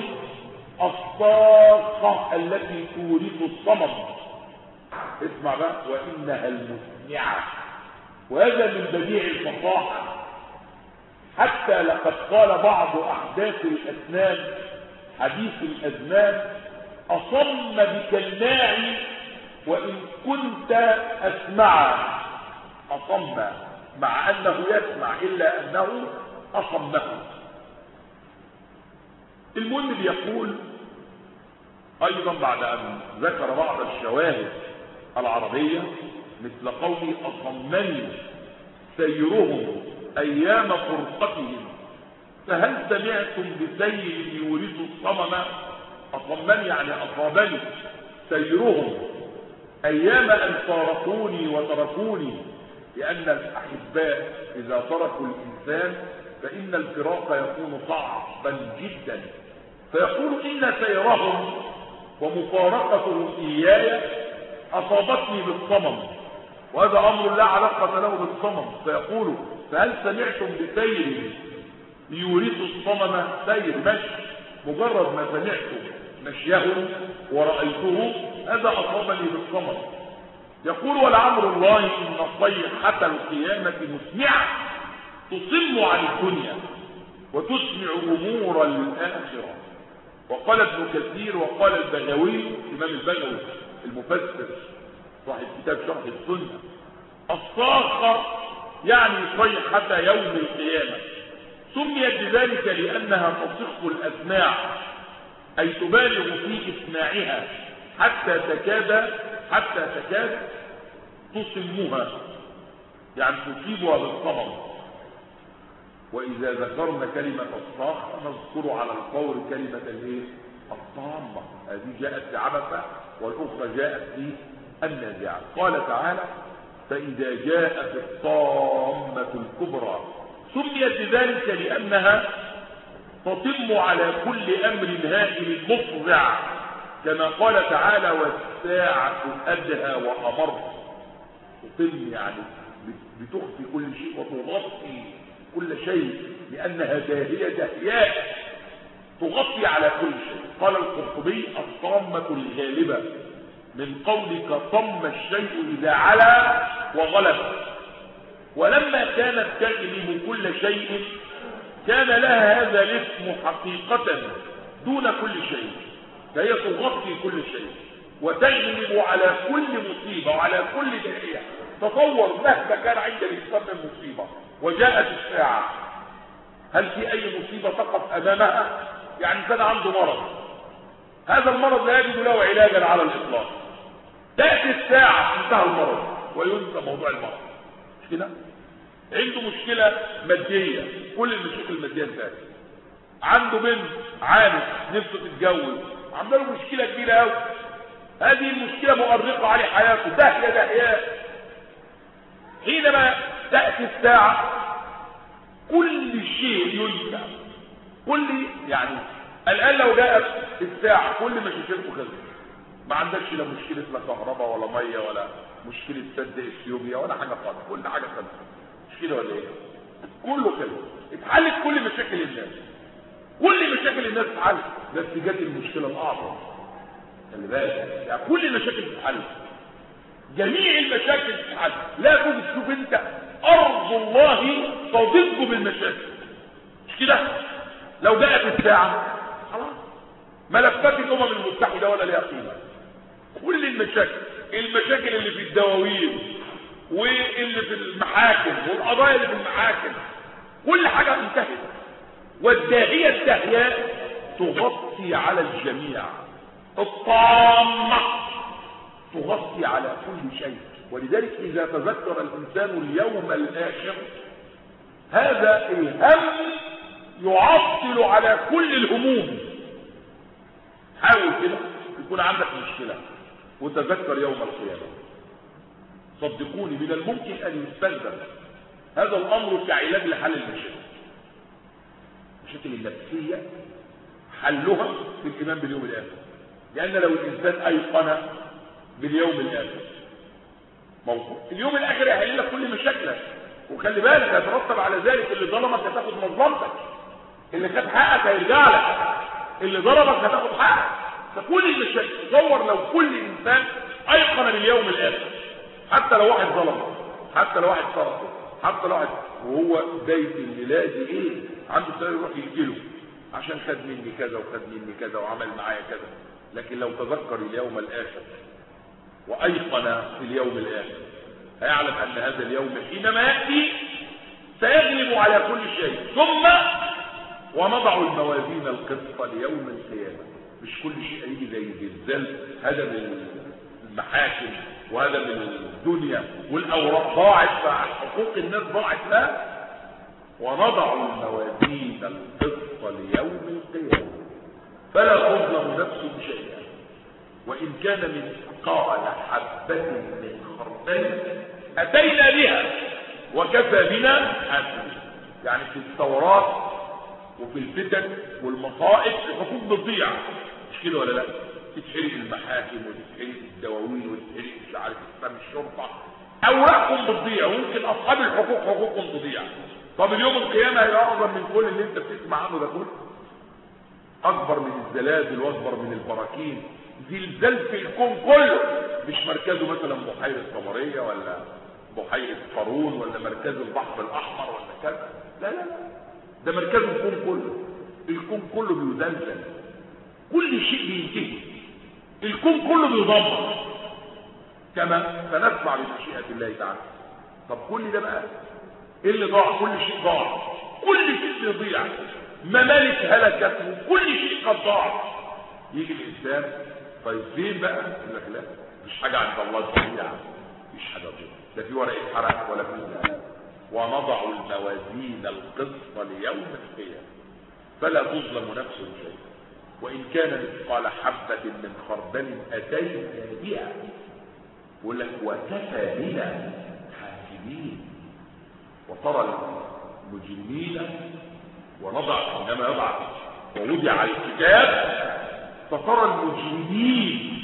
الصاخة التي تورث الصمم. اسمع بقى: وإنها المسمعة. وهذا من بديع الفصاحة، حتى لقد قال بعض أحداث الأسنان حديث الأزمان أصم بكالناعي وإن كنت أسمع. أصم مع أنه يسمع إلا أنه أصمه. المهم بيقول أيضا بعد أن ذكر بعض الشواهد العربية مثل قوله أصمني سيرهم أيام فرقتهم فهل سمعتم بسير يورث الصمم. أصمني يعني أصابني سيرهم أيام أن فارقوني وتركوني، لأن الأحباء إذا تركوا الإنسان فإن الفراق يكون صعبا جدا، فيقول إن سيرهم ومفارقتهم إياي أصابتني بالصمم، وهذا أمر لا علاقة له بالصمم. فيقول فهل سمعتم بسير يورث الصمم. سير مشي، مجرد ما سمعت مشيه ورأيته هذا أصابني بالصمم. يقول ولعمر الله إن صيحة القيامة مسمعة تصم عن الدنيا وتسمع أمور الآخرة. وقال ابن كثير وقال البغوي الإمام البغوي المفسر صاحب كتاب شرح السنة الصاخة يعني صيحة يوم القيامة، سميت بذلك لأنها تصخ الأسماع أي تبالغ في إسماعها حتى تكاد تصمها، يعني تصيبها بالصمم. وإذا ذكرنا كلمة الصاخة نذكر على الفور كلمة الطامة. هذه جاءت في عبثة والأخرى جاءت في النازعة. قال تعالى فإذا جاءت الطامة الكبرى، سميت بذلك لأنها تطم على كل أمر هائل مفزع، كما قال تعالى والساعة أدهى وأمر. تطم يعني بتخفي كل شيء وتغطي كل شيء، لأنها داهية دهياء تغطي على كل شيء. قال القرطبي الطامة الغالبة من قولك طم الشيء إذا علا وغلب، ولما كانت تغلب كل شيء كان لها هذا الاسم حقيقة دون كل شيء، فهي تغطي كل شيء وتغلب على كل مصيبة وعلى كل داهية. تصور مهما كان عند الإنسان من مصيبة وجاءت الساعة، هل في أي مصيبة تقف أمامها؟ يعني إنسان عنده مرض، هذا المرض لا يجد له علاجا على الإطلاق، تأتي الساعة انتهى المرض وينسى موضوع المرض. مش كده؟ عنده مشكلة مادية، كل المشاكل المادية انتهت. عنده بنت عانت نفسه تتجوز، عنده له مشكلة كبيرة قوي، هذه المشكلة مؤرقة عليه حياته داهية. حينما تأتي الساعة كل شيء ينسى، يعني الآن لو جاءت الساعة كل مشاكلته خلصت، ما عندكش لا مشكلة لا كهرباء ولا مية ولا مشكلة سد اثيوبيا ولا حاجة خالص، كل حاجة خلصت. مش كده ولا ايه؟ كله كده اتحلت كل مشاكل الناس، كل مشاكل الناس اتحلت، بس جت المشكلة الأعظم. خلي بالك يعني كل المشاكل اتحلت، جميع المشاكل اتحلت. لا بد تشوف انت أرض الله تضج بالمشاكل. مش كده؟ لو جاءت الساعة خلاص ملفات الأمم المتحدة ولا ليها قيمة. كل المشاكل اللي في الدواوين واللي في المحاكم والقضايا اللي في المحاكم كل حاجة انتهت، والداهية الداهياء تغطي على الجميع، الطامة تغطي على كل شيء. ولذلك إذا تذكر الإنسان اليوم الآخر هذا الهم يعطل على كل الهموم. حاول كده يكون عندك مشكلة وتذكر يوم القيامة، صدقوني من الممكن أن يستخدم هذا الأمر كعلاج لحل المشاكل. المشاكل النفسية حلها في الإيمان باليوم الآخر، لأن لو الإنسان أيقن باليوم الآخر موضوع اليوم الآخر يحل لك كل مشاكلك. وخلي بالك هيترتب على ذلك اللي ظلمك هتاخد مظلمتك، اللي خد حقك هيرجع لك، اللي ضربك هتاخد حقك. فكل المشاكل تصور لو كل إنسان أيقن باليوم الآخر، حتى لو واحد ظلمه، حتى لو واحد سرقه، حتى لو واحد وهو بيت الميلاد عنده سؤال يروح يجيله عشان خد مني كذا وخد مني كذا وعمل معايا كذا. لكن لو تذكر اليوم الآخر وأيقن في اليوم الآخر هيعلم أن هذا اليوم حينما يأتي سيغلب على كل شيء. ثم ونضع الموازين القسط ليوم القيامة. مش كل شيء هيجي زي زلزال هذا من المحاكم وهذا من الدنيا والأوراق ضاعت فحقوق الناس ضاعت. لا، ونضع الموازين القسط ليوم القيامة فلا تظلم نفس شيئا وإن كان مثقال حبة من خردل أتينا بها وكفى بنا حاسبين. يعني في الثورات وفي الفتن والمصائب الحقوق بتضيع، مش كده ولا لا؟ تتحرق المحاكم وتتحرق الدواوين وتتحرق مش عارف اسم الشرطه، اوراقهم بتضيع ويمكن اصحاب الحقوق حقوقهم تضيع. طب اليوم القيامه هيبقى اعظم من كل اللي انت بتسمع عنه ده كله، اكبر من الزلازل واكبر من البراكين. زلزال في الكون كله، مش مركزه مثلا بحيره قمريه ولا بحيره قارون ولا مركز البحر الاحمر ولا كذا، لا لا لا، ده مركزه الكون كله. الكون كله بيزلزل، كل شيء بينتهي، الكون كله بيدمر كما سنسمع بمشيئة الله تعالى. طب كل ده بقى ايه اللي ضاع؟ كل شيء ضاع، كل شيء بيضيع، ممالك هلكت وكل شيء قد ضاع. يجي الانسان طيب فين بقى؟ يقول لك لا، مش حاجه عند الله تضيع، مش حاجه تضيع، لا في ورقه حرق ولا في لا. ونضع الموازين القسط ليوم القيامه فلا تظلم نفس شيء وإن كان مثقال حبة من خردل أتينا بها. يقول لك وكفى بنا حاسبين. وترى المجرمين ونضع عندما يضع ووضع الكتاب فترى المجرمين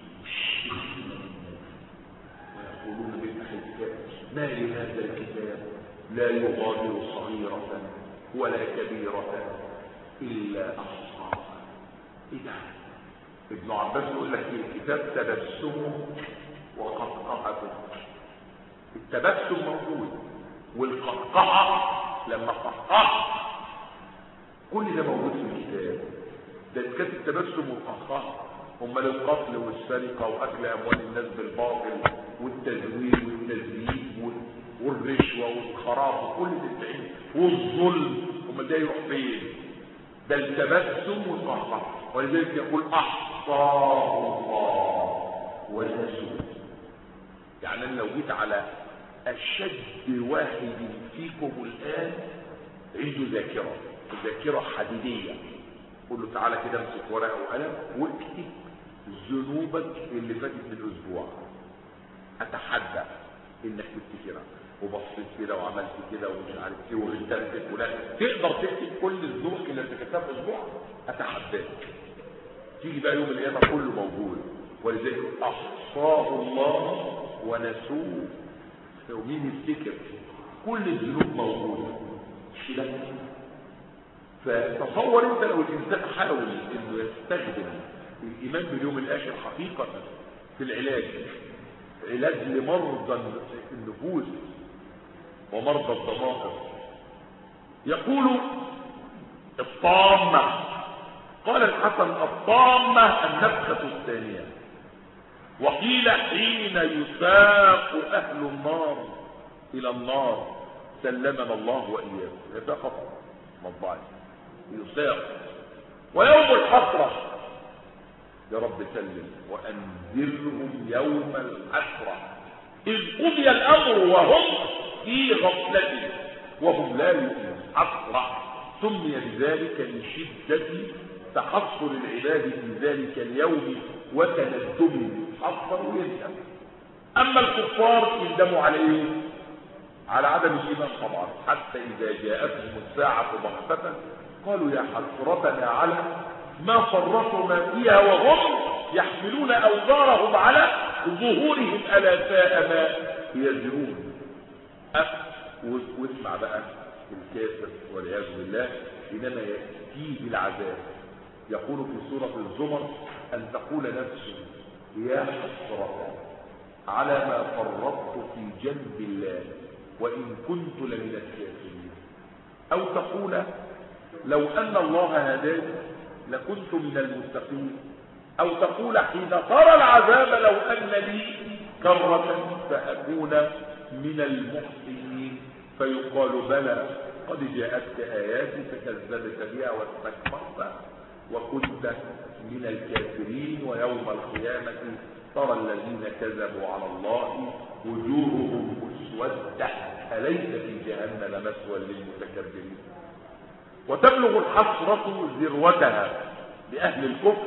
ويقولون بالأخي الكتاب ما لهذا الكتاب لا يغادر صغيرة ولا كبيرة إلا أحصاها. إيه ده؟ ابن عباس يقول لك الكتاب تبسمه وقطعته. التبسم موجود والقطعة لما قطعت كل ده موجود في الكتاب. ده كانت التبسم والقطعة. امال القتل والسرقة واكل اموال الناس بالباطل والتزوير والتزييف والرشوة والخراب وكل ده والظلم، امال ده يروح فين؟ ده التبسم والقطعة. ولذلك يقول احصاه الله ونسوه. يعني انا لو جيت على اشد واحد فيكم الان عنده ذاكره حديديه، قول له تعالى كده امسك ورقه وقلم واكتب ذنوبك اللي فاتت من اسبوع، اتحدى انك تفتكرها. وبصيت كده وعملت كده ومش عارف ايه وغدرت فلان، تقدر تكتب كل ذنوبك اللي ارتكبتها في اسبوع؟ اتحداك. تيجي بقى يوم القيامه كله موجود. ولذلك احصاه الله ونسوه. ومين يفتكر؟ كل الذنوب موجوده، مش كده؟ فتصور انت لو الانسان حاول انه يستخدم الايمان باليوم الاخر حقيقه في العلاج لمرضى النفوس ومرضى الضمائر. يقول الطامه، قال الحسن الطامه النفخه الثانيه. وقيل حين يساق اهل النار الى النار سلمنا الله واياكم. هذا خطا مطبعي يساق. ويوم الحسره يا رب سلم وانذرهم يوم الحسره اذ قضي الامر وهم في غفله وهم لا يؤمنون. حسره سمي بذلك لشده تحصر العباد في ذلك اليوم وتندمهم. حصر ويندم. اما الكفار يندموا على ايه؟ على عدم الايمان طبعا. حتى اذا جاءتهم الساعه بغته قالوا يا حسرتنا على ما فرطوا ما فيها وهم يحملون اوزارهم على ظهورهم الا ساء ما يزرون. واسمع بقى الكافر والعياذ بالله حينما ياتيه العذاب يقول في سوره الزمر ان تقول نفس يا حسرة على ما فرطت في جنب الله وإن كنت لمن الكافرين. أو تقول لو أن الله هداني لكنت من المتقين، أو تقول حين ترى العذاب لو أن لي كرة فأكون من المحسنين، فيقال بلى قد جاءتك آياتي فكذبت بها واستكبرت وكنت من الكافرين، ويوم القيامة ترى الذين كذبوا على الله وجوههم مسودة أليس في جهنم مثوى للمتكبرين. وتبلغ الحسرة ذروتها لأهل الكفر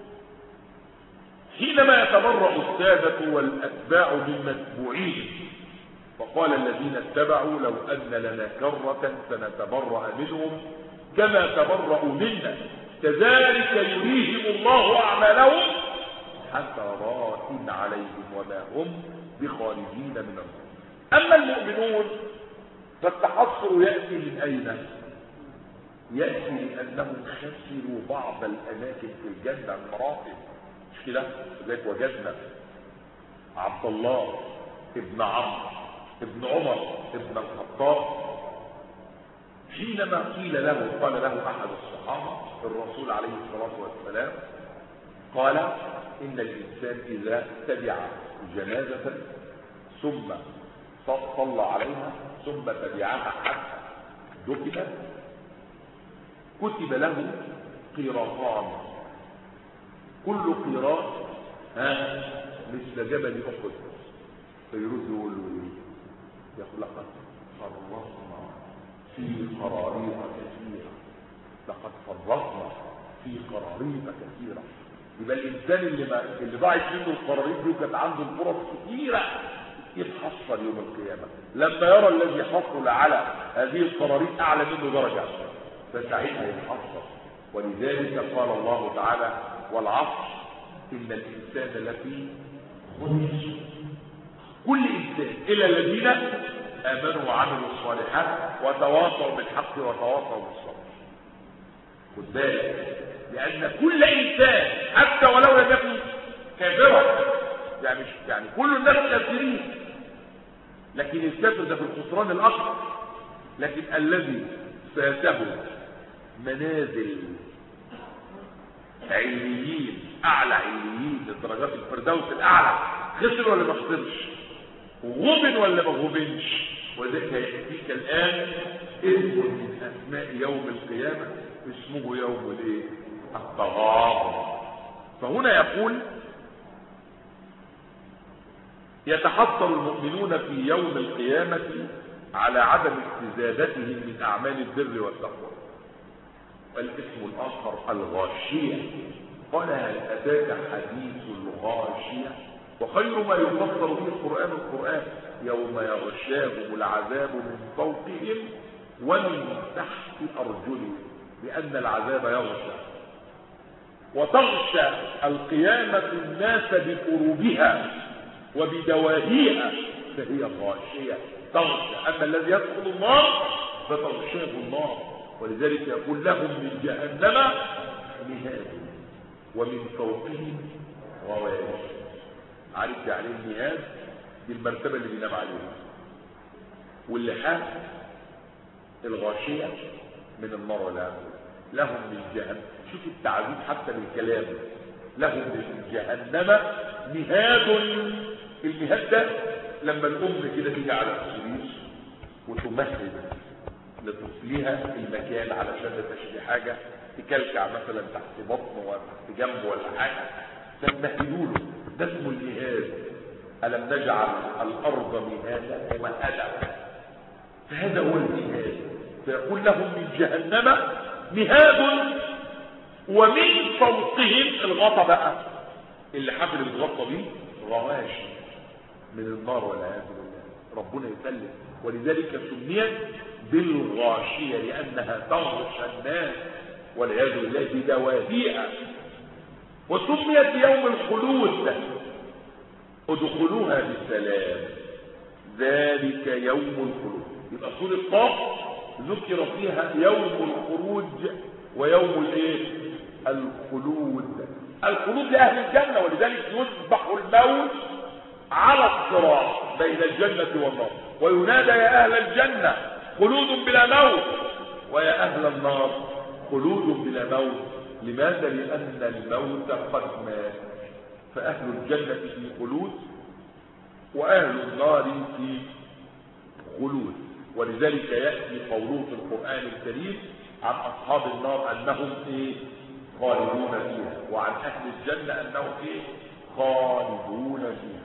حينما يتبرأ السادة والأتباع من متبوعين، فقال الذين اتبعوا لو أن لنا كرة فنتبرأ منهم كما تبرأوا منا كذلك يريهم الله أعمالهم حسرات عليهم وما هم بخارجين من النار. أما المؤمنون فالتحصر يأتي من أين؟ يأتي لأنهم خسروا بعض الأماكن في الجنة المراتب، مش كده؟ لذلك وجدنا عبد الله ابن عمرو ابن عمر ابن الخطاب حينما قال له أحد الصحابة الرسول عليه الصلاة والسلام قال إن الإنسان إذا تبع جنازة ثم صلى عليها ثم تبعها حتى دفنت كتب له قيراطان، كل قيراط مثل جبل أحد، فيرد يقول لقد فرطنا في قراريط كثيرة، لقد فرطنا في قراريط كثيرة. يبقى الإنسان اللي ضاعت منه القراريط دي وكانت عنده الفرص كثيرة يتحصل يوم القيامة لما يرى الذي حصل على هذه القراريط أعلى منه درجة، فساعتها يتحصل. ولذلك قال الله تعالى والعصر إن الإنسان لفي خسر، كل إنسان إلا الذين آمنوا وعملوا الصالحات وتواصوا بالحق وتواصوا بالصبر. خد بالك، لأن كل إنسان حتى ولو لم يكن كافرا، يعني كل الناس كافرين، لكن الكافر ده في الخسران الأكبر، لكن الذي فاته منازل عليين أعلى عليين لدرجات الفردوس الأعلى خسر ولا ما خسرش؟ غبن ولا ما غبنش؟ وذلك يأتيك الآن اسم من أسماء يوم القيامة اسمه يوم الايه؟ التغابن. فهنا يقول يتحصل المؤمنون في يوم القيامة على عدم استزادتهم من أعمال البر والتقوى. الاسم الآخر الغاشية، قال هل أتاك حديث الغاشية؟ وخير ما يفسر به القرآن يوم يغشاهم العذاب من فوقهم ومن تحت أرجلهم، لأن العذاب يغشى. وتغشى القيامة الناس بقروبها وبدواهيها فهي غاشية تغشى. أما الذي يدخل النار فتغشاه النار، ولذلك يقول لهم من جهنم مهاد ومن فوقهم غواش. عارف يعني المهاد؟ دي المرتبة اللي بينام عليها، واللحاف الغاشية من النار والعذاب. لهم من جهنم، شوف التعذيب حتى بالكلام، لهم من جهنم مهاد. المهاد ده لما الأم كده تيجي على السرير وتمهد لتطليها المكان علشان تشتري حاجة تكلكع مثلا تحت بطنه ولا تحت جنبه ولا حاجة، فتمهدوا له، ده اسمه المهاد. ألم نجعل الأرض مهادا ومهدا، فهذا هو المهاد. فيقول لهم من جهنم مهاد ومن فوقهم الغطا بقى اللي حفل الغطا دي غواش من النار والعياذ بالله، ربنا يسلم. ولذلك سميت بالغاشية لأنها تغشى الناس والعياذ بالله بدوافيها. وسميت يوم الخلود ادخلوها بسلام ذلك يوم الخلود. يبقى سورة الطاف ذكر فيها يوم الخروج ويوم الايه؟ الخلود. الخلود لأهل الجنة، ولذلك يذبح الموت على الصراط بين الجنة والنار وينادى يا أهل الجنة خلود بلا موت ويا أهل النار خلود بلا موت. لماذا؟ لأن الموت قد مات. فأهل الجنة في خلود وأهل النار في خلود. ولذلك يأتي قوله في القرآن الكريم عن أصحاب النار أنهم خالدون فيها، وعن أهل الجنة أنهم خالدون فيها.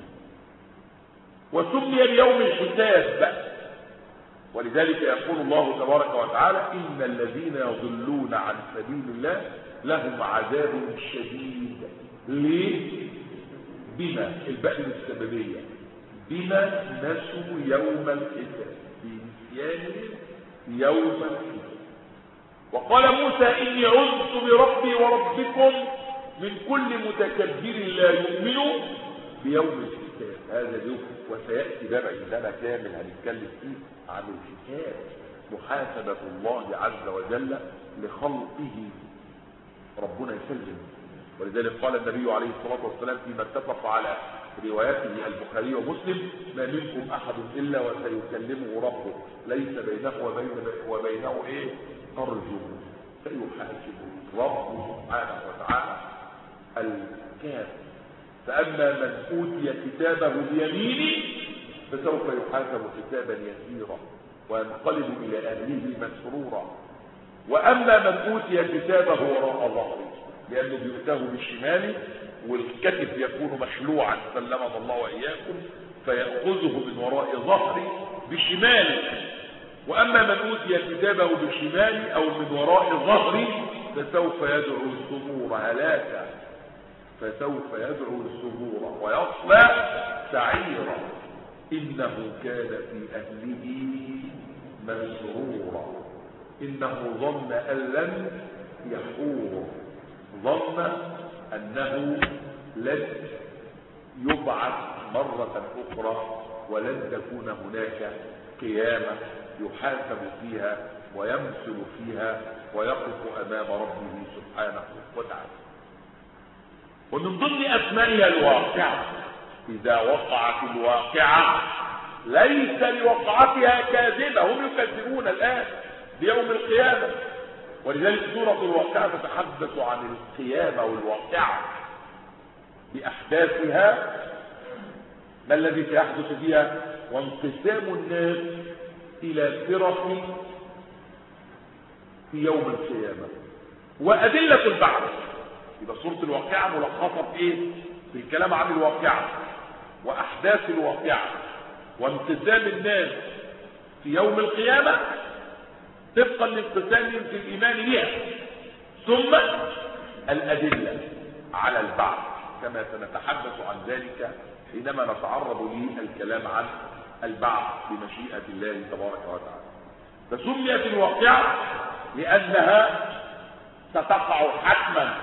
وسمي اليوم الحساب، ولذلك يقول الله تبارك وتعالى إن الذين يضلون عن سبيل الله لهم عذاب شديد. ليه؟ بما الباء السببية، بما نسوا يوم الحساب، بنسيانهم يوم الحساب. وقال موسى إني عذت بربي وربكم من كل متكبر لا يؤمن بيوم الحساب. هذا اليوم وسيأتي بقى عندنا كامل هنتكلم فيه عن الحساب، محاسبة الله عز وجل لخلقه. ربنا يسلم. ولذلك قال النبي عليه الصلاة والسلام فيما اتفق على رواياته البخاري ومسلم ما منكم أحد إلا وسيكلمه ربه ليس بينه وبينه أرجو. سيحاسبه ربه سبحانه وتعالى الكافر. فأما من أوتي كتابه بيمينه فسوف يحاسب حسابا يسيرا وينقلب إلى أهله مسرورا. وأما من أوتي كتابه وراء ظهره، لأنه بيؤتاه بالشمال والكتف يكون مخلوعا سلمنا الله وإياكم، فيأخذه من وراء ظهره بشماله. وأما من أوتي كتابه بالشمال أو من وراء ظهره فسوف يدعو الثبور هلاكا، فسوف يدعو الثبور ويصلى سعيرا إنه كان في أهله مسرورا إنه ظن أن لن يحور، ظن أنه لن يبعث مرة أخرى ولن تكون هناك قيامة يحاسب فيها ويمثل فيها ويقف أمام ربه سبحانه وتعالى. ومن ضمن أسمائها الواقعة. إذا وقعت الواقعة ليس لوقعتها كاذبة. هم يكذبون الآن بيوم القيامة، ولذلك سورة الواقعة تتحدث عن القيامة والواقعة بأحداثها، ما الذي سيحدث فيها، وانقسام الناس إلى فرق في يوم القيامة وأدلة البعث. يبقى سورة الواقعة ملخصة في في الكلام عن الواقعة وأحداث الواقعة وانقسام الناس في يوم القيامة طبقا لانقسامهم في الإيمان بها، ثم الأدلة على البعث كما سنتحدث عن ذلك حينما نتعرض للكلام عن البعث بمشيئة الله تبارك وتعالى. فسميت الواقعة لأنها ستقع حتما.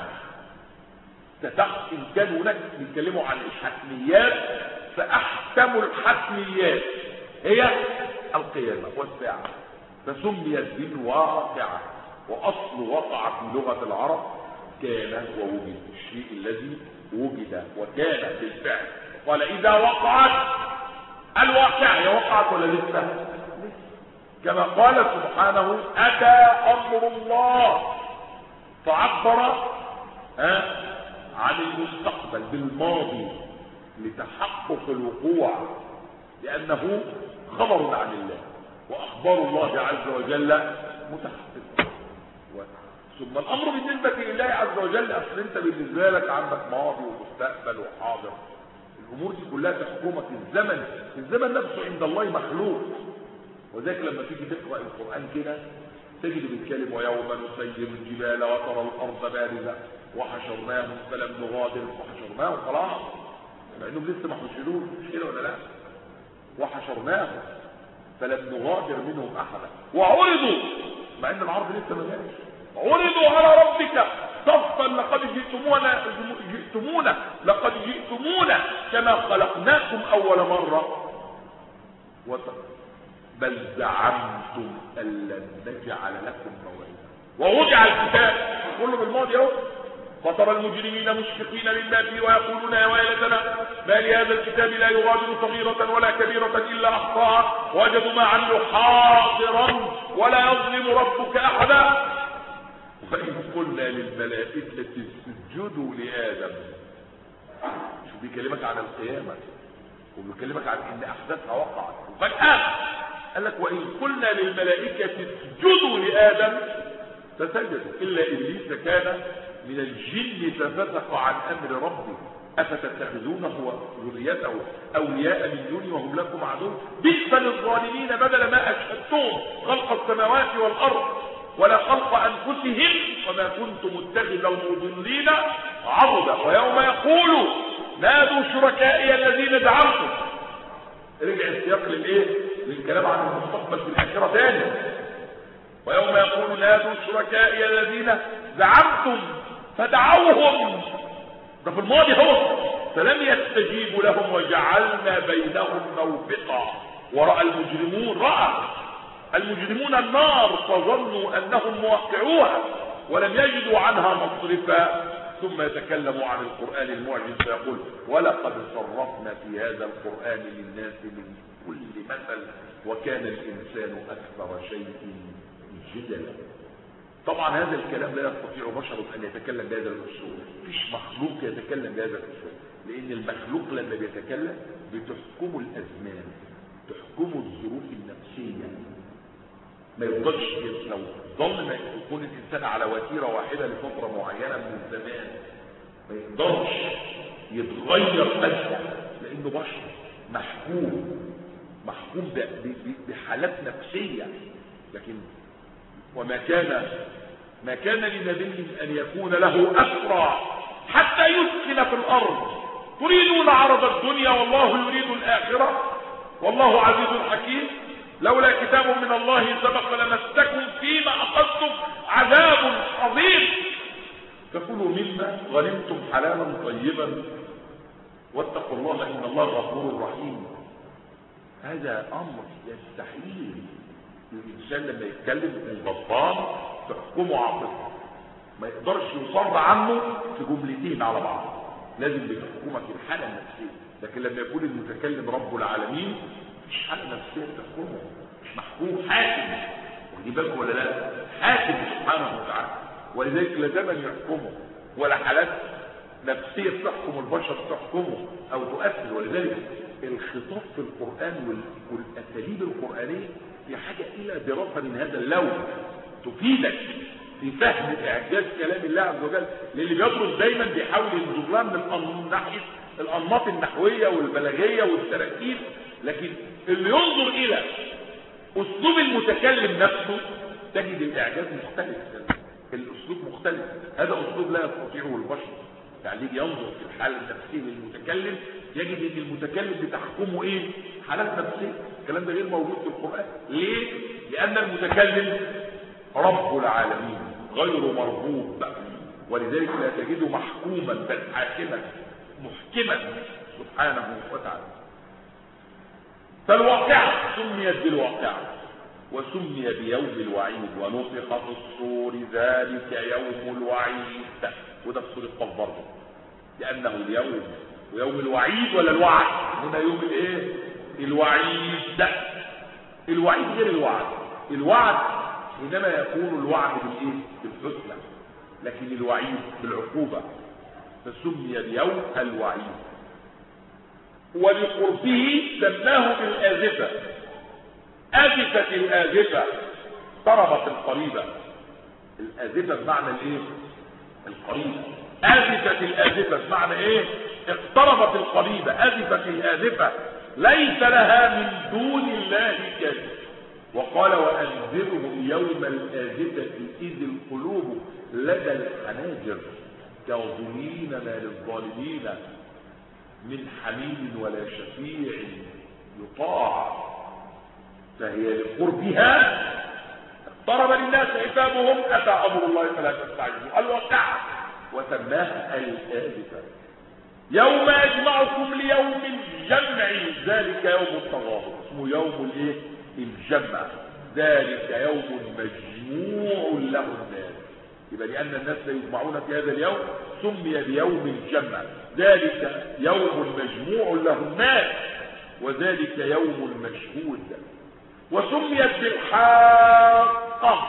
إن كان هناك نتكلموا عن الحتميات فأحتم الحتميات هي القيامة والساعة، فسميت بالواقعة. وأصل وقع في لغة العرب كان ووجد، الشيء الذي وجد وكان بالفعل. قال إذا وقعت الواقعة، هي وقعت ولا لسه؟ كما قال سبحانه أتى أمر الله، فعبر عن المستقبل بالماضي لتحقق الوقوع، لأنه خبر عن الله وأخبار الله عز وجل متحققة. ثم الأمر بالنسبة لله عز وجل، أصل أنت بالنسبة لك عندك ماضي ومستقبل وحاضر، الأمور دي كلها تحكمك. الزمن نفسه عند الله مخلوق. وذلك لما تيجي تقرأ القرآن كده تجد بالكلم ويوم نسير الجبال وترى الأرض بارزة وحشرناهم فلم نغادر، وحشرناهم خلاص مع انهم لسه ما حشروش، مش كده ولا لا؟ وحشرناهم فلم نغادر منهم احدا وعرضوا، مع ان العرض لسه ما جاش، عرضوا على ربك صفا لقد جئتمونا كما خلقناكم اول مره بل زعمتم ان لن نجعل لكم موعدا. ووضع الكتاب كله بالماضي اهو، فترى المجرمين مشفقين مما فيه ويقولون يا ويلتنا ما لهذا الكتاب لا يغادر صغيرة ولا كبيرة إلا أحصاها وجدوا ما عملوا حاضرا ولا يظلم ربك أحدا. وإن قلنا للملائكة اسجدوا لآدم، شو بيكلمك عن القيامة وبيكلمك عن إن أحداثها وقعت، وفجأة قال لك وإن قلنا للملائكة اسجدوا لآدم فسجدوا إلا إبليس كان من الجن ففسق عن أمر ربه أفتتخذونه وذريته أولياء من دوني وهم لكم عدو بئس للظالمين بدل ما أشهدتهم خلق السماوات والأرض ولا خلق أنفسهم وما كنت متخذ المضلين عضدا. ويوم يقول نادوا شركائي الذين زعمتم، رجع السياق للايه؟ للكلام عن المستقبل في الآخرة تاني. ويوم يقول نادوا شركائي الذين زعمتم فدعوهم، ده في الماضي هو، فلم يستجيبوا لهم وجعلنا بينهم موبقا ورأى المجرمون النار فظنوا أنهم موقعوها ولم يجدوا عنها مصرفا. ثم يتكلم عن القرآن المعجز فيقول ولقد صرفنا في هذا القرآن للناس من كل مثل وكان الإنسان أكثر شيء جدلا. طبعا هذا الكلام لا يستطيع بشر أن يتكلم بهذا الأسلوب، مفيش مخلوق يتكلم بهذا الأسلوب، لأن المخلوق لما بيتكلم بتحكمه الأزمان، تحكمه الظروف النفسية، ما يقدرش لو ظل ما يكون الإنسان على وتيرة واحدة لفترة معينة من الزمان ما يقدرش يتغير فجأة، لأنه بشر محكوم بحالات نفسية. لكن وما كان لنبي أن يكون له أسرى حتى يسكن في الأرض تريدون عرض الدنيا والله يريد الآخرة والله عزيز حكيم لولا كتاب من الله سبق لمسكم فيما أخذتم عذاب عظيم فكلوا مما غنمتم حلالا طيبا واتقوا الله إن الله غفور رحيم. هذا أمر يستحيل الإنسان لما يتكلم غضبان تحكمه عاطفة، ما يقدرش يصر عنه في جملتين على بعض، لازم بتحكمك الحالة النفسية. لكن لما يكون المتكلم رب العالمين مش حالة نفسية تحكمه، مش محكوم، حاكم، ودي بالك ولا لا؟ حاكم سبحانه وتعالى، ولذلك لا زمن يحكمه ولا حالات نفسية تحكم البشر تحكمه أو تؤثر. ولذلك الخطاب في القرآن والأساليب القرآنية في حاجة إلى دراسة من هذا اللون تفيدك في فهم إعجاز كلام الله عز وجل. للي بيدرس دايما بيحاول ينظر لها من ناحية الأنماط النحوية والبلاغية والتركيب، لكن اللي ينظر إلى أسلوب المتكلم نفسه تجد الإعجاز مختلف، الأسلوب مختلف. هذا أسلوب لا يستطيعه البشر. يعني يجي ينظر في الحالة النفسية للمتكلم يجد ان المتكلم بتحكمه ايه؟ حالات نفسية. الكلام ده غير موجود في القرآن. ليه؟ لأن المتكلم رب العالمين غير مربوب، ولذلك لا تجده محكوما بل حاكما محكما سبحانه وتعالى. فالواقعة سميت بالواقعة وسمي بيوم الوعيد ونفخ في الصور ذلك يوم الوعيد، وده في سورة قاف برضه، لأنه اليوم ويوم الوعيد ولا الوعد؟ هنا يوم الايه؟ الوعيد. ده الوعيد غير الوعد. الوعد حينما يكون الوعد بالايه؟ بالحسنى، لكن الوعيد بالعقوبة، فسمي اليوم الوعيد. ولقربه سماه بالآزفة، آزفة الآزفة، اقتربت القريبة. الآزفة بمعنى الايه؟ القريبة. آزفة الآزفة بمعنى ايه؟ اقتربت القريبة. آزفة الآزفة ليس لها من دون الله كاذب. وقال وأنذرهم يوم الآزفة إذ القلوب لدى الحناجر كاظمين ما للظالمين من حميم ولا شفيع يطاع فهي لقربها اقترب للناس حسابهم أتى أمر الله فلا تستعجلوا. الواقعة وسماها الآزفة. يوم يجمعكم ليوم الجمع ذلك يوم التغابن، اسمه يوم الايه؟ الجمع. ذلك يوم مجموع له الناس. يبقى لأن الناس لا يجمعون في هذا اليوم سمي بيوم الجمع، ذلك يوم مجموع له الناس وذلك يوم مشهود. وسميت بالحاقة،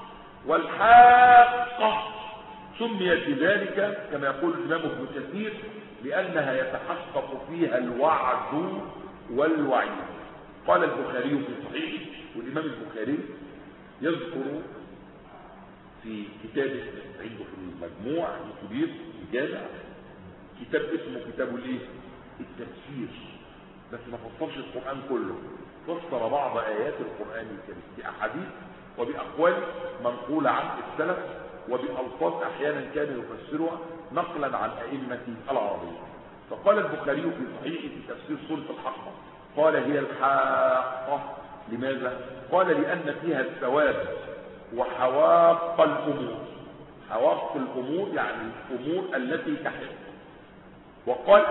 والحاقة سميت بذلك كما يقول الإمام ابن كثير لأنها يتحقق فيها الوعد والوعيد. قال البخاري في صحيحه، والإمام البخاري يذكر في كتابه عنده في المجموع الكبير الجامع كتاب اسمه كتاب التفسير، بس ما فسرش القرآن كله، فسر بعض آيات القرآن الكريم بأحاديث وبأقوال منقولة عن السلف وبألفاظ أحيانا كان يفسرها نقلا عن أئمة العربية. فقال البخاري في صحيحه في تفسير سورة الحاقة قال هي الحاقة. لماذا؟ قال لأن فيها الثواب وحواق الأمور. حواق الأمور يعني الأمور التي تحت. وقال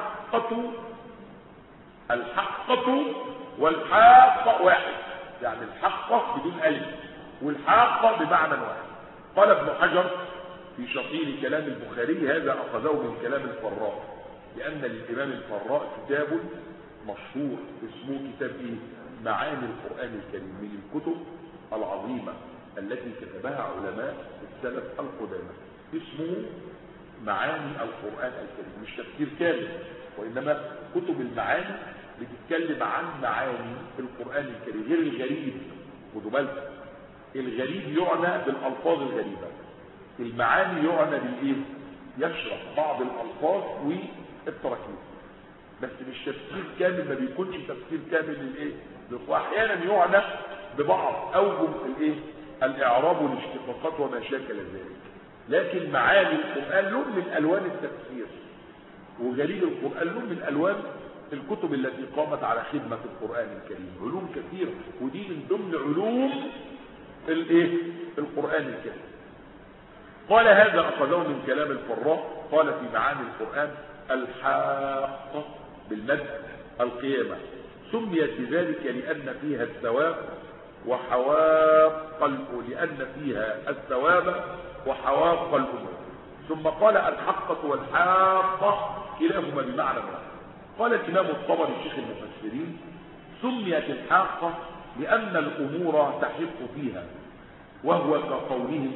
الحقة والحاقة واحد، يعني الحقة بدون ألف والحاقة بمعنى واحد. قال ابن حجر في شطير كلام البخاري هذا أخذه من كلام الفراء، لأن للإمام الفراء كتاب مشهور اسمه كتاب معاني القرآن الكريم، من الكتب العظيمة التي كتبها علماء السلف القدامى، اسمه معاني القرآن الكريم، مش تفسير كامل وإنما كتب المعاني بتتكلم عن معاني القرآن الكريم غير الغريب. خدوا بالكم، الغريب يعنى بالألفاظ الغريبة، المعاني يعنى بالإيه؟ يشرح بعض الألفاظ والتراكيب، بس مش تفسير كامل، ما بيكونش تفسير كامل للإيه؟ وأحيانا يعنى ببعض أوجه الإيه؟ الإعراب والاشتقاقات وما شاكل ذلك. لكن معاني القرآن لون من ألوان التفسير، وغريب القرآن لون من ألوان الكتب التي قامت على خدمة القرآن الكريم، علوم كثيرة، ودي من ضمن علوم القرآن الكريم. قال هذا أخذه من كلام الفراء، قال في معاني القرآن الحاقة بالمد القيامة، سميت بذلك لأن فيها الثواب وحواق لأن فيها الثواب وحواق الأمور. ثم قال الحقة والحاقة كلاهما بمعنى واحد. قال الإمام الطبري شيخ المفسرين سميت الحاقة لأن الأمور تحق فيها، وهو كقولهم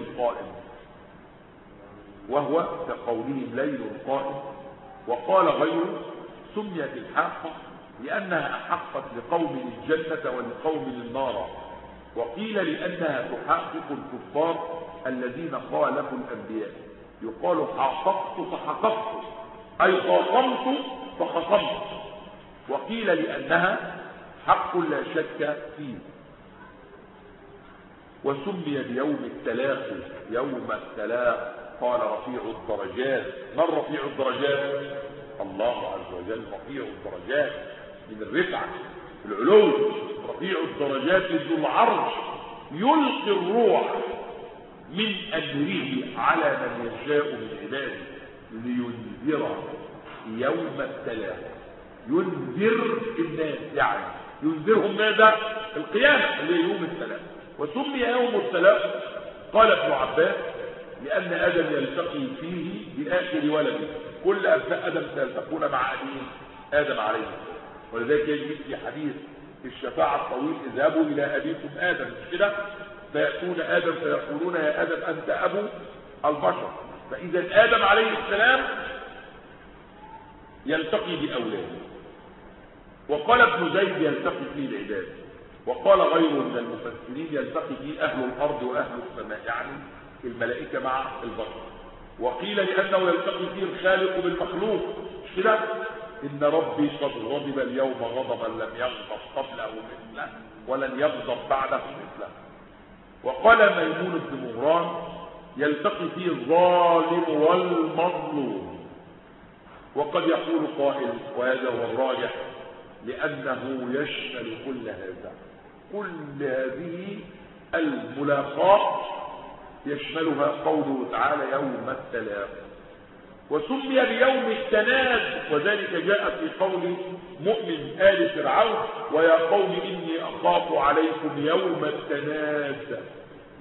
ليل قائم. وقال غيره سميت الحاقة لأنها أحقت لقوم الجنة ولقوم النار. وقيل لأنها تحقق الكفار الذين خالفوا الأنبياء، يقال حققت فحققت أي خاصمت فخصمت. وقيل لأنها حق لا شك فيه. وسمي بيوم التلاقي يوم التلاقي. قال رفيع الدرجات. من رفيع الدرجات؟ الله عز وجل رفيع الدرجات من الرفعة العلو. رفيع الدرجات ذو العرش يلقي الروح من أمره على من يشاء من عباده لينذر يوم التلاقي. ينذر الناس، يعني ينذرهم ماذا؟ القيامة اللي يوم التلاقي. وسمي يوم التلاقي قال ابن عباس لأن آدم يلتقي فيه بآخر ولده، كل أبناء آدم سيلتقون مع أبيه آدم عليه السلام. ولذلك يجب في حديث الشفاعة الطويل اذهبوا إلى أبيكم آدم، مش كده؟ فيأتون آدم فيقولون يا آدم أنت أبو البشر. فإذا آدم عليه السلام يلتقي بأولاده. وقال ابن زيد يلتقي فيه العباد. وقال غيره من المفسرين يلتقي فيه أهل الأرض وأهل السماء، يعني الملائكة مع البشر. وقيل لأنه يلتقي فيه الخالق بالمخلوق، مش كده؟ إن ربي قد غضب اليوم غضبا لم يغضب قبله مثله ولن يغضب بعده مثله. وقال ميمون بن مهران يلتقي فيه الظالم والمظلوم. وقد يقول قائل وهذا هو الراجح لأنه يشمل كل هذا، كل هذه الملاقات يشملها قوله تعالى يوم التلاقي. وسمي بيوم التناد، وذلك جاء في قول مؤمن آل فرعون ويا قوم إني أخاف عليكم يوم التناد،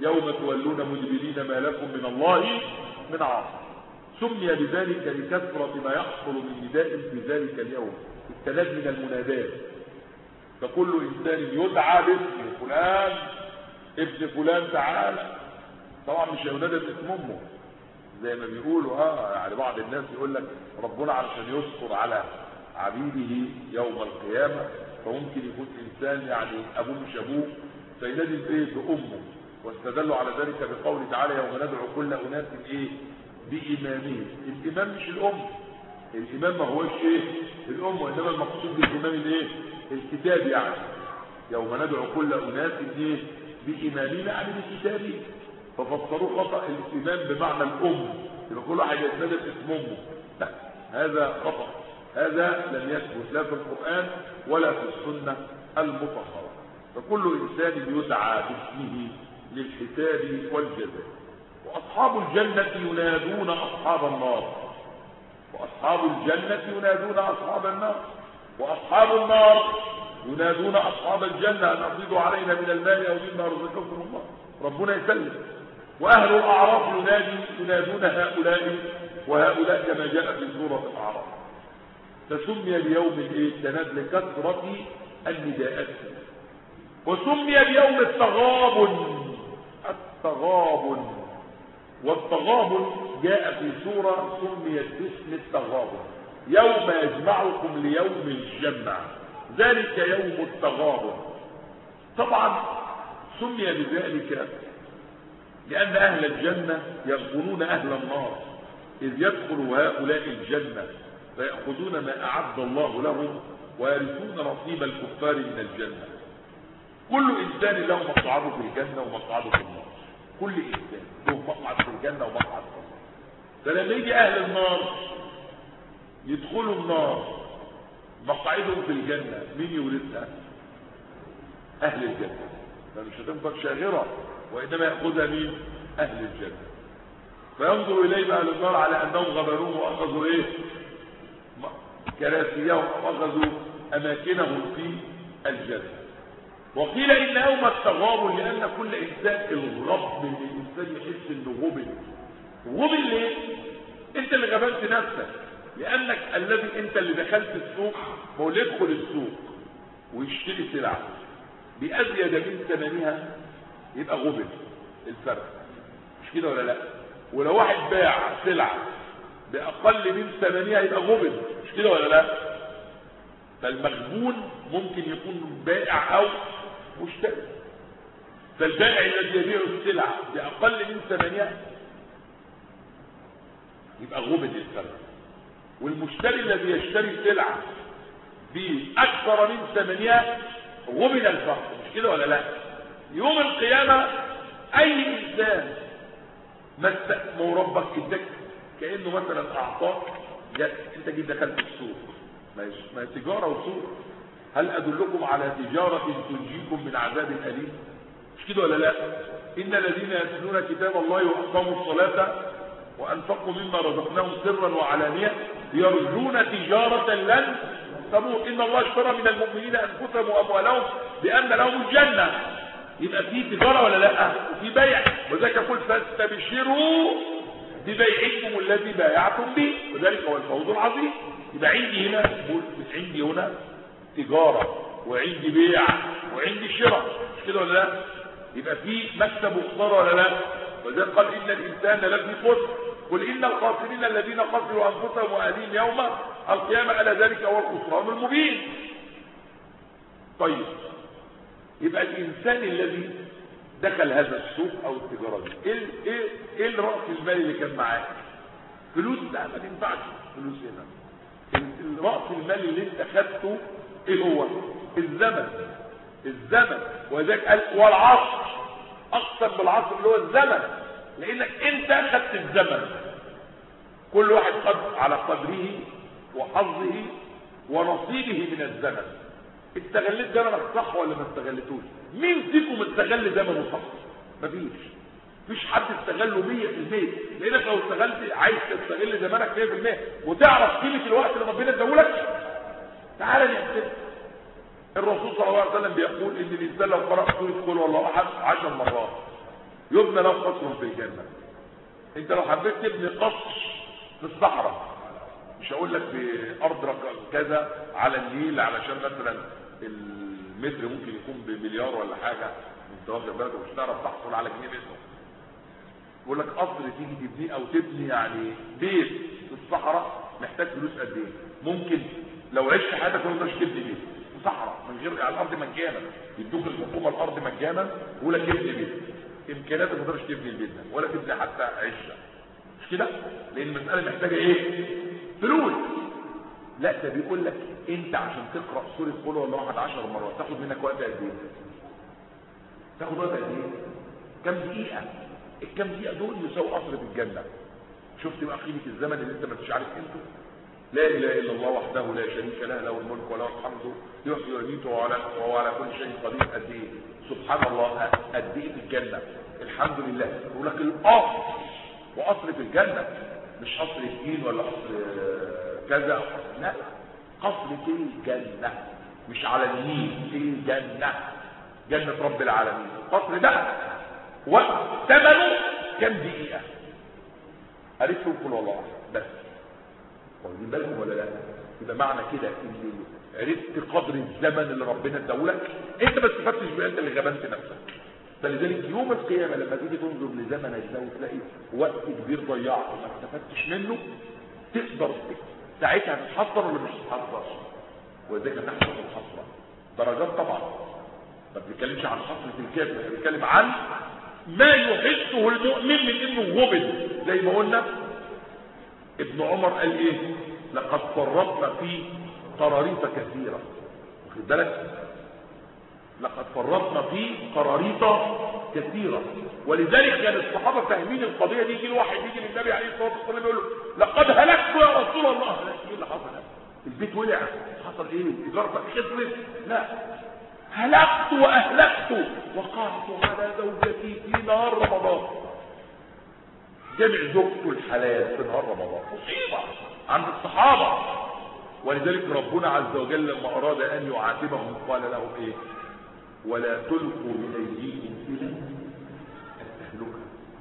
يوم تولون مدبرين ما لكم من الله من عاصم. سمي بذلك لكثرة ما يحصل من نداء في ذلك اليوم، التناد من المنادات، فكل إنسان يدعى باسم فلان ابن فلان تعالى. طبعا مش ينادى باسم امه زي ما بيقولوا يعني بعض الناس يقول لك ربنا علشان يستر على عبيده يوم القيامة فممكن يكون إنسان يعني أبوه مش أبوه فينادي بأمه، واستدلوا على ذلك بقوله تعالى يوم ندعو كل أناس بإمامهم. الإمام مش الأم، الإمام ما هوش الأم، وإنما المقصود بالإمام الكتاب، يعني يوم ندعو كل أناس بإمامهم يعني بكتابه، ففسروا خطأ الإمام بمعنى الأم، يبقى كل واحد يتنادى باسم أمه. لا، هذا خطأ، هذا لم يثبت لا في القرآن ولا في السنة المطهرة. فكل إنسان يدعى باسمه للحساب والجزاء. وأصحاب الجنة ينادون أصحاب النار، وأصحاب الجنة ينادون أصحاب النار، وأصحاب النار ينادون أصحاب الجنة أن أفيضوا علينا من الماء أو مما رزقكم الله، ربنا يسلم. وأهل الأعراف ينادون هؤلاء وهؤلاء كما جاء في سورة الأعراف. فسمي بيوم التناد لكثرة النداءات، وسمي بيوم التغابن. والتغابن جاء في سورة سميت باسم التغابن، يوم يجمعكم ليوم الجمع، ذلك يوم التغابن. طبعا سمي بذلك لأن أهل الجنة يغبنون أهل النار، إذ يدخل هؤلاء الجنة فيأخذون ما أعد الله لهم ويرثون نصيب الكفار من الجنة. كل إنسان له مقعده في الجنة ومقعده في النار، كل إنسان له مقعد في الجنة ومقعد في النار. فلما يجي أهل النار يدخلوا النار مقعدهم في الجنة، مين يورثها؟ أهل الجنة، فمش هتنفق شاغرة، وإنما يأخذها مين؟ أهل الجنة. فينظر إليه أهل النار على أنهم غبروه وأخذوا كراسيهم وأخذوا أماكنهم في الجنة. وقيل إن يوم التغابن لأن كل إنسان الغبن من الإنسان يحس إنه غبن ليه؟ أنت اللي غبنت نفسك، لأنك أنت اللي دخلت السوق، هو اللي يدخل السوق ويشتري سلعة بأزيد من ثمنها يبقى غبن الفرق، مش كده ولا لا؟ ولو واحد باع سلعة بأقل من ثمنها يبقى غبن، مش كده ولا لا؟ فالمغبون ممكن يكون بائع أو مشتري. فالبائع الذي يبيع السلعة بأقل من ثمنها يبقى غبن الفرق، والمشتري الذي يشتري سلعة بأكثر من ثمنها غبن الفرق، مش كده ولا لا؟ يوم القيامة أي إنسان ربك اداك كأنه مثلا أعطاك، أنت جيت دخلت السوق، ما تجارة وسوق، هل أدلكم على تجارة تنجيكم من عذاب أليم؟ مش كده ولا لا؟ إن الذين يتلون كتاب الله وأقاموا الصلاة وأنفقوا مما رزقناهم سرا وعلانية يرجون تجارة لن تبور، إن الله اشترى من المؤمنين أنفسهم وأموالهم بأن لهم الجنة. يبقى في تجارة ولا لا؟ وفي بيع، وذلك يقول فاستبشروا ببيعكم الذي بايعتم به وذلك هو الفوز العظيم. يبقى عندي هنا تجارة وعندي بيع وعندي شراء، مش كده ولا لا؟ يبقى في مكسب وخسارة ولا لا؟ وذلك قال إن الإنسان لفي خسر، قل إن الخاسرين الذين خسروا أنفسهم وأهليهم يوم القيامة ألا ذلك هو الخسران المبين. طيب، يبقى الإنسان الذي دخل هذا السوق أو التجارة دي إيه الرأس المال اللي كان معاه؟ فلوس؟ لا، ما تنفعش فلوس هنا. الرأس المال اللي انت خدته ايه هو؟ الزمن. وذلك قال والعصر، اقسم بالعصر اللي هو الزمن، لانك انت خدت الزمن. كل واحد على قدره وحظه ونصيبه من الزمن. استغلت زمنك صح ولا ما استغلتوش؟ مين فيكم استغل زمنه صح؟ مفيش حد استغله 100%، لانك لو استغلت عايز تستغل زمانك 100% وتعرف قيمه الوقت اللي ربنا اداهولك، تعالى نحسب. الرسول صلى الله عليه وسلم بيقول ان الانسان لو قرأ سورة قل هو الله احد 10 مرات يبنى له قصر في الجنة. انت لو حبيت تبني قصر في الصحراء، مش هقول لك بأرض كذا على النيل علشان مثلا المتر ممكن يكون بمليار ولا حاجة، انت واخد بالك ومش هتعرف تحصل على جنيه منه. بقول لك قصر تيجي تبنيه او تبني يعني بيت في الصحراء محتاج فلوس قد ايه؟ ممكن لو عشت حياتك ما تقدرش تبني بيت في صحراء من غير على الارض مجانا، يدوك الحكومه الارض مجانا ولا تبني بيت، امكانياتك ما تقدرش تبني البيت ده ولا تبني حتى عشه، مش كده؟ لان المساله محتاجه ايه؟ فلوس. لا ده بيقول لك انت عشان تقرا سوره قل هو الله احد 10 مرات تاخد منك وقت قد ايه؟ تاخد وقت قد ايه؟ كم دقيقه؟ الكم دقيقه دول يساوي قصر في الجنه. شفت بقى قيمه الزمن اللي انت ما انتش عارف قيمته؟ لا اله الا الله وحده لا شريك له، له الملك وله الحمد يحيي ويميت وهو على كل شيء قدير. قد ايه؟ سبحان الله قد ايه في الجنه؟ الحمد لله. يقول لك القصر وقصر في الجنه مش قصر الدين ولا قصر كذا، لا قصر في الجنه مش على النيل، في الجنه، جنه رب العالمين. القصر ده وثمنه كم دقيقه؟ عرفتوا كل والله بس واخدين بالكم ولا لا؟ يبقى معنى كده ان عرفت قدر الزمن اللي ربنا اداهولك، انت ما استفدتش بيه، انت اللي غبنت نفسك. فلذلك يوم القيامه لما تيجي تنظر لزمنك ده وتلاقي وقت كبير ضيعته ما استفدتش منه، تقدر ساعتها تتحسر ولا مش تتحسر؟ وازاي تحسر الحسره؟ درجات طبعا. ما بنتكلمش عن حسره الكافر، احنا بنتكلم عن ما يحسه المؤمن من انه غبن. زي ما قلنا ابن عمر قال ايه؟ لقد فرطنا في قراريط كثيره. واخد بالك؟ لقد فرطنا في قراريط كثيره. ولذلك كان الصحابه فاهمين القضيه دي. يجي الواحد يجي للنبي عليه الصلاه والسلام يقول له لقد هلكت يا رسول الله. ايه اللي حصل؟ البيت ولع، حصل ايه؟ الايجار خسرت؟ لا، هلكت واهلكت وقعت على زوجتي في نهار رمضان. جمع زوجته الحلال في نهار رمضان، مصيبه عند الصحابه. ولذلك ربنا عز وجل لما اراد ان يعاتبهم قال لهم ايه؟ ولا تلقوا بايديكم الى التهلكه.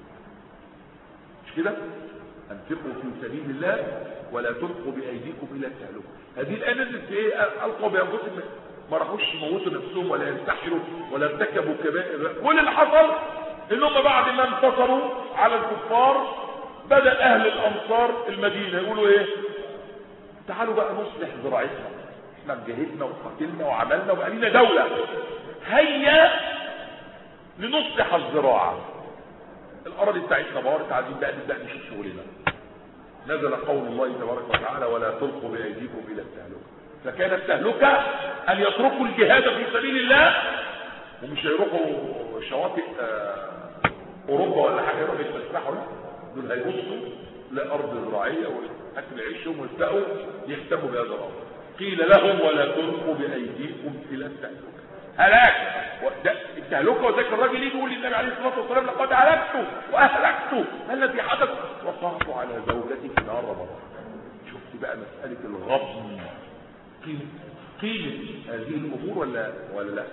مش كده؟ انفقوا في سبيل الله ولا تلقوا بايديكم الى التهلكه. هذه الايه نزلت في ايه؟ القوا بانفسهم، ما راحوش يموتوا نفسهم ولا ينتحروا ولا ارتكبوا كبائر. كل اللي حصل انهم بعد ما انتصروا على الكفار بدا اهل الانصار المدينه يقولوا ايه؟ تعالوا بقى نصلح زراعتنا، احنا جهدنا وقتلنا وعملنا وبقى لنا دوله، هيا لنصلح الزراعه. الاراضي بتاعتنا بارت، عايزين بقى نبدا نشوف شغلنا. نزل قول الله تبارك وتعالى ولا تلقوا بايديكم الى التهلكه. فكانت التهلكه ان يتركوا الجهاد في سبيل الله ومش هيروحوا شواطئ اوروبا ولا حاجه يروحوا يتفسحوا، دول هيبصوا لارض زراعيه واكل عيشهم ويبداوا يهتموا بهذا الامر. قيل لهم ولا تلقوا بايديكم الى التهلكه. هلاك التهلكه. وذاك الراجل يجي يقول للنبي عليه الصلاه والسلام لقد هلكت واهلكت، ما الذي حدث؟ وقعت على زوجتي في نهار رمضان. شفت بقى مساله الغضب قيمه هذه الامور ولا لا؟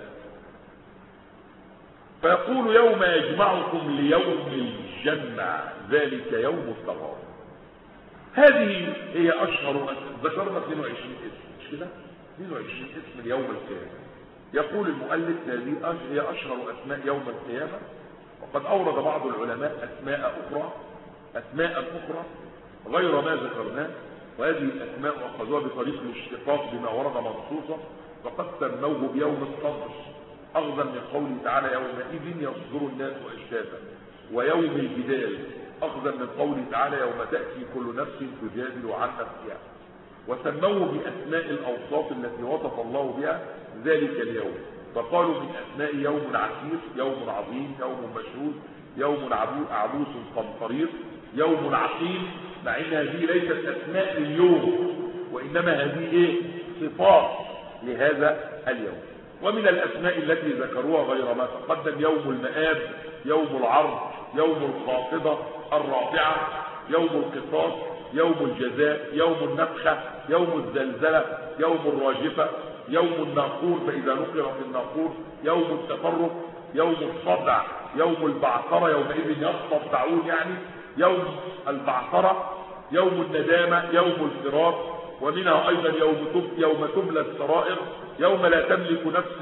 فيقول يوم يجمعكم ليوم الجمع ذلك يوم التغابن. هذه هي اشهر، ذكرنا 22 اسم مش كده؟ 22 اسم ليوم القيامه. يقول المؤلف هذه هي اشهر اسماء يوم القيامه. وقد اورد بعض العلماء اسماء اخرى غير ما ذكرناه، وهذه الاسماء اخذوها بطريق الاشتقاق بما ورد منصوصا، فقد سموه بيوم الصدر اخذا من قوله تعالى يومئذ يصدر الناس اشتاتا، ويوم الجدال اخذا من قوله تعالى يوم تاتي كل نفس تجادل عن نفسها. وسموه باسماء الاوصاف التي وصف الله بها ذلك اليوم، فقالوا من اسماء يوم عسير، يوم عظيم، يوم مشهود، يوم عبوس قمطرير، يوم عقيم، مع ان هذه ليست اسماء اليوم وانما هذه ايه؟ صفات لهذا اليوم. ومن الاسماء التي ذكروها غير ما تقدم يوم المآب، يوم العرض، يوم الخافضة الرافعة، يوم القصاص، يوم الجزاء، يوم النفخة، يوم الزلزلة، يوم الراجفة، يوم الناقور فإذا نقر في الناقور، يوم التفرق، يوم الصدع، يوم البعثرة يومئذ يصدعون، يعني يوم البعثرة، يوم الندامة، يوم الفراق، ومنها أيضا يوم تبلى السرائر، يوم لا تملك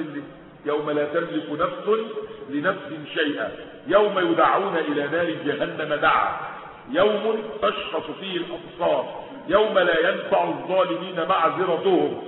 نفس لنفس شيئا، يوم يدعون إلى نار جهنم دعا، يوم تشخص فيه الأبصار، يوم لا ينفع الظالمين معذرتهم،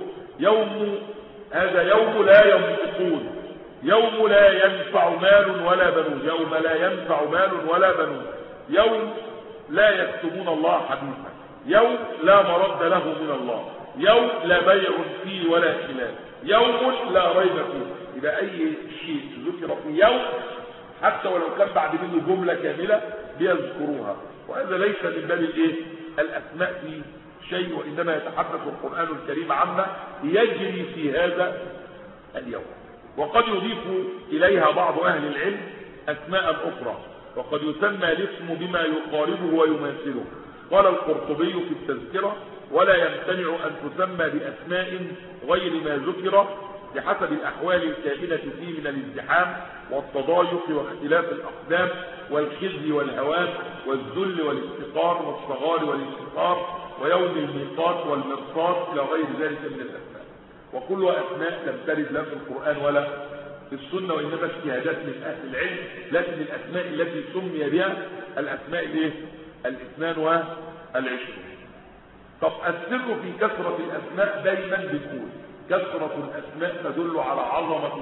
هذا يوم لا ينطقون، يوم لا ينفع مال ولا بنون، يوم لا ينفع مال ولا بنون، يوم لا يكتمون الله حديثا، يوم لا مرد له من الله، يوم لا بيع فيه ولا خلاف، يوم لا ريب فيه. يبقى اي شيء ذكر في يوم حتى ولو كان بعد منه جمله كامله بيذكروها، وهذا ليس من باب الاسماء في شيء، وانما يتحدث القران الكريم عما يجري في هذا اليوم. وقد يضيف اليها بعض اهل العلم اسماء اخرى، وقد يسمى الاسم بما يقاربه ويماثله. قال القرطبي في التذكره: ولا يمتنع ان تسمى باسماء غير ما ذكر بحسب الأحوال الكائنة فيه من الازدحام والتضايق واختلاف الأقدام والخزي والهوان والذل والافتقار والصغار والانتصار ويوم الميقات والمرصاد إلى غير ذلك من الأسماء. وكلها أسماء لم ترد لا في القرآن ولا في السنة، وإنما اجتهادات من أهل العلم، لكن الأسماء التي سمي بها الأسماء الاثنان والعشرون. طب السر في كثرة الأسماء دايما بيكون كثرة الأسماء تدل على عظمة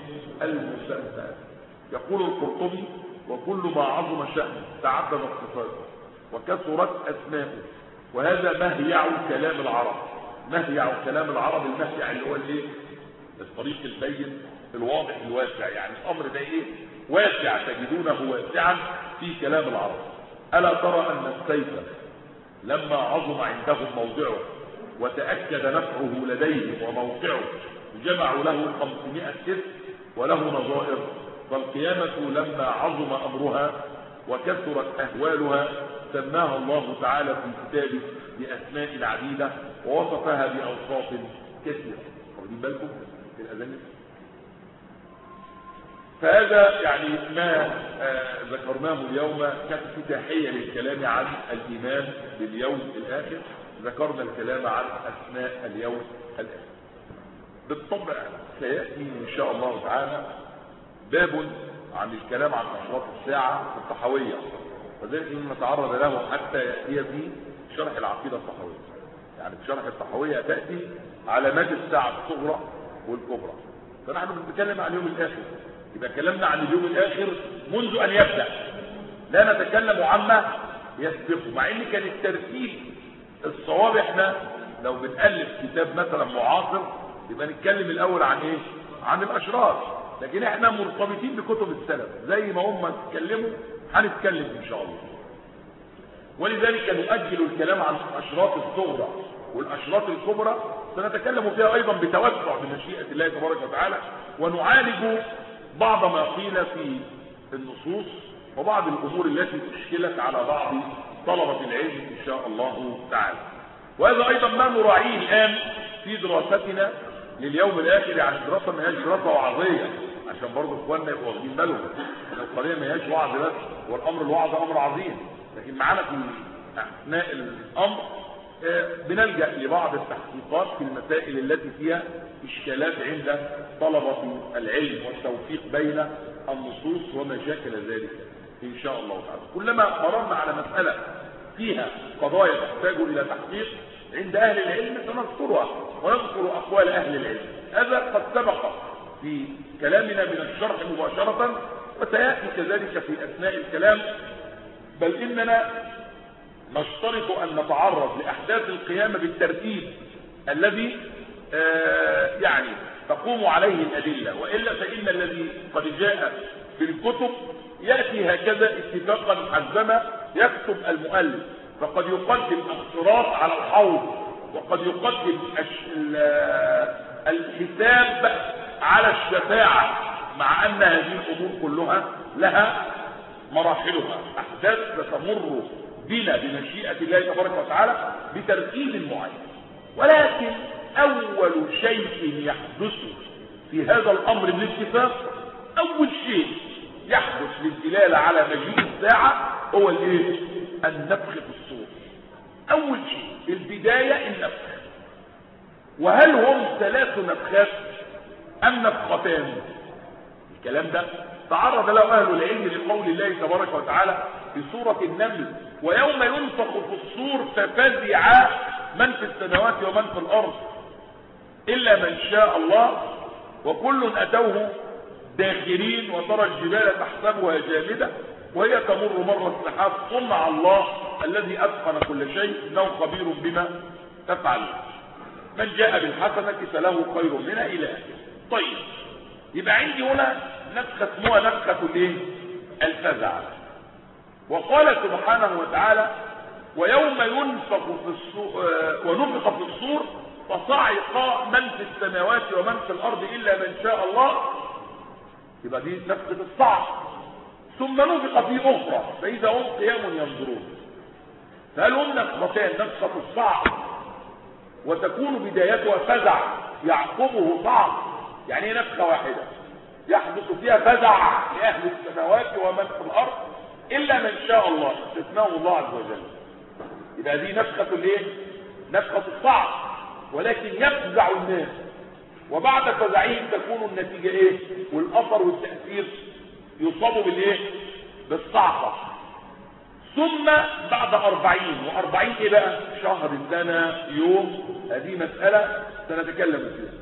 المسمى. يقول القرطبي: وكل ما عظم شأنه تعددت صفاته وكثرت أسماءه، وهذا مهيع كلام العرب. مهيع كلام العرب، المهيع اللي هو الطريق البين الواضح الواسع، يعني الأمر ده واسع، تجدونه واسعا في كلام العرب. ألا ترى أن السيف لما عظم عندهم موضعه وتأكد نفعه لديهم وموقعه جمعوا له 500 سيف وله نظائر، فالقيامة لما عظم أمرها وكثرت أهوالها سماها الله تعالى في كتابه بأسماء عديدة ووصفها بأوصاف كثيرة. واخدين بالكم في الأذان؟ فهذا يعني ما ذكرناه اليوم كافتتاحية للكلام عن الإيمان باليوم الآخر. ذكرنا الكلام عن أسماء اليوم الآخر. بالطبع سيأتي إن شاء الله تعالى باب عن الكلام عن أشراط الساعة الطحاوية، وذلك نتعرض له حتى يأتي في شرح العقيدة الطحاوية. يعني في شرح الطحاوية تأتي علامات الساعة الصغرى والكبرى، فنحن بنتكلم عن اليوم الآخر. يبقى كلامنا عن اليوم الآخر منذ أن يبدأ، لا نتكلم عما يسبقه، مع ان كان الترتيب الصواب احنا لو بنألف كتاب مثلا معاصر يبقى نتكلم الاول عن عن الاشرار، لكن احنا مرتبطين بكتب السلف زي ما هم اتكلموا هنتكلم ان شاء الله. ولذلك نؤجل الكلام عن الاشراط الصغرى والاشراط الكبرى، سنتكلم فيها ايضا بتوسع بمشيئة الله تبارك وتعالى، ونعالج بعض ما قيل في النصوص وبعض الامور التي اشكلت على بعض طلبة العلم ان شاء الله تعالى. وهذا ايضا ما نراعيه الان في دراستنا لليوم الاخر. يعني الدراسة ما هياش دراسة وعظية، عشان برضه اخواننا يبقوا واخدين بالهم ان القضية ما هياش وعظ بس، والامر الوعظ امر عظيم، لكن معانا في اثناء الامر بنلجأ لبعض التحقيقات في المسائل التي فيها اشكالات عند طلبة العلم والتوفيق بين النصوص وما شاكل ذلك ان شاء الله تعالى. كلما مررنا على مسألة فيها قضايا تحتاج الى تحقيق عند اهل العلم سنذكرها ونذكر اقوال اهل العلم. هذا قد سبق في كلامنا من الشرح مباشرة، وسيأتي كذلك في اثناء الكلام، بل اننا نشترط ان نتعرض لاحداث القيامة بالترتيب الذي يعني تقوم عليه الادلة، والا فان الذي قد جاء في الكتب يأتي هكذا اتفاقا حزما يكتب المؤلف، فقد يقدم الصراط على الحوض، وقد يقدم الحساب على الشفاعة، مع ان هذه الامور كلها لها مراحلها، احداث ستمر بنا بمشيئة الله تبارك وتعالى بترتيب معين. ولكن اول شيء يحدث في هذا الامر بالاتفاق، اول شيء يحدث للدلالة على مجيء الساعة هو الايه؟ النفخ في الصور. اول شيء البداية النفخ. وهل هم 3 نفخات ام نفختان؟ الكلام ده تعرض له اهل العلم لقول الله تبارك وتعالى في سورة النمل: ويوم ينفخ في الصور ففزع من في السماوات ومن في الارض الا من شاء الله وكل اتوه داخرين وترى الجبال تحسبها جامدة وهي تمر مر السحاب صنع الله الذي اتقن كل شيء انه خبير بما تفعل. من جاء بالحسنة فله خير منها الى اخره. طيب يبقى عندي هنا نفخة اسمها نفخة الايه؟ الفزع. وقال سبحانه وتعالى: ويوم ينفخ في الصور ونفخ في الصور فصعق من في السماوات ومن في الارض الا من شاء الله. يبقى دي نفخة الصعق. ثم نفخ في اخرى فاذا هم قيام ينظرون. فهل هم نفختان؟ نفخة الصعق وتكون بدايتها فزع يعقبه صعق، يعني هي نفخة واحدة يحدث فيها فزع لأهل السماوات ومن في الأرض إلا من شاء الله استثناه الله عز وجل. يبقى دي نفخة الايه؟ نفخة الصعق، ولكن يفزع الناس وبعد فزعهم تكون النتيجة ايه؟ والأثر والتأثير يصابوا بالايه؟ بالصعقة. ثم بعد 40 و40 ايه بقى؟ شهر، سنة، يوم، هذه مسألة سنتكلم فيها.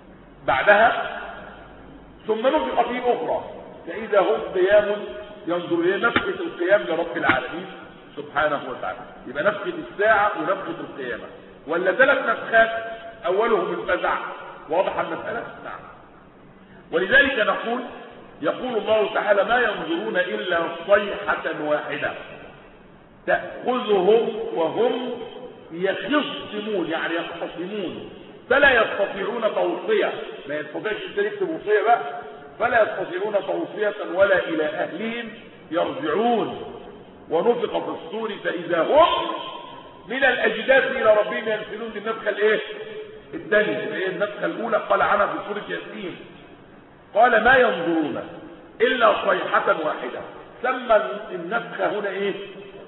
بعدها ثم نفخ في اخرى فاذا هم قيام ينظر الى نفخة القيام لرب العالمين سبحانه وتعالى. يبقى نفخة الساعة ونفخة القيامة، ولا 3 نفخات اولهم الفزع. واضح المسألة؟ نعم. ولذلك يقول الله تعالى: ما ينظرون الا صيحة واحدة تأخذهم وهم يخصمون، يعني يختصمون، فلا يستطيعون توصية. ما يستطيعش يكتب وصية بقى. فلا يستطيعون توصية ولا إلى أهلهم يرجعون. ونفخ في الصور فإذا هم من الأجداث إلى ربهم ينسلون. دي النفخة الإيه؟ الثانية. اللي هي النفخة الأولى قال عنها في سورة ياسين، قال: ما ينظرون إلا صيحة واحدة. سمى النفخة هنا إيه؟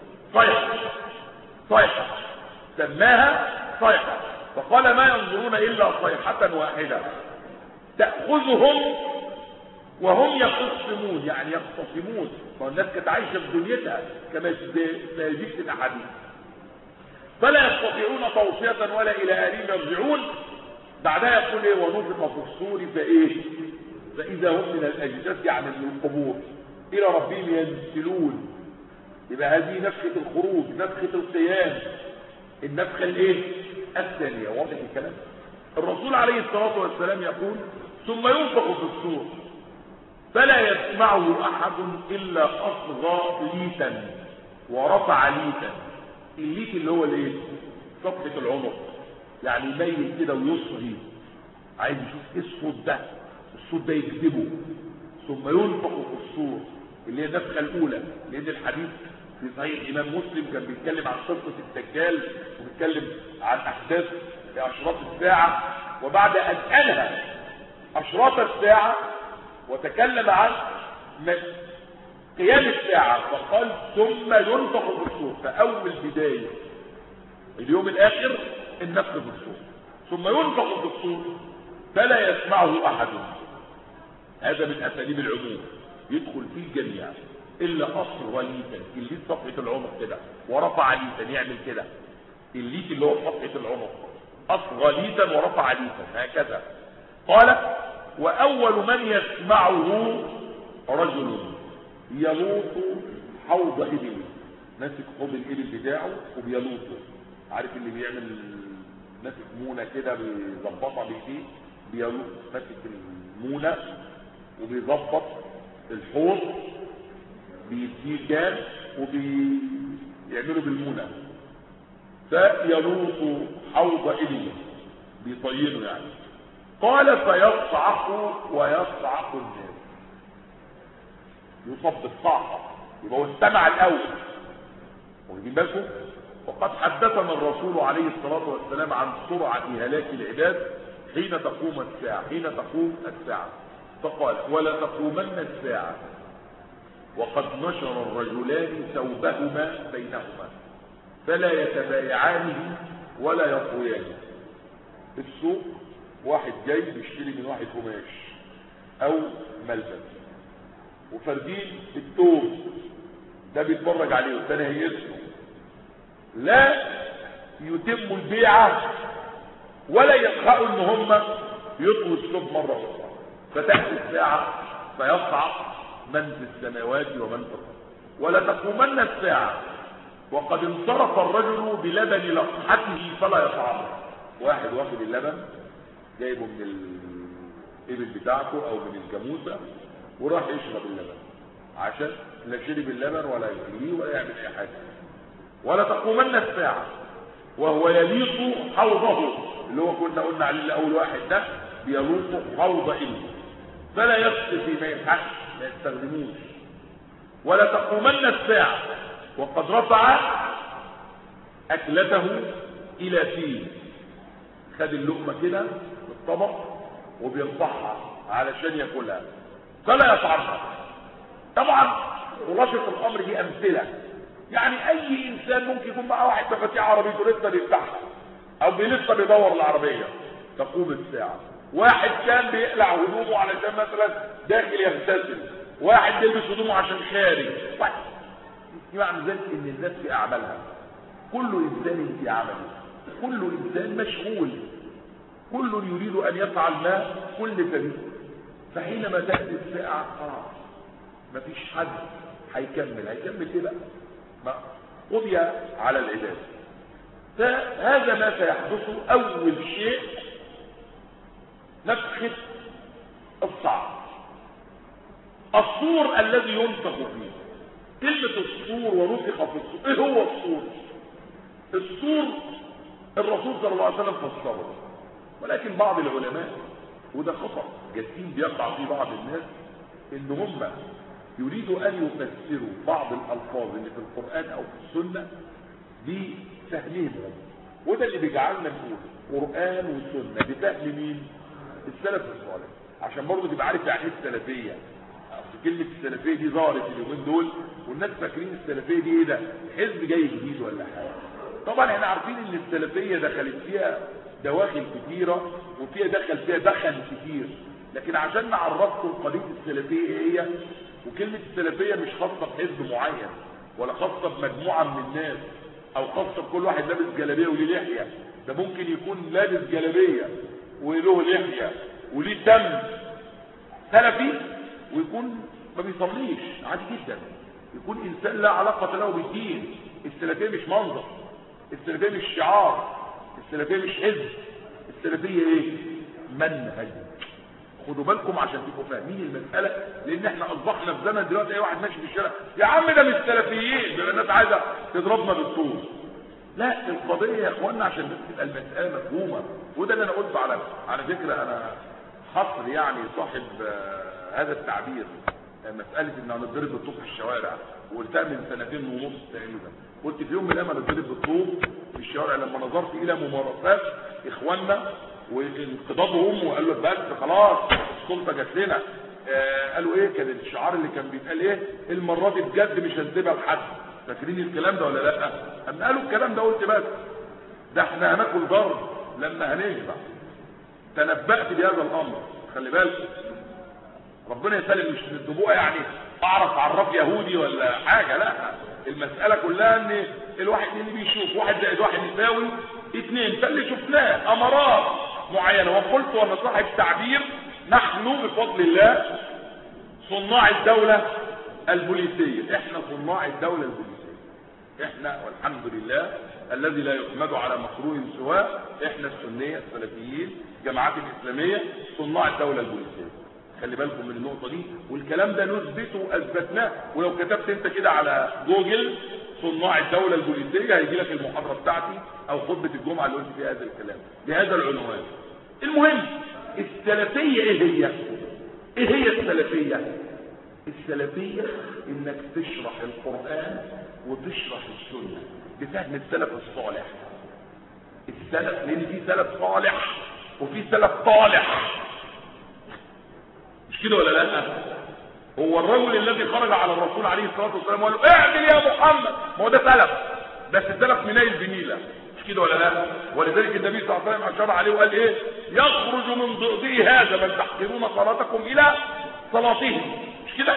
صيحة. سماها صيحة. فقال: ما ينظرون إلا صيحة واحدة تأخذهم وهم يخصمون، يعني يختصمون. فالناس كانت عايشة في دنيتها كما سيجيب في الأحاديث. فلا يستطيعون توصية ولا إلى أهلهم يرجعون. بعدها يقول ايه؟ ونفخ في الصور فايه؟ فإذا هم من الأجداث، يعني من القبور، إلى ربهم ينسلون. يبقى هذه نفخة الخروج، نفخة القيام، النفخة الايه؟ الثانية. واضح الكلام؟ الرسول عليه الصلاة والسلام يقول: ثم ينفخ في الصور فلا يسمعه أحد إلا أصغى ليتا ورفع ليتا. الليت اللي هو الايه؟ صفحة العنق، يعني يميل كده ويصغي، عايز يشوف ايه الصوت ده، الصوت ده يكذبه. ثم ينفخ في الصور اللي هي النفخة الأولى، لأن الحديث في صحيح الإمام مسلم كان بيتكلم عن قصة الدجال وبيتكلم عن أحداث أشراط الساعة، وبعد أن أنهى أشراط الساعة وتكلم عن قيام الساعة فقال: ثم ينفخ في الصور. فأول بداية اليوم الآخر النفخ في الصور، ثم ينفخ في الصور فلا يسمعه أحد. هذا من أساليب العموم، يدخل فيه الجميع إلا أصغى ليتا. الليت صفحة العنق كده، ورفع ليتا يعمل كده. الليت اللي هو صفحة العنق، أصغى ليتا ورفع ليتا، هكذا. قال: وأول من يسمعه رجل يلوط حوض إبل، ماسك حوض الإبل بتاعه وبيلوطه. عارف اللي بيعمل ماسك مونة كده بيظبطها بإيديه، بيلوط، ماسك المونة وبيظبط الحوض، بيديه كان وبيعمله بالمونة، فيلوط حوض إبل، بيطينه يعني. قال: فيصعق ويصعق الناس. يصب الصعقة، يبقى هو استمع الأول. واخدين بالكم؟ وقد حدثنا الرسول عليه الصلاة والسلام عن سرعة هلاك العباد حين تقوم الساعة، فقال: ولا تقومن الساعة وقد نشر الرجلان ثوبهما بينهما فلا يتبايعانه ولا يطويانه. في السوق واحد جاي بيشتري من واحد قماش او ملبس وفردين الثوب، ده بيتفرج عليه والثاني هيسمه، لا يتم البيعه ولا يلحقوا ان هم يطووا الثوب مره اخرى، فتاتي الساعه فيصعق من في السماوات ومن في الارض ولا تقومن الساعه وقد انصرف الرجل بلبن لقحته فلا يطعمه. واحد واخد اللبن جايبه من الابل بتاعته او من الجاموسه وراح يشرب اللبن عشان لا شرب اللبن ولا ياكله ولا يعمل اي حاجه. ولا تقومن الساعه وهو يليق حوضه، اللي هو كنا قلنا عليه اول واحد ده بيلوق حوض ابنه فلا يغسل فيما يلحقش ما يستخدموش. ولا تقومن الساعه وقد رفع اكلته الى فيه، خد اللقمه كده في الطبق وبيرفعها علشان ياكلها فلا يطعمها. طبعا خلاصه الامر دي امثله، يعني اي انسان ممكن يكون معاه واحد مفاتيح عربيته لسه بيفتحها او لسه بيدور العربيه تقوم الساعه. واحد كان بيقلع هدومه علشان مثلا داخل يغتسل، واحد بيلبس هدومه عشان خارج. يعني ذلك ان الناس في اعمالها، كل انسان في عمله، كل انسان مشغول، كل يريد ان يفعل ما كل فريق. فحينما تاتي الساعه خلاص مفيش حد هيكمل ايه بقى؟ ما قضي على العباد. فهذا ما سيحدث. اول شيء نفخ الصعق، الصور الذي ينفخ فيه. كلمة الصور ونفخ في الصور، ايه هو الصور؟ الصور الرسول صلى الله عليه وسلم فسره، ولكن بعض العلماء وده خطأ جسيم بيقع في بعض الناس ان هم يريدوا ان يفسروا بعض الالفاظ اللي في القرآن او في السنة بفهمهم، وده اللي بيجعلنا نقول قرآن وسنة بفهم مين؟ السلف الصالح، عشان برضه تبقى عارف يعني ايه السلفية. كلمة السلفية دي ظهرت اليومين دول والناس فاكرين السلفية دي ايه ده؟ حزب جاي جديد ولا حاجة. طبعا احنا عارفين ان السلفية دخلت فيها دواخل كتيرة وفيها دخل كتير، لكن عشان نعرفكم قضية السلفية ايه هي، وكلمة السلفية مش خاصة بحزب معين ولا خاصة بمجموعة من الناس او خاصة بكل واحد لابس جلابية وليه لحية. ده ممكن يكون لابس جلابية وله لحية وليه دم سلفي ويكون ما بيصليش عادي جدا، يكون انسان لا علاقة له بالدين. السلفية مش منظر، السلفية مش شعار، السلفية مش حزب، السلفية ايه؟ منهج. خدوا بالكم عشان تبقوا فاهمين المسألة، لان احنا اصبحنا في زمن دلوقتي اي واحد ماشي في الشارع يا عم ده مش سلفيين، ده الناس عايزة تضربنا بالطول. لا، القضية يا اخوانا عشان تبقى المسألة مفهومة، وده اللي انا قلت على فكرة انا حصر يعني صاحب هذا التعبير، مسألة ان هنضرب بالطوب في الشوارع، وقلتها من 2.5 سنين تقريبا. قلت في يوم من الايام هنضرب بالطوب في الشوارع لما نظرت الى ممارسات اخواننا وانقضاضهم وقالوا بس خلاص السلطة جات لنا. قالوا ايه كان الشعار اللي كان بيتقال ايه؟ المرة دي بجد مش هنسيبها لحد. فاكرين الكلام ده ولا لا؟ اما قالوا الكلام ده قلت بس ده احنا هناكل ضرب لما هنشبع. تنبأت بهذا الامر، خلي بالك ربنا يسلم، مش من الدبوء يعني اعرف عرف يهودي ولا حاجة، لا، المسألة كلها ان الواحد اللي بيشوف 1 زائد 1 يساوي 2، فاللي شفناه امارات معينة. وقلت وانا صاحب تعبير نحن بفضل الله صناع الدولة البوليسية، احنا صناع الدولة البوليسية، احنا والحمد لله الذي لا يحمد على مكروه سواه، احنا السنية السلفيين جماعات الاسلامية صناع الدولة البوليسية. خلي بالكم من النقطة دي، والكلام ده نثبته واثبتناه. ولو كتبت انت كده على جوجل صناع الدولة البوليسية هيجي لك المحاضرة بتاعتي او خطبة الجمعة اللي قلت فيها هذا الكلام بهذا العنوان. المهم السلفية ايه هي؟ ايه هي السلفية؟ السلفية انك تشرح القرآن وتشرح السنة بفهم السلف الصالح. السلف لان في سلف صالح وفي سلف طالح، مش كده ولا لا؟ هو الرجل الذي خرج على الرسول عليه الصلاة والسلام وقال له اعمل يا محمد، ما هو ده سلف، بس السلف منيل بنيلة، مش كده ولا لا؟ ولذلك النبي صلى الله عليه وسلم اشار عليه وقال ايه؟ يخرج من ضئضئ هذا من تحقرون صلاتكم الى صلاتهم، مش كده؟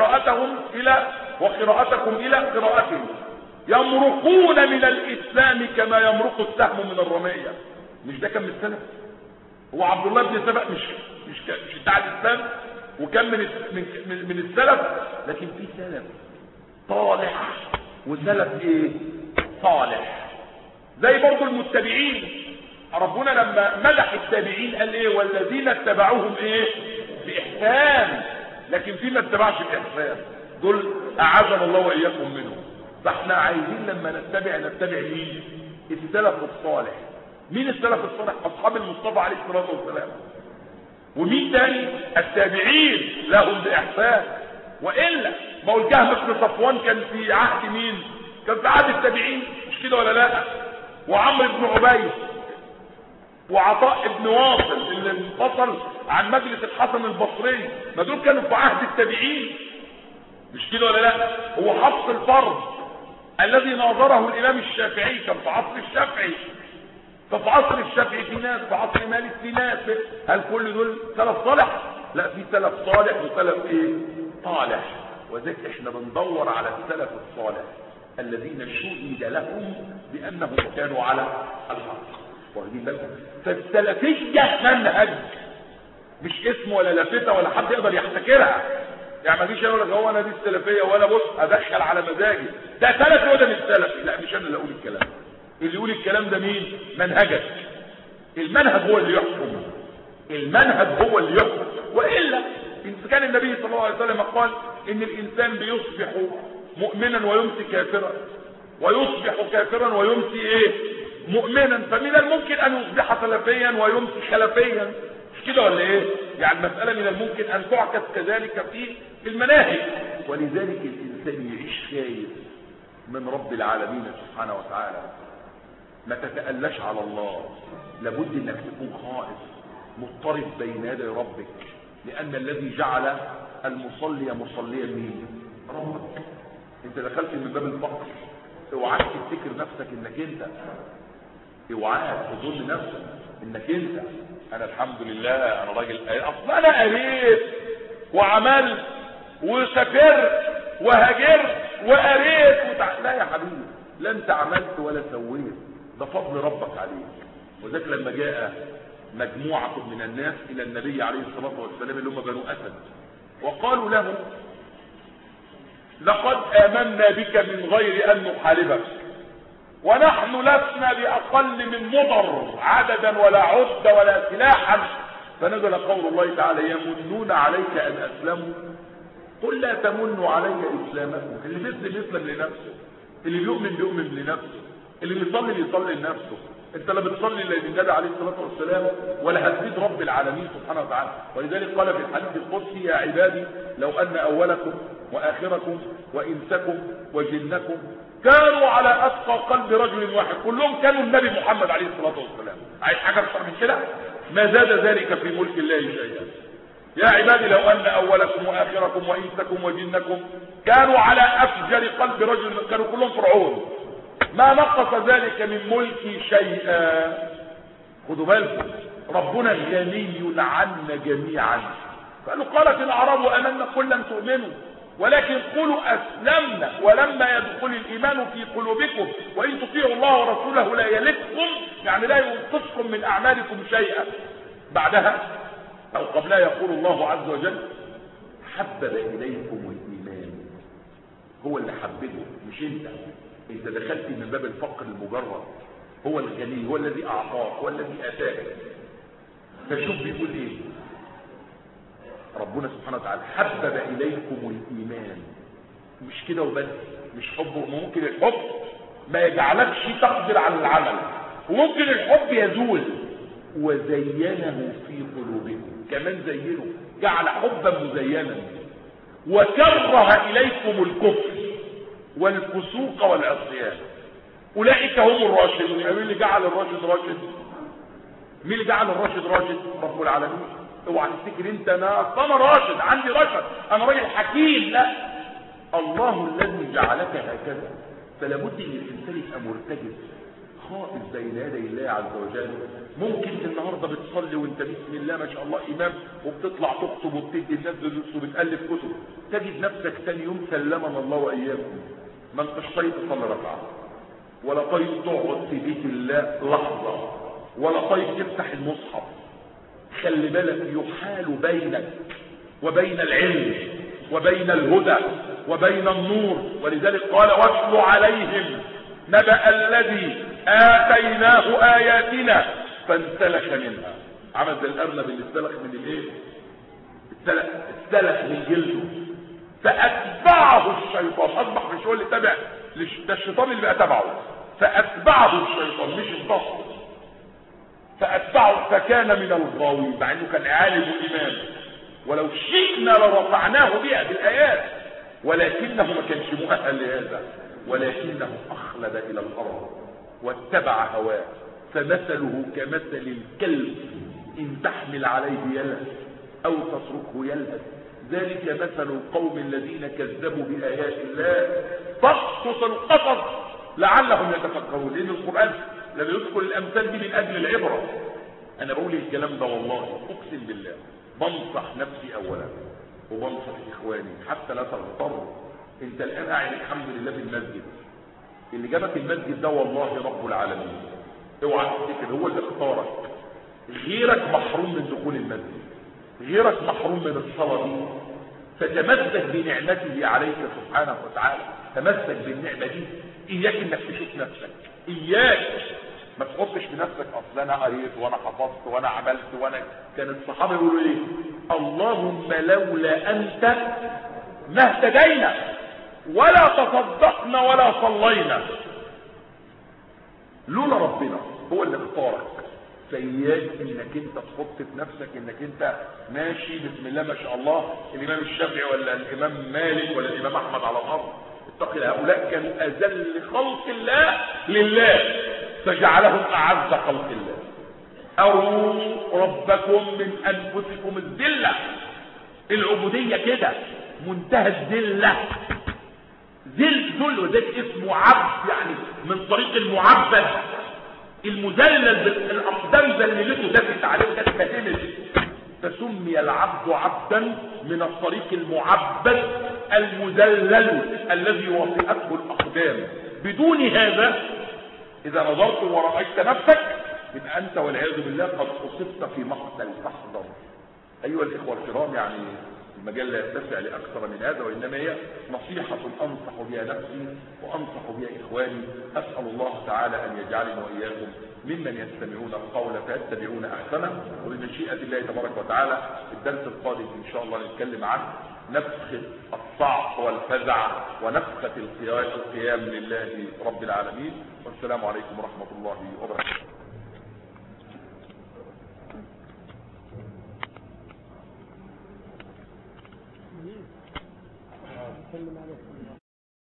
وقراءتكم الى قراءتهم، يمرقون من الاسلام كما يمرق السهم من الرمية. مش ده كان من السلف؟ هو عبد الله بن سبأ مش بتاع الاسلام وكان من السلف، لكن في سلف طالح وسلف ايه؟ صالح. زي برضو المتبعين، ربنا لما مدح التابعين قال ايه؟ والذين اتبعوهم ايه؟ باحسان. لكن في ما اتبعش باحسان دول اعاذنا الله واياكم منهم. فاحنا عايزين لما نتبع مين؟ السلف الصالح. مين السلف الصالح؟ اصحاب المصطفى عليه الصلاه والسلام. ومين تاني؟ التابعين لهم باحسان. والا ما هو الجهم بن صفوان كان في عهد مين؟ كان في عهد التابعين، مش كده ولا لا؟ وعمرو بن عبيد وعطاء بن واصل اللي انفصل عن مجلس الحسن البصري، ما دول كانوا في عهد التابعين، مش كده ولا لا؟ هو حفص الفرد الذي ناظره الامام الشافعي كان في عصر الشافعي، ففي عصر الشافعي في ناس، في عصر مالك في ناس. هل كل دول سلف صالح؟ لا، في سلف صالح وسلف ايه؟ صالح. وذلك احنا بندور على السلف الصالح الذين شهد لهم بانهم كانوا على الحق. واخدين بالكم؟ فالسلفيه منهج، مش اسم ولا لافته ولا حد يقدر يحتكرها. يعني ما فيش يقول لك هو انا دي السلفيه ولا بص ادخل على مزاجي ده سلفي وده مش سلفي. لا، مش انا اللي اقول الكلام، اللي يقول الكلام ده مين؟ منهجك. المنهج هو اللي يحكم، المنهج هو اللي يحكم. والا ان كان النبي صلى الله عليه وسلم قال ان الانسان بيصبح مؤمنا ويمسي كافرا، ويصبح كافرا ويمسي ايه؟ مؤمنا. فمن الممكن ان يصبح سلفيا ويمسي خلفيا، مش كده ولا ايه؟ يعني المساله من الممكن ان تعكس كذلك في المناهج. ولذلك الانسان يعيش خايف من رب العالمين سبحانه وتعالى. ما تتألاش على الله، لابد انك تكون خائف مضطرب بين يدي ربك، لان الذي جعل المصلي مصليا مين؟ ربك. انت دخلت من باب الفقر، اوعاك تفتكر نفسك انك انت، اوعاك تظن نفسك انك انت انا الحمد لله انا راجل، اصلا انا قريت وعملت وسافرت وهاجرت وقريت لا يا حبيبي، لا انت عملت ولا سويت، ده فضل ربك عليك. وذلك لما جاء مجموعة من الناس الى النبي عليه الصلاة والسلام اللي هم بنو اسد، وقالوا له لقد آمنا بك من غير ان نحاربك، ونحن لسنا بأقل من مضر عددا ولا عدة ولا سلاحا. فنزل قول الله تعالى يمنون عليك أن أسلموا قل لا تمنوا علي إسلامكم. اللي بيسلم يسلم لنفسه، اللي بيؤمن لنفسه، اللي بيصلي يصلي لنفسه. انت لا بتصلي الا للنبي عليه الصلاه والسلام ولا هتزيد رب العالمين سبحانه وتعالى. ولذلك قال في الحديث القدسي يا عبادي لو ان اولكم واخركم وانسكم وجنكم كانوا على اتقى قلب رجل واحد، كلهم كانوا النبي محمد عليه الصلاه والسلام. عايز حاجه اكثر من كده؟ ما زاد ذلك في ملك الله شيئا. يا عبادي لو ان اولكم واخركم وانسكم وجنكم كانوا على افجر قلب رجل، كانوا كلهم فرعون، ما نقص ذلك من ملكي شيئا. خدوا بالكم، ربنا غني عنا جميعا. قالوا قالت الاعراب امنا قل لم تؤمنوا ولكن قولوا اسلمنا ولما يدخل الايمان في قلوبكم وان تطيعوا الله ورسوله لا يلدكم، يعني لا ينقصكم من اعمالكم شيئا. بعدها او قبلها يقول الله عز وجل حبب اليكم الايمان، هو اللي حببه مش انت دخلت من باب الفقر المجرد. هو الغني، هو الذي اعطاك، هو الذي اتاك. فشوف بيقول ايه ربنا سبحانه وتعالى حبب اليكم الايمان. مش كده وبس، مش حب. ممكن الحب ما يجعلكش تقدر على العمل، وممكن الحب يزول. وزينه في قلوبكم، كمان زينه، جعل حبا مزينا. وكره اليكم الكفر والفسوق والعصيان اولئك هم الراشدون. مين اللي جعل الراشد راشد؟ مين اللي جعل الراشد راشد؟ رب العالمين. اوعى تفتكر انت انا راشد، عندي رشد، انا راجل حكيم. لا، الله الذي جعلك هكذا. فلا بد ان الانسان يبقى مرتجف خائف بين يدي الله عز وجل. ممكن النهارده بتصلي وانت بسم الله ما شاء الله امام، وبتطلع تخطب وبتدي الناس دروس وبتالف كتب، تجد نفسك ثاني يوم سلمنا الله واياكم ما انتش طايق تصلي ركعه، ولا طايق تقعد في بيت الله لحظه، ولا طايق تفتح المصحف. خلي بالك، يحال بينك وبين العلم وبين الهدى وبين النور. ولذلك قال واتل عليهم نبأ الذي آتيناه آياتنا فانسلخ منها. عمل زي الأرنب اللي استلخ من الايه؟ استلخ من جلده فأتبعه الشيطان. أصبح مش هو اللي تبع، ده الشيطان اللي بقى تبعه. فأتبعه الشيطان مش الضغط، فأتبعه فكان من الغاوين، مع انه كان عالم وإمام. ولو شئنا لرفعناه بها بالآيات، ولكنه ما كانش مؤهل لهذا، ولكنه أخلد إلى الأرض واتبع هواه. فمثله كمثل الكلب إن تحمل عليه يلهث أو تتركه يلهث. ذلك مثل القوم الذين كذبوا بآيات الله فاقصص القصص لعلهم يتفكرون. لأن القرآن لما يذكر الأمثال دي من أجل العبرة. أنا بقول الكلام ده والله أقسم بالله بنصح نفسي أولا وبنصح إخواني حتى لا تغتر. أنت الآن قاعد الحمد لله في المسجد، اللي جابك المسجد ده والله رب العالمين. اوعى تفتكر هو اللي اختارك. غيرك محروم من دخول المسجد، غيرك محروم من الصلاة دي. فتمسك بنعمته عليك سبحانه وتعالى، تمسك بالنعمة دي. إياك إنك تشوف نفسك، إياك ما تحطش بنفسك اصل انا قريت وانا حفظت وانا عملت وانا. كان الصحابه يقولوا ايه؟ اللهم لولا انت ما اهتدينا ولا تصدقنا ولا صلينا. لولا ربنا هو اللي اختارك. فإياك انك انت تحط في نفسك انك انت ماشي بسم الله ما شاء الله الامام الشافعي ولا الامام مالك ولا الامام احمد على الارض. اتقي، هؤلاء كانوا اذل خلق الله لله فجعلهم اعز خلق الله. اروا ربكم من انفسكم الذله. العبوديه كده منتهى الذله، ذل وذلك اسمه عبد، يعني من طريق المعبد المذلل بالاقدام ذللته دافت عليه كتمت. فسمي العبد عبدا من الطريق المعبد المذلل الذي وطئته الاقدام. بدون هذا اذا نظرت ورأيت نفسك يبقى انت والعياذ بالله قد اصبت في مقتل فاحذر. ايها الاخوه الكرام، يعني المجال لا يتسع لاكثر من هذا، وانما هي نصيحه انصح بها نفسي وانصح بها اخواني. اسال الله تعالى ان يجعلني واياكم ممن يستمعون القول فيتبعون احسنه. وبمشيئه الله تبارك وتعالى الدرس القادم ان شاء الله نتكلم عن نفخه الصعق والفزع ونفخه القيام لله رب العالمين. والسلام عليكم ورحمه الله وبركاته.